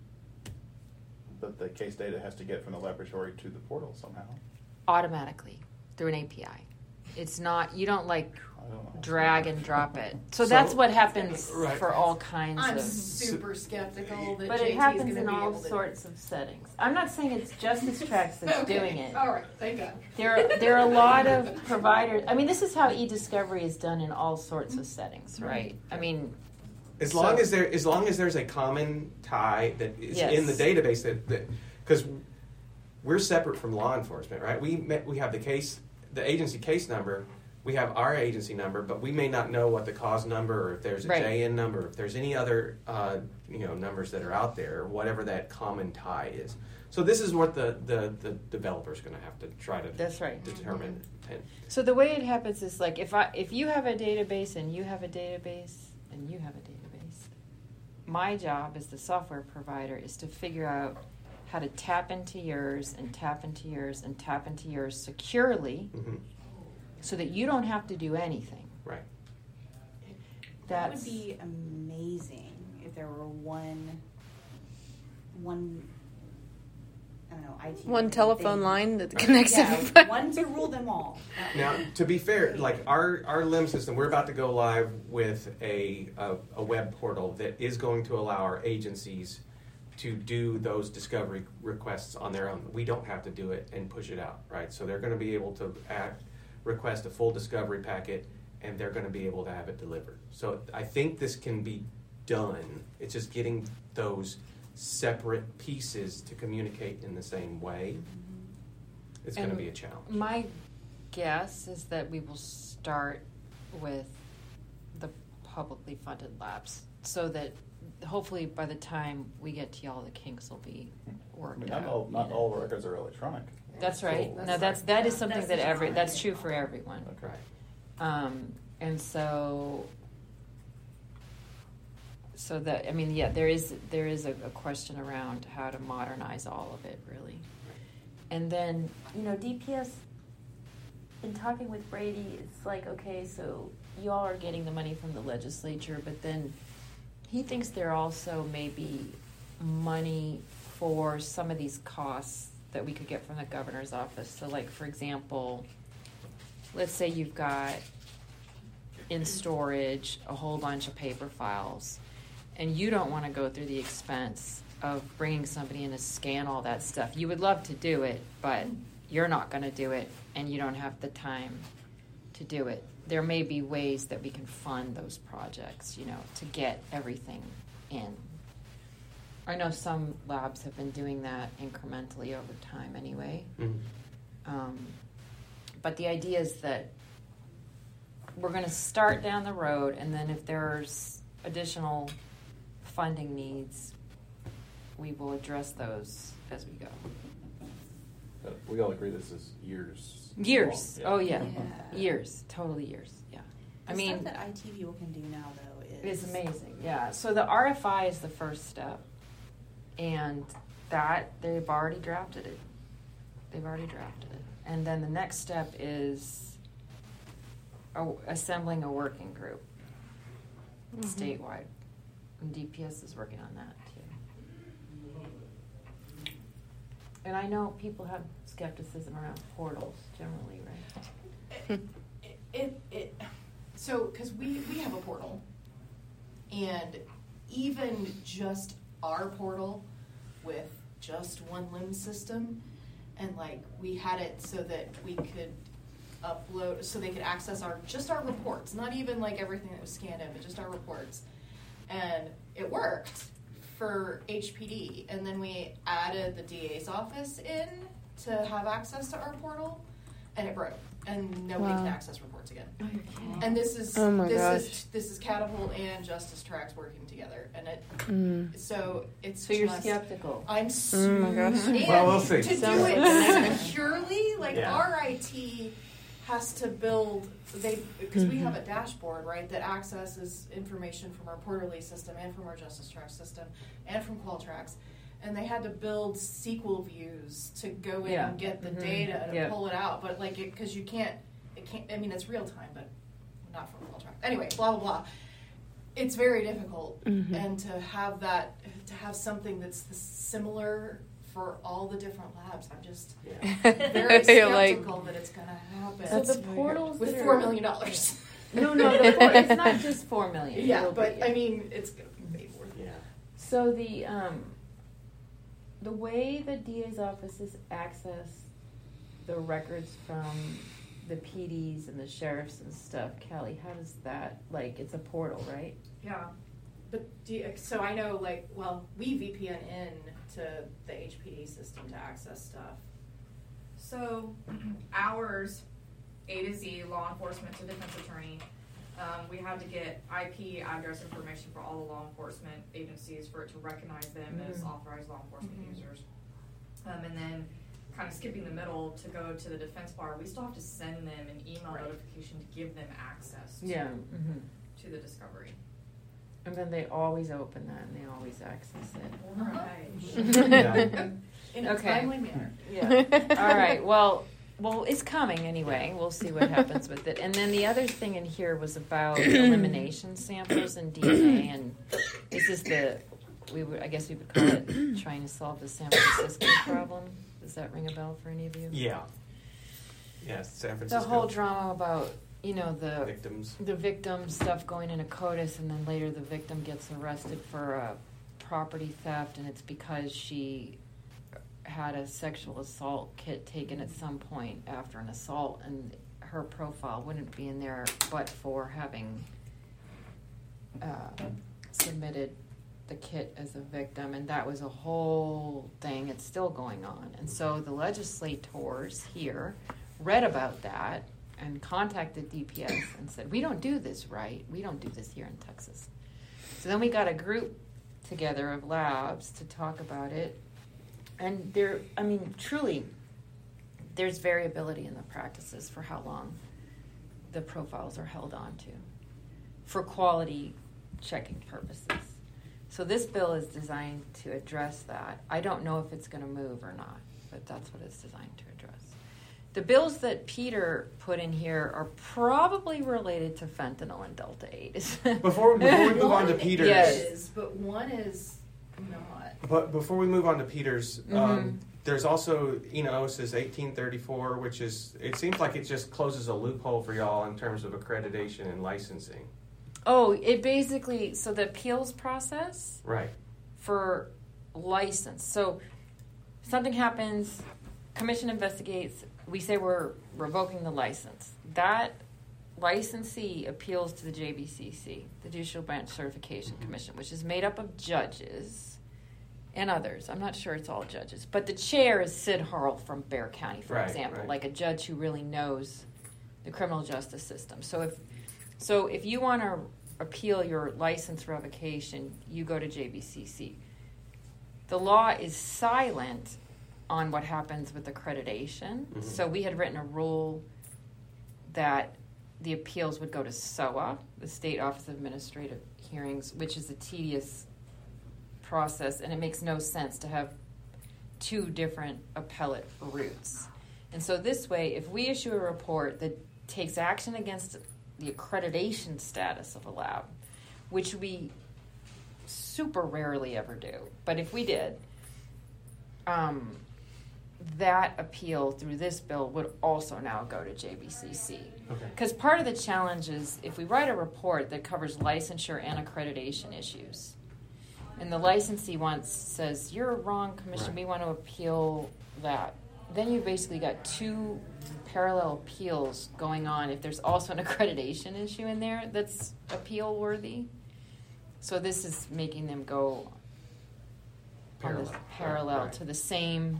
But the case data has to get from the laboratory to the portal somehow. Automatically through an A P I. It's not, you don't like I don't know. drag and drop it. So, So- that's what happens Right. for all kinds I'm of. super skeptical that But J T it is happens going to in be all able to. sorts of settings. I'm not saying it's Justice Tracks that's Okay. doing it. All right, thank God. There are, there are a lot of providers. I mean, this is how e-discovery is done in all sorts of settings, right? I mean, As long So- as there, as long as there's a common tie that is Yes. in the database that, that, because we're separate from law enforcement, right? We met, we have the case, the agency case number, we have our agency number, but we may not know what the cause number, or if there's a Right. J N number, or if there's any other, uh, you know, numbers that are out there, or whatever that common tie is. So this is what the, the, the developer's going to have to try to That's right. determine. And so the way it happens is like if I if you have a database and you have a database and you have a database, my job as the software provider is to figure out how to tap into yours and tap into yours and tap into yours securely, Mhm. so that you don't have to do anything. Right. That That's would be amazing if there were one, one, I don't know, I T. One telephone thing. line that connects Yeah, everybody. one to rule them all. Now, to be fair, like our, our L I M system, we're about to go live with a, a, a web portal that is going to allow our agencies to do those discovery requests on their own. We don't have to do it and push it out, right? So they're going to be able to act, request a full discovery packet, and they're going to be able to have it delivered. So I think this can be done. It's just getting those separate pieces to communicate in the same way. It's going to And be a challenge. My guess is that we will start with the publicly funded labs, so that hopefully by the time we get to y'all, the kinks will be I worked mean, out. not all, not all records are electronic. That's right. So- No, that's that is something That's that the every challenge. that's true for everyone. Okay. Um, and so, so that I mean, yeah, there is there is a, a question around how to modernize all of it, really. And then you know, D P S in talking with Brady, it's like, okay, so you all are getting the money from the legislature, but then he thinks there also may be money for some of these costs that we could get from the governor's office. So, like, for example, let's say you've got in storage a whole bunch of paper files, and you don't want to go through the expense of bringing somebody in to scan all that stuff. You would love to do it, but you're not going to do it, and you don't have the time to do it. There may be ways that we can fund those projects, you know, to get everything in. I know some labs have been doing that incrementally over time anyway. Mm-hmm. Um, but the idea is that we're going to start down the road, and then if there's additional funding needs, we will address those as we go. Uh, we all agree this is years. Years. long. Oh, yeah. Yeah. Years. Totally years. Yeah. The I mean, stuff that I T people can do now, though, is it's amazing. Yeah. So the R F I is the first step. And that, they've already drafted it. They've already drafted it. And then the next step is a, assembling a working group mm-hmm. statewide. And D P S is working on that too. And I know people have skepticism around portals generally, right? It, it, it so, because we, we have a portal, and even just our portal with just one limb system, and like we had it so that we could upload, so they could access our just our reports, not even like everything that was scanned in, but just our reports, and it worked for H P D. And then we added the D A's office in to have access to our portal, and it broke, and nobody Wow. can access reports again. Oh, you're kidding. And this is Oh my this gosh. is this is Catapult and Justice Tracks working together, and it Mm. so it's So you're just, skeptical. I'm Oh my gosh. and Well, we'll see. to Sounds do like it the securely, like Yeah. our I T has to build they because we Mhm. have a dashboard, right, that accesses information from our Porterly system and from our Justice Tracks system and from Qualtrics, and they had to build S Q L views to go in Yeah. and get the Mhm. data and Yeah. pull it out, but like it because you can't it can't I mean it's real time, but not from Qualtrics. Anyway, blah blah blah. It's very difficult, Mhm. and to have that, to have something that's the similar for all the different labs, I'm just Yeah. very You're like- skeptical that it's going to happen. So That's the very portals with that four are- million dollars. No, no, the por- it's not just four million. Yeah, It'll be- but I mean, it's going to be way more. Yeah. So the um, the way the D A's offices access the records from the P Ds and the sheriffs and stuff, Kelly, how does that, like, it's a portal, right? Yeah, but do you, so I know, like, well, we V P N in to the H P D system to access stuff. So ours, A to Z, law enforcement to defense attorney, um, we had to get I P address information for all the law enforcement agencies for it to recognize them as Mhm. authorized law enforcement Mhm. users. Um, and then kind of skipping the middle to go to the defense bar, we still have to send them an email Right. notification to give them access to, Yeah. Mm-hmm. to the discovery. And then they always open that and they always access it. Right. Yeah. In a Okay. timely manner. Yeah. All right. Well, well, it's coming anyway. We'll see what happens with it. And then the other thing in here was about elimination samples and D N A, and this is the we would I guess we would call it trying to solve the San Francisco problem. Does that ring a bell for any of you? Yeah. Yes, San The Francisco. whole drama about you know the victims. the victim stuff going into CODIS, and then later the victim gets arrested for a property theft, and it's because she had a sexual assault kit taken at some point after an assault, and her profile wouldn't be in there but for having uh, submitted the kit as a victim, and that was a whole thing. It's still going on. And so the legislators here read about that and contacted D P S and said, we don't do this right. We don't do this here in Texas. So then we got a group together of labs to talk about it. And there, I mean, truly, there's variability in the practices for how long the profiles are held on to for quality checking purposes. So this bill is designed to address that. I don't know if it's going to move or not, but that's what it's designed to address. The bills that Peter put in here are probably related to fentanyl and Delta eight. Before, before we move on to One Peter's, is, but one is not. but before we move on to Peter's, Mhm. um, there's also E N O S is eighteen thirty-four, which is, it seems like it just closes a loophole for y'all in terms of accreditation and licensing. Oh, it basically, so the appeals process Right. for license. So something happens, commission investigates, we say we're revoking the license. That licensee appeals to the J B C C, the Judicial Branch Certification Commission, which is made up of judges and others. I'm not sure it's all judges. But the chair is Sid Harrell from Bexar County, for Right, example, right. like a judge who really knows the criminal justice system. So if so if you want to appeal your license revocation, you go to J B C C. The law is silent on what happens with accreditation. Mhm. So we had written a rule that the appeals would go to S O A, the State Office of Administrative Hearings, which is a tedious process, and it makes no sense to have two different appellate routes. And so this way, if we issue a report that takes action against the accreditation status of a lab, which we super rarely ever do, but if we did, um, that appeal through this bill would also now go to J B C C. Okay. Because part of the challenge is if we write a report that covers licensure and accreditation issues, and the licensee wants says, you're wrong, commission, Right. we want to appeal that, then you've basically got two parallel appeals going on if there's also an accreditation issue in there that's appeal worthy. So this is making them go on this Parallel. parallel Right. to the same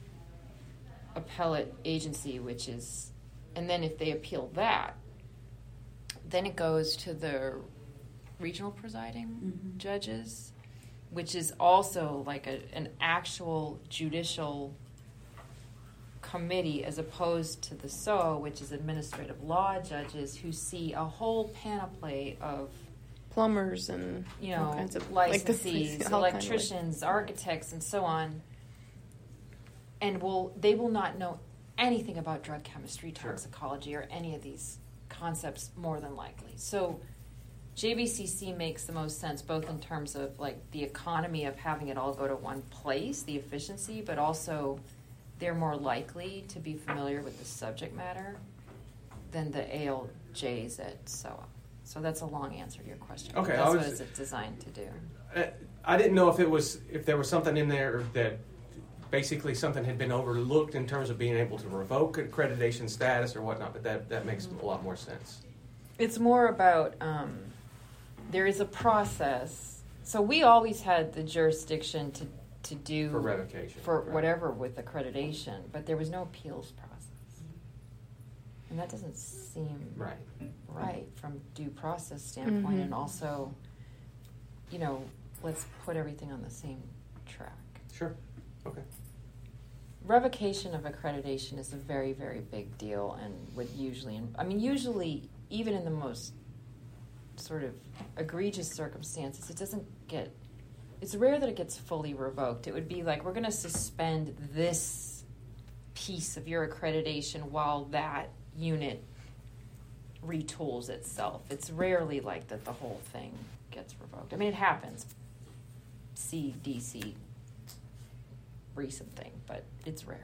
appellate agency, which is, and then if they appeal that, then it goes to the regional presiding Mhm. judges, which is also like a, an actual judicial committee as opposed to the S O A, which is administrative law judges who see a whole panoply of, Plumbers and you all know, kinds of like the- licensees, all kinds of- electricians, architects, and so on. And will they will not know anything about drug chemistry, Sure. toxicology, or any of these concepts more than likely. So J B C C makes the most sense, both in terms of like the economy of having it all go to one place, the efficiency, but also they're more likely to be familiar with the subject matter than the A L Js at S O A. So that's a long answer to your question. Okay, That's I what was- it's designed to do. Uh, I didn't know if it was, if there was something in there that basically something had been overlooked in terms of being able to revoke accreditation status or whatnot, but that, that makes a lot more sense. It's more about um, there is a process. So we always had the jurisdiction to, to do For revocation, for right. whatever with accreditation, but there was no appeals process, and that doesn't seem Right. right from due process standpoint, Mhm. and also, you know, let's put everything on the same track. Sure. Okay. Revocation of accreditation is a very, very big deal and would usually, I mean, usually, even in the most sort of egregious circumstances, it doesn't get, it's rare that it gets fully revoked. It would be like, we're going to suspend this piece of your accreditation while that unit retools itself. It's rarely like that the whole thing gets revoked. I mean, it happens. C D C recent thing, but it's rare.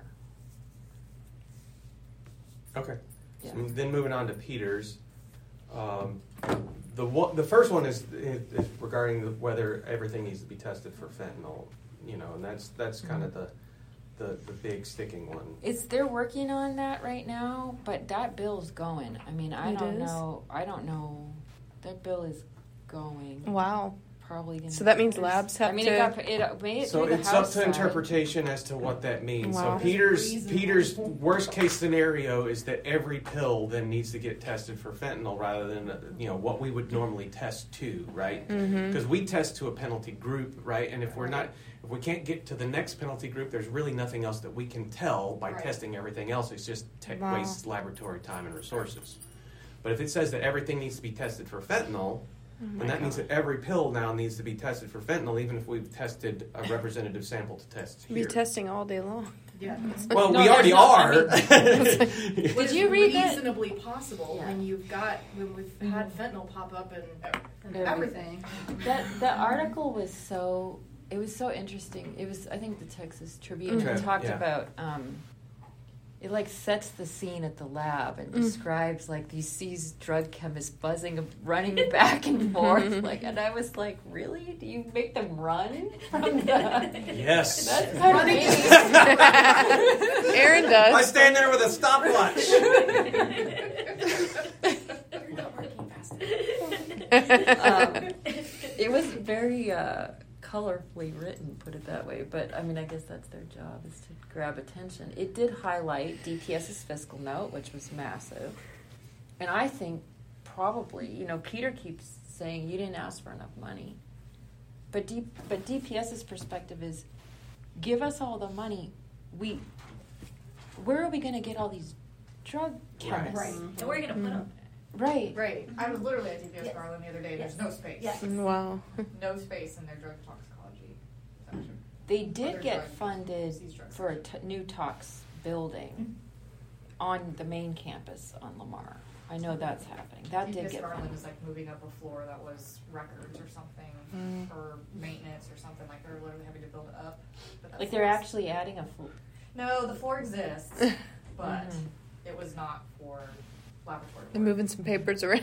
Okay. Yeah. So then moving on to Peter's. Um, the one, the first one is, is regarding the, whether everything needs to be tested for fentanyl. You know, and that's that's kind of the, the the big sticking one. It's they're working on that right now, but that bill's going. I mean, I It don't is? know. I don't know. That bill is going. Wow. Probably gonna. So that means labs have I mean, to- it got it made it So through the it's up House to side. interpretation as to what that means. Wow. So Peter's Reasonable. Peter's worst case scenario is that every pill then needs to get tested for fentanyl rather than uh, you know what we would normally test to, right? Mhm. Because we test to a penalty group, right? And if we're not, if we can't get to the next penalty group, there's really nothing else that we can tell by Right. testing everything else. It's just tech Wow. wastes laboratory time and resources. But if it says that everything needs to be tested for fentanyl, Oh my and that means God. that every pill now needs to be tested for fentanyl, even if we've tested a representative sample to test Be here. testing all day long. Yeah. Well, No, we already there's not- are. I mean- What Did is you read that? reasonably possible Yeah. when you've got when we've had fentanyl pop up and Everything. everything. That the article was so it was so interesting. It was I think the Texas Tribune Mhm. it talked Yeah. about um, it like sets the scene at the lab and Mm. describes like these these drug chemists buzzing running back and forth like and I was like, really? Do you make them run from the Yes. That's kind Running. of Aaron does. I stand there with a stopwatch. um, it was very uh, colorfully written, put it that way. But I mean, I guess that's their job is to grab attention. It did highlight DPS's fiscal note, which was massive, and I think probably, you know, Peter keeps saying you didn't ask for enough money, but D, but DPS's perspective is, give us all the money. We, where are we going to get all these drug chemists? Right. And where are you going to put them? Right. Right. I was literally at D P S Yes. Garland the other day. There's Yes. no space. Yes. Wow. No space in their drug toxicology section. They did Other get drug- funded disease drugs. for a t- new tox building on the main campus on Lamar. I know that's happening. That D P did S get Garland funded. is like moving up a floor that was records or something Mm. for maintenance or something. Like they're literally having to build it up. But that's Like they're less- actually adding a fl- No, the floor exists, but Mhm. it was not for laboratory They're work. moving some papers around.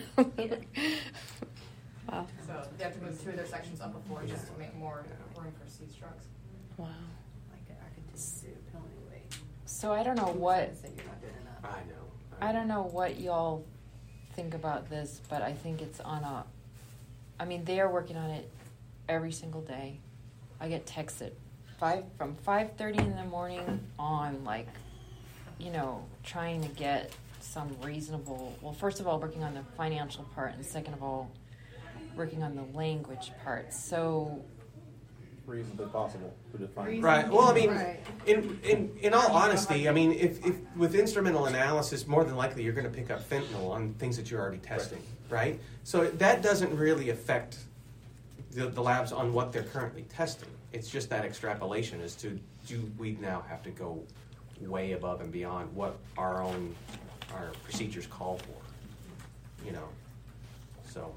Wow. So they have to move through their sections up a floor just to make more room for these drugs. Wow. I could, I could just sue Pillsbury anyway. So I don't know what Say you're not doing enough. I know. I don't know what y'all think about this, but I think it's on a. I mean, they are working on it every single day. I get texts at five from five thirty in the morning on, like, you know, trying to get some reasonable. Well, first of all, working on the financial part, and second of all, working on the language part. So. Reasonably possible. Who defines Right. Well, I mean, Right. in, in in all honesty, I mean, if, if with instrumental analysis, more than likely you're going to pick up fentanyl on things that you're already testing, right? So that doesn't really affect the, the labs on what they're currently testing. It's just that extrapolation as to do we now have to go way above and beyond what our own our procedures call for, you know. So.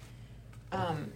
Um,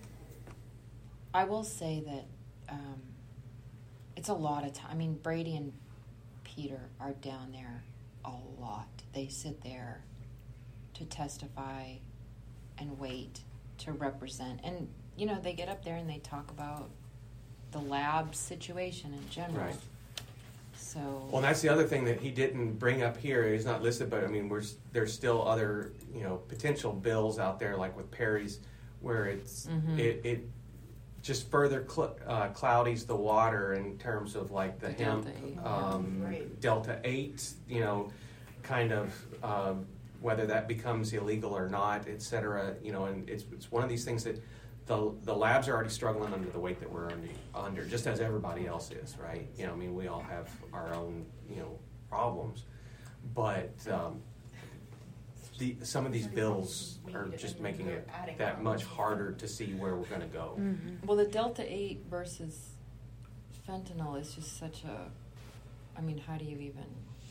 I will say that um, it's a lot of time. I mean, Brady and Peter are down there a lot. They sit there to testify and wait to represent. And, you know, they get up there and they talk about the lab situation in general. Right. So. Well, and that's the other thing that he didn't bring up here. He's not listed, but I mean, we're, s- there's still other, you know, potential bills out there, like with Perry's, where it's Mhm. it, it just further cl- uh, cloudies the water in terms of like the, The hemp, Delta eight. um, Right. Delta eight, you know, kind of um, whether that becomes illegal or not, et cetera. You know, and it's it's one of these things that the the labs are already struggling under the weight that we're under, under, just as everybody else is, right? You know, I mean, we all have our own, you know, problems, but um, the some of these bills are just making it that much harder to see where we're going to go. Mm-hmm. Well, the Delta eight versus fentanyl is just such a. I mean, how do you even.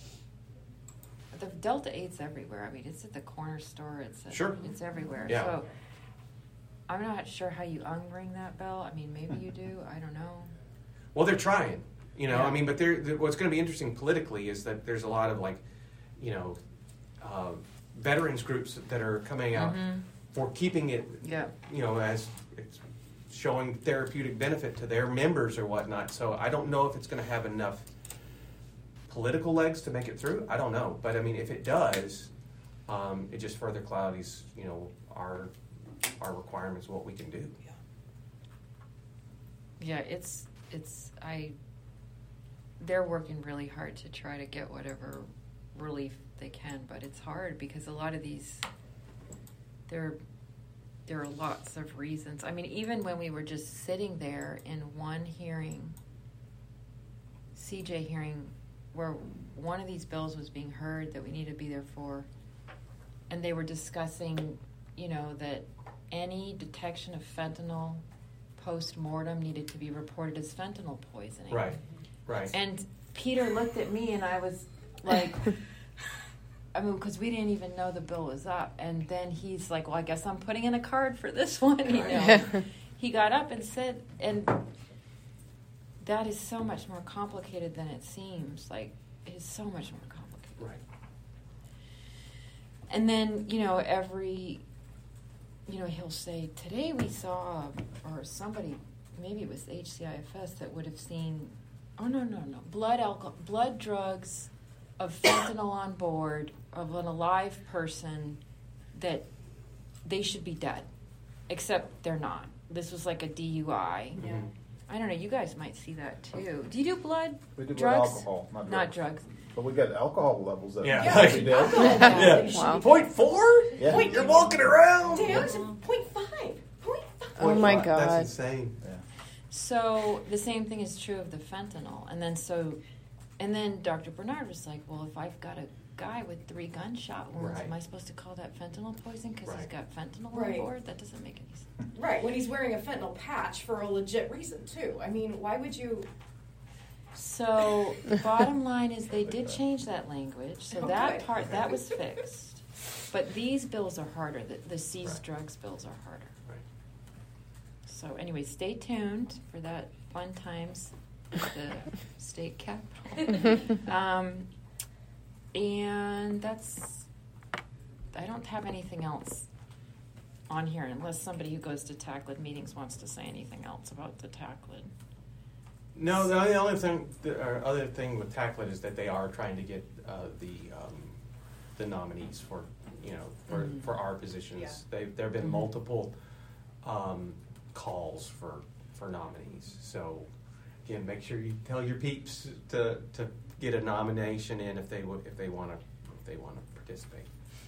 The Delta eight's everywhere. I mean, it's at the corner store. It's at, Sure. It's everywhere. Yeah. So I'm not sure how you unring that bell. I mean, maybe you do. I don't know. Well, they're trying, you know. Yeah. I mean, but they're, they're- what's going to be interesting politically is that there's a lot of like, you know, uh, veterans groups that are coming out Mhm. for keeping it, Yeah. you know, as it's showing therapeutic benefit to their members or whatnot. So I don't know if it's going to have enough political legs to make it through. I don't know, but I mean, if it does, um, it just further cloudies, you know, our our requirements, what we can do. Yeah, it's it's I. They're working really hard to try to get whatever relief they can, but it's hard because a lot of these there there are lots of reasons. I mean, even when we were just sitting there in one hearing, C J hearing, where one of these bills was being heard that we needed to be there for, and they were discussing, you know, that any detection of fentanyl post-mortem needed to be reported as fentanyl poisoning. Right, right. And Peter looked at me and I was like, I mean, because we didn't even know the bill was up. And then he's like, well, I guess I'm putting in a card for this one, you know. He got up and said, and that is so much more complicated than it seems. Like, it is so much more complicated. Right. And then, you know, every, you know, he'll say, today we saw, or somebody, maybe it was H C I F S that would have seen, oh, no, no, no, blood alcohol, blood drugs of fentanyl on board of an alive person that they should be dead, except they're not. This was like a D U I. Yeah. I don't know. You guys might see that too. Do you do blood? We do blood drugs? alcohol, not drugs. Not drugs. But we got alcohol levels that Yeah. yeah. we did. Yeah. Wow. Point four? Yeah. Point, you're walking around. Dude, it was a point five. Point five. Oh my Point five. God. That's insane. Yeah. So the same thing is true of the fentanyl. And then so, and then Doctor Bernard was like, well, if I've got a guy with three gunshot wounds, Right. am I supposed to call that fentanyl poison because he's Right. got fentanyl Right. on board? That doesn't make any sense. Right, when he's wearing a fentanyl patch for a legit reason, too. I mean, why would you... So the bottom line is they did change that language. So Oh, that good. part, that was fixed. But these bills are harder. The, the seized Right. drugs bills are harder. Right. So anyway, stay tuned for that fun times at the state capitol. um, and that's, I don't have anything else on here unless somebody who goes to TACLID meetings wants to say anything else about the TACLID. No, the only, only thing, the or other thing with TACLID is that they are trying to get uh, the um, the nominees for you know for, Mhm. for our positions. Yeah. They there have been Mhm. multiple um, calls for for nominees. So again, make sure you tell your peeps to to get a nomination in if they would if they want to if they want to participate.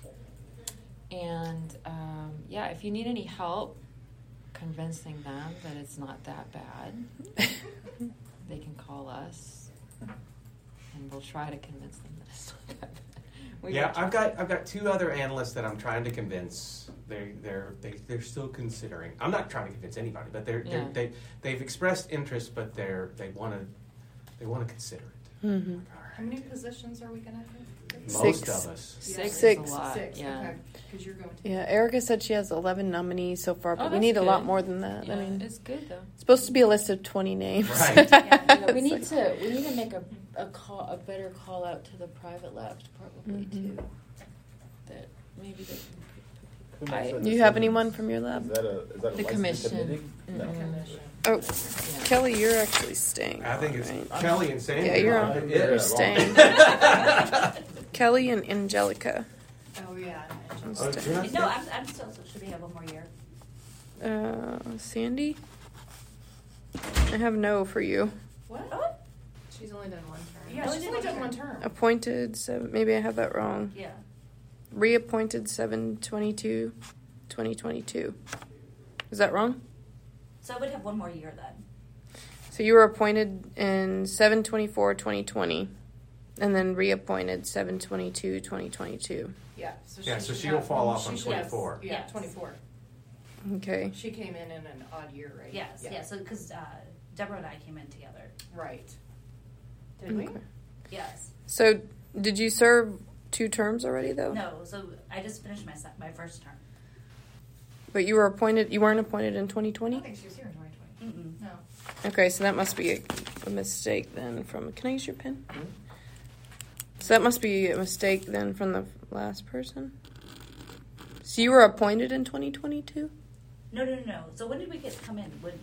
And um, yeah, if you need any help convincing them that it's not that bad, they can call us, and we'll try to convince them that it's not that bad. We Yeah, will try. I've got I've got two other analysts that I'm trying to convince. They they're they, they're still considering. I'm not trying to convince anybody, but they're, Yeah. they're they they've expressed interest, but they're they want to they want to consider it. Mm-hmm. How many positions are we going to have? Most Six. of us. Six, Six. is a lot. Six, yeah. okay. Because you're going to... Yeah, Erica said she has eleven nominees so far, Oh, but we that's need a lot good. more than that. Yeah, I mean, it's good though. it's supposed to be a list of twenty names. Right. Yeah, we need to we need to make a a call a better call out to the private labs probably Mhm. too. That maybe they Who can. makes I, that Do you have decision? anyone from your Is lab? that a is that a The licensing commission. committee? No. Mm-mm. Oh, Yeah. Kelly, you're actually staying. I think it's right? Kelly and Sandy. Yeah, you're on. Right? Yeah. You're staying. Kelly and Angelica. Oh, yeah. I'm Oh, staying. Jeff? No, I'm, I'm still, so should we have one more year? Uh, Sandy? I have no for you. What? Oh, She's only done one term. Yeah, Oh, she's she's only done done one one term. Appointed seven. Maybe I have that wrong. yeah. Reappointed seven twenty-two, twenty twenty-two. Is that wrong? So I would have one more year then. So you were appointed in seven twenty-four, twenty twenty, and then reappointed seven twenty-two, twenty twenty-two. Yeah. So Yeah, she so should she'll have- fall off she on should- twenty-four. Yeah, Yes. twenty-four. Okay. She came in in an odd year, right? Yes, yeah, so, because uh, Deborah and I came in together. Right. Did we? Okay. Yes. So did you serve two terms already though? No, so I just finished my, se- my first term. But you were appointed. You weren't appointed in twenty I twenty. don't think she was here in twenty twenty. Mm-mm. No. Okay, so that must be a, a mistake then. From can I use your pen? So that must be a mistake then from the last person. So you were appointed in twenty twenty-two. No, no, no, no. So when did we get come in? When,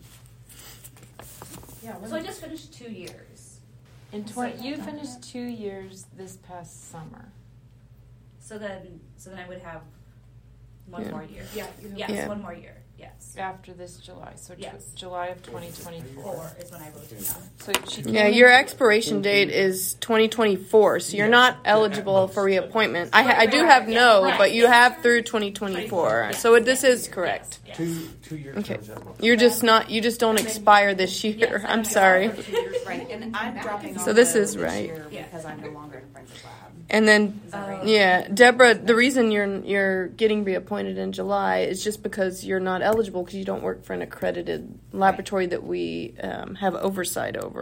Yeah. so I just finished two years. In twenty, you finished two years this past summer. So then, so then I would have one Yeah. more year. Yeah. You have Yes, Yeah. one more year. Yes. After this July, so ju- Yes. July of twenty twenty-four. Four is when I wrote it down. So she came Yeah, in- your expiration date is twenty twenty-four, so you're Yeah. not Yeah, eligible at for most. reappointment. I, ha- I Right, do right, have right, no, yeah. but you have through twenty twenty-four. Yes, So it, this yes, is correct. yes, yes. Two two year Okay. terms at most. You're just not. You just don't expire this year. Yes, I'm I'm sorry. Right, and I'm dropping off So this though is right. year Yeah. because I'm no longer in French's lab. And then, Is that right? yeah, Deborah. The reason you're you're getting reappointed in July is just because you're not eligible because you don't work for an accredited laboratory that we um, have oversight over. Right.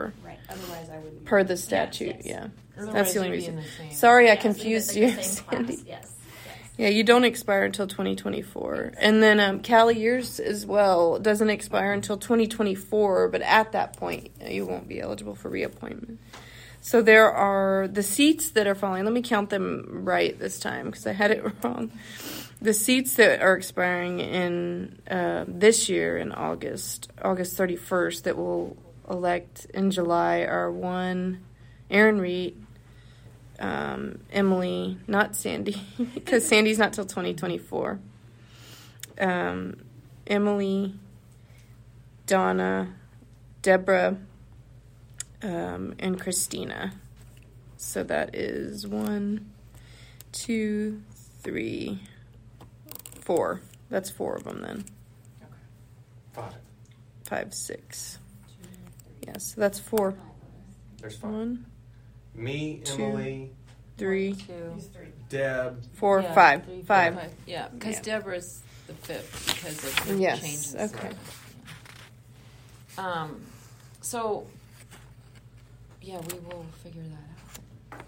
Otherwise, I wouldn't. per the statute. Yes, yes. Yeah, Otherwise that's the only you'd be in reason. the same- Sorry, I Yeah, so confused you're you, in the same class, Sandy. yes. Yeah, you don't expire until twenty twenty-four. And then um, Cali yours as well doesn't expire until twenty twenty-four, but at that point, you won't be eligible for reappointment. So there are the seats that are falling. Let me count them right this time because I had it wrong. The seats that are expiring in uh, this year in August, August thirty-first, that will elect in July are one, Aaron Reed, Um, Emily, not Sandy, because Sandy's not till twenty twenty-four. Um, Emily, Donna, Deborah, um, and Christina. So that is one, two, three, four. That's four of them then. Five. Five, six. Yeah, so that's four. There's five. One, Me, two, Emily, three, Two. Deb. four, Yeah, five. three, four, Five. Yeah, because Yeah. Deborah's the fifth because of the Yes, changes. okay. there. Um, so, yeah, we will figure that out.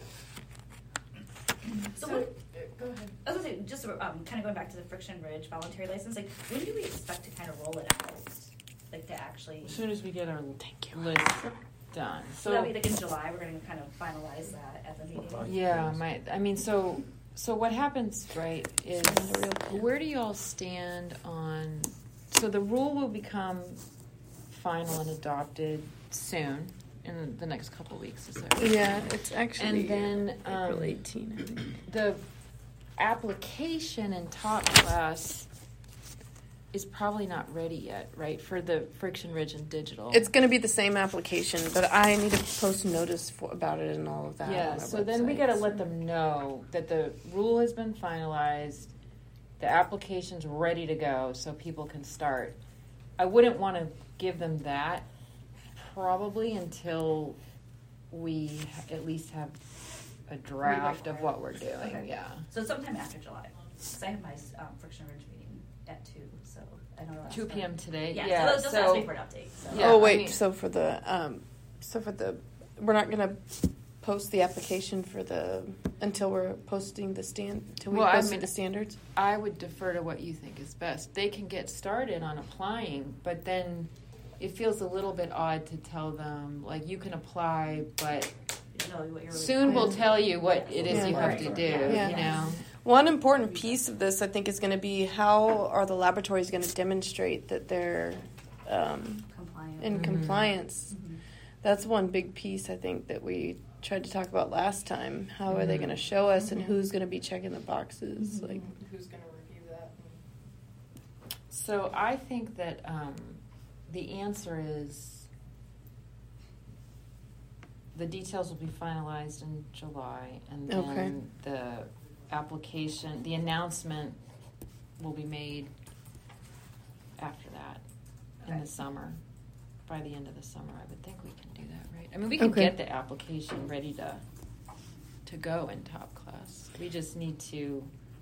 So, So, what, uh, go ahead. I was gonna say, just um, kind of going back to the Friction Ridge voluntary license, like, when do we expect to kind of roll it out? Like, to actually. As soon as we get our list done. So So, that'll be like in July, we're gonna kind of finalize that at the meeting. yeah, my, I mean, so, so what happens, right, is where do you all stand on, so the rule will become final and adopted soon, in the next couple of weeks, is that right? Yeah, it's actually And then, um, April eighteenth, I think. the application in top class is probably not ready yet, right, for the Friction Ridge and digital. It's going to be the same application, but I need to post notice for, about it and all of that. Yeah, on our so then we website. got to let them know that the rule has been finalized, the application's ready to go, so people can start. I wouldn't want to give them that probably until we ha- at least have a draft of what we're doing. Okay. Yeah. So sometime after July, because I have my um, Friction Ridge meeting at two, so I know that's two p.m. today? Yeah, Yeah, so just so- ask me for an update. So. Yeah, oh I wait, mean- so for the um, so for the we're not going to post the application for the until we're posting the stand until we Well, I post mean- the standards. I would defer to what you think is best. They can get started on applying, but then it feels a little bit odd to tell them, like, you can apply, but You know what you're soon we'll required. tell you what it is Yeah. you have Right. to do, Yeah. you know? One important piece of this, I think, is going to be how are the laboratories going to demonstrate that they're um, Compliant. in Mhm. compliance. Mhm. That's one big piece, I think, that we tried to talk about last time. How are they Mhm. going to show us, and who's going to be checking the boxes? Like, Who's gonna review that? So I think that um, the answer is the details will be finalized in July, and then Okay. the application, the announcement will be made after that in Okay. the summer. By the end of the summer, I would think we can do that, right? I mean, we can Okay. get the application ready to to go in top class. We just need to.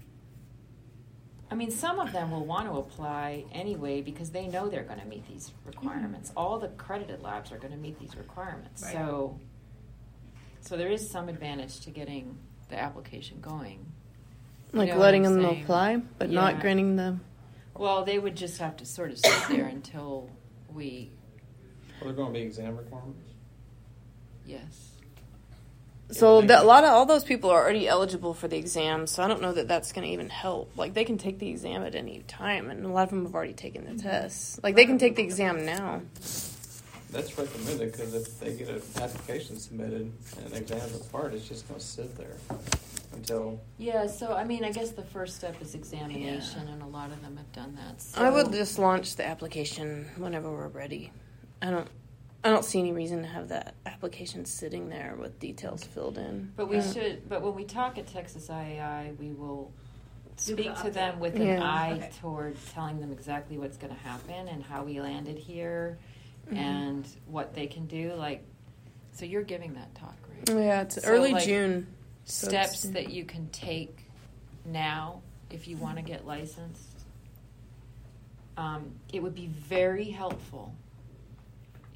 I mean, some of them will want to apply anyway because they know they're going to meet these requirements. All the accredited labs are going to meet these requirements. Right. So, so there is some advantage to getting the application going. You like know what letting I'm them saying? apply, but Yeah. not granting them. Well, they would just have to sort of sit there until we, Are there going to be exam requirements? yes. So Yeah, that, a lot of all those people are already eligible for the exam. So I don't know that that's going to even help. Like they can take the exam at any time, and a lot of them have already taken the tests. Like they can take the exam now. That's recommended because if they get an application submitted and an exam required, it's just going to sit there until. Yeah, so I mean, I guess the first step is examination, and a lot of them have done that. So. I would just launch the application whenever we're ready. I don't. I don't see any reason to have that application sitting there with details filled in. But we Yeah. should. But when we talk at Texas I A I, we will Do the speak to update. them with an Yeah. eye Okay. toward telling them exactly what's going to happen and how we landed here, Mhm. and what they can do. Like, so you're giving that talk, right? Yeah, it's So, early like, June. so it's- Steps that you can take now if you want to get licensed. Um, it would be very helpful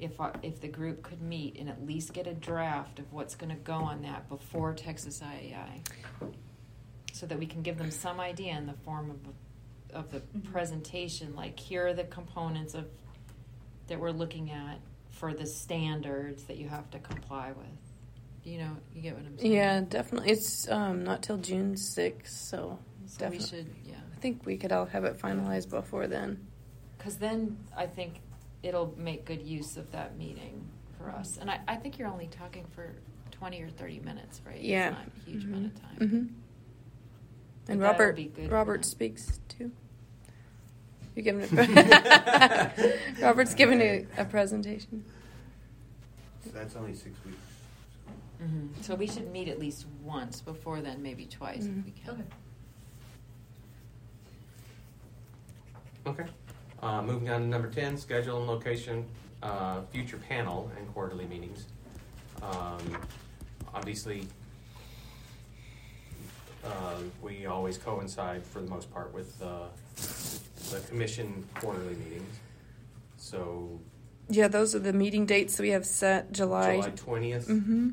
if I, if the group could meet and at least get a draft of what's going to go on that before Texas I A I, so that we can give them some idea in the form of of the Mm-hmm. presentation, like here are the components of that we're looking at for the standards that you have to comply with. You know, you get what I'm saying? Yeah, definitely. It's um, not till June sixth, so, So definitely. we should, yeah. I think we could all have it finalized before then. Because then I think it'll make good use of that meeting for us. And I, I think you're only talking for twenty or thirty minutes, right? Yeah. It's not a huge Mhm. amount of time. Mm-hmm. But And that'll Robert, be good for Robert them. speaks too. You're giving it. Robert's giving a, a presentation. So that's only six weeks. Mm-hmm. So we should meet at least once before then, maybe twice Mhm. if we can. Okay. Uh, moving on to number ten, schedule and location, uh, future panel and quarterly meetings. Um, obviously, uh, we always coincide for the most part with uh, the commission quarterly meetings. So Yeah, those are the meeting dates that we have set. July. July twentieth. Mm-hmm.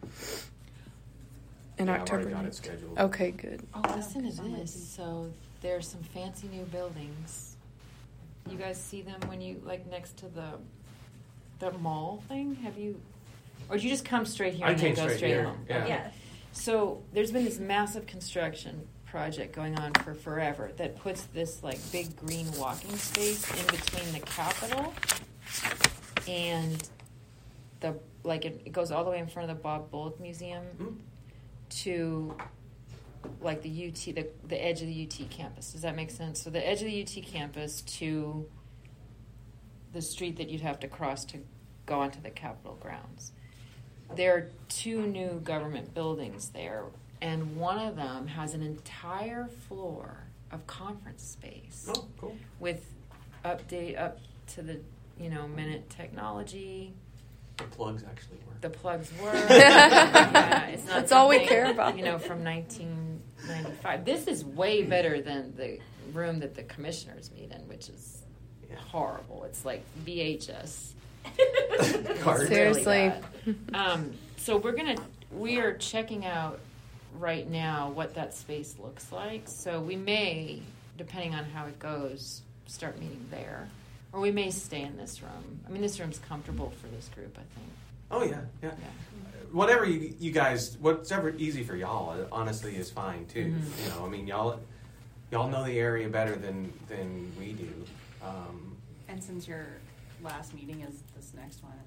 In Yeah, I've October. already got it ninth. scheduled. Okay, good. Oh, listen to this. So there's some fancy new buildings. You guys see them when you, like, next to the the mall thing? Have you, or did you just come straight here I and then came go straight straight here, home? yeah. Okay. Yeah. So there's been this massive construction project going on for forever that puts this, like, big green walking space in between the Capitol and the, like, it, it goes all the way in front of the Bob Bullock Museum Hmm. to, like, the U T, the, the edge of the U T campus. Does that make sense? So the edge of the U T campus to the street that you'd have to cross to go onto the Capitol grounds. There are two new government buildings there, and one of them has an entire floor of conference space. Oh, cool. With update up to the, you know, minute technology. The plugs actually work. The plugs work. Yeah, it's not That's all we something, care about. You know, from nineteen ninety-five. This is way better than the room that the commissioners meet in, which is horrible. It's like V H S. It's really Seriously. bad. Um, so we're gonna we are checking out right now what that space looks like. So we may, depending on how it goes, start meeting there, or we may stay in this room. I mean, this room's comfortable for this group, I think. Oh yeah, yeah. Whatever you, you guys, whatever easy for y'all, honestly, is fine too. Mhm. You know, I mean, y'all, y'all know the area better than than we do. Um, And since your last meeting is this next one,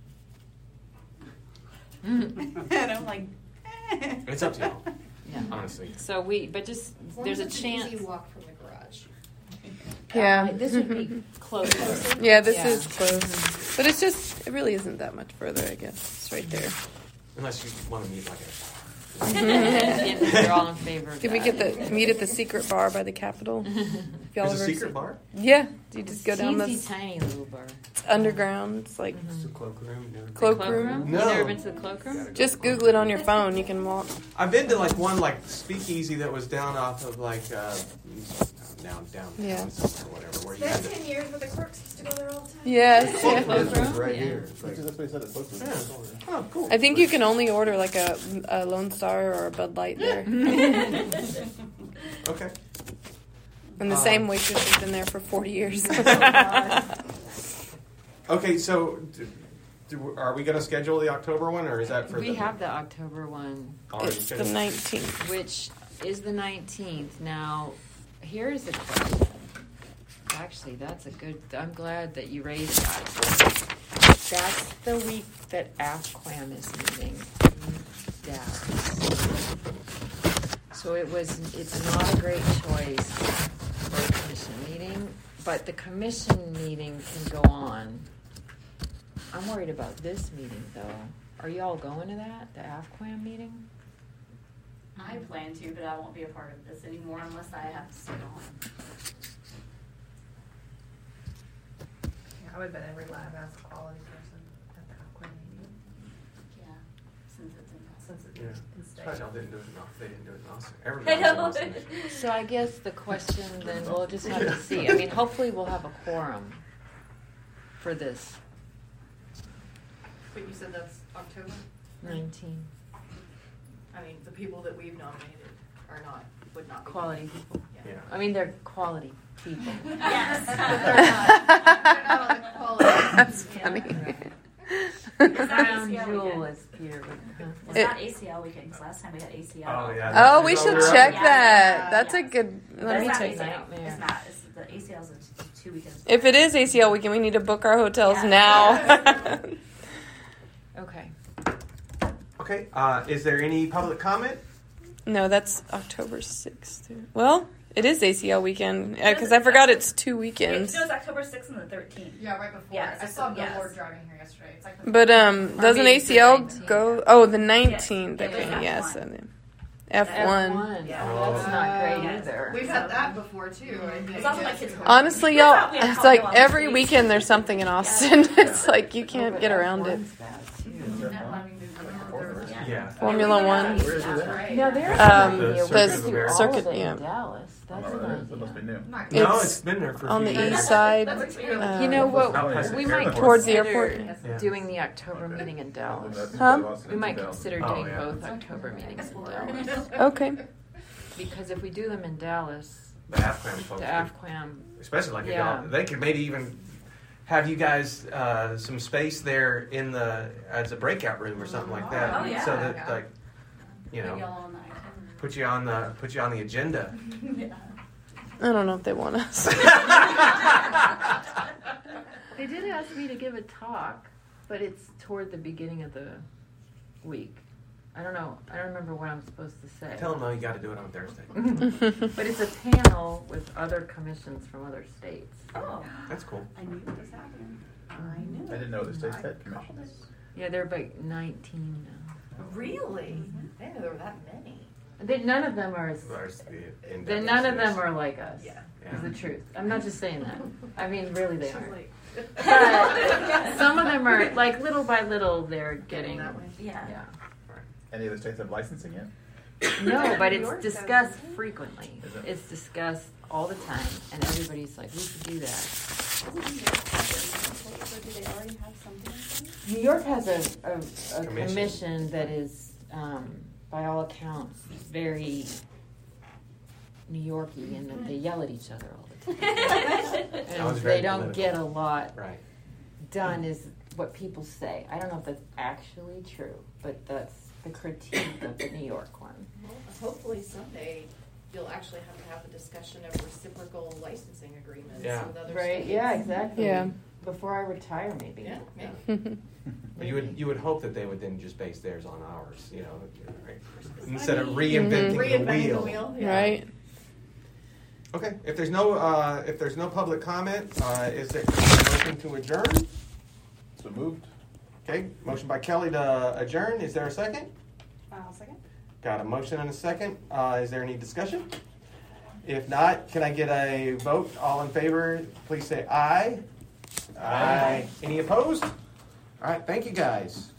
and I'm like, eh. it's up to y'all. Yeah. Honestly. So we, but just As long there's as a it's chance. an easy walk from the garage. Yeah. Uh, this would be closer. Yeah, this Yeah. is close. But it's just, it really isn't that much further, I guess. It's right there. Unless you want to meet like a. You're all in favor of Did we that. get the meet at the secret bar by the Capitol? If y'all There's a ever secret seen- bar? Yeah, you just go down Teensy this tiny little bar. it's underground. It's like It's a cloakroom. never been- cloakroom. No. You never been to the cloakroom? Just Google it on your phone. You can walk. I've been to like one like speakeasy that was down off of like uh, down down Yeah. or whatever where you had Been to. ten years, but the clerks used to go there all the time. Yes. Oh, yeah. Cloakroom? Right Yeah. here. It's like, That's what he said. It's supposed to be. Yeah. Oh, cool. I think you can only order like a, a Lone Star or a Bud Light there. Okay. And the Um, same waitress has been there for forty years. Okay, so do, do, are we going to schedule the October one, or is that for We the? have the October one, already It's the scheduled? nineteenth. which is the nineteenth. Now, here's the question. Actually, that's a good. I'm glad that you raised that. That's the week that AFQUAM is meeting in Dallas. So it was. It's not a great choice for a commission meeting, but the commission meeting can go on. I'm worried about this meeting, though. Are you all going to that, the AFQUAM meeting? I plan to, but I won't be a part of this anymore unless I have to sit on. Yeah, I would bet every lab has a quality person at the Aqua meeting. Yeah, since it's in Since it's Yeah. in state. Right, y'all didn't do it enough. They didn't do it enough. I Everybody know. else did. So I guess the question then, we'll just have to see. I mean, hopefully we'll have a quorum for this. But you said that's October? Nineteen. I mean, the people that we've nominated are not, would not be. Quality people. Yeah. I mean, they're quality people. Yes. But they're not, they're not on the quality. That's Yeah. funny. Crown A C L jewel weekend. is peer. It's It- not A C L weekend, because last time we had A C L. Oh, yeah. Oh, we That's should over. check Yeah. that. That's a Yes. good. But Let it's me not check A C L. that. It's not. It's, the A C L is in two weekends. If it is A C L weekend, we need to book our hotels Yeah. now. Okay. Okay, uh, is there any public comment? No, that's October sixth. Well, it is A C L weekend because I forgot it's two weekends. No, it's October sixth and the thirteenth. Yeah, right before. Yes, I saw yes. Billboard driving here yesterday. It's like the But um, doesn't mean, A C L the nineteenth. go? Oh, the nineteenth. Yes. Okay, Yeah, yes, F one. and then F one. Yeah. Oh. That's not great Yes. either. We've had that before too. I think. It's also my kids' home. Honestly, We y'all, thought we had it's Holiday like on the every streets. weekend there's something in Austin. It's like you can't get around it. Yeah. Formula One. Where is it at? Right. No, there's Um, an idea. the We Circuit could of do America. all Circuit, of it yeah. in Dallas. That's Oh, an that is- idea. that must be new. No, It's it's been there for a on few the years. east side. That's extremely- uh, You know what? Out past We the might airport. Towards the consider airport. Yeah. doing the October Okay. meeting in Dallas. That's Huh? instead of Austin, We it's might in Dallas. consider Oh, doing yeah. both October meetings in Dallas. Okay. Because if we do them in Dallas, The AFCAM folks. the could- AFQAM, Especially like if Yeah. y'all, they could maybe even have you guys uh, some space there in the as a breakout room or something like that, Oh, yeah. so that like you Put know y'all on the itinerary. put you on the put you on the agenda. Yeah. I don't know if they want us. they did ask me to give a talk, but it's toward the beginning of the week. I don't know. I don't remember what I'm supposed to say. Tell them though you got to do it on Thursday. But it's a panel with other commissions from other states. Oh. That's cool. I knew it was happening. I knew. I didn't know the states had commissions. Yeah, there are about nineteen now. Really? I didn't know there were that many. They, none of them are as. There's the in- They, none of them are like us. Yeah. Is the truth. I'm not just saying that. I mean, really, they She's aren't. like- But some of them are like little by little. They're getting. that way. Yeah. Yeah. Any of the states have licensing yet? No, but New it's York does, discussed doesn't it? frequently. Is it? It's discussed all the time, and everybody's like, "We should do that." Isn't New York have their own place, or do they already have something in place? New York has a, a, a Commission. commission that is, um, by all accounts, very New Yorky in that they yell at each other all the time. And Sounds very they don't political. get a lot Right. done, is what people say. I don't know if that's actually true, but that's the critique of the New York one. Well, hopefully someday you'll actually have to have a discussion of reciprocal licensing agreements Yeah. with other Right? states. Yeah, exactly. Yeah. Before I retire, maybe. Yeah, maybe. But you would you would hope that they would then just base theirs on ours, you know, right? Instead of reinventing, Mhm. the wheel. the wheel. Yeah. Right. Okay. If there's no uh, if there's no public comment, uh, is there a motion to adjourn? So moved. Okay. Motion by Kelly to adjourn. Is there a second? I'll second. Got a motion and a second. Uh, is there any discussion? If not, can I get a vote? All in favor, please say aye. Aye. Any opposed? All right. Thank you, guys.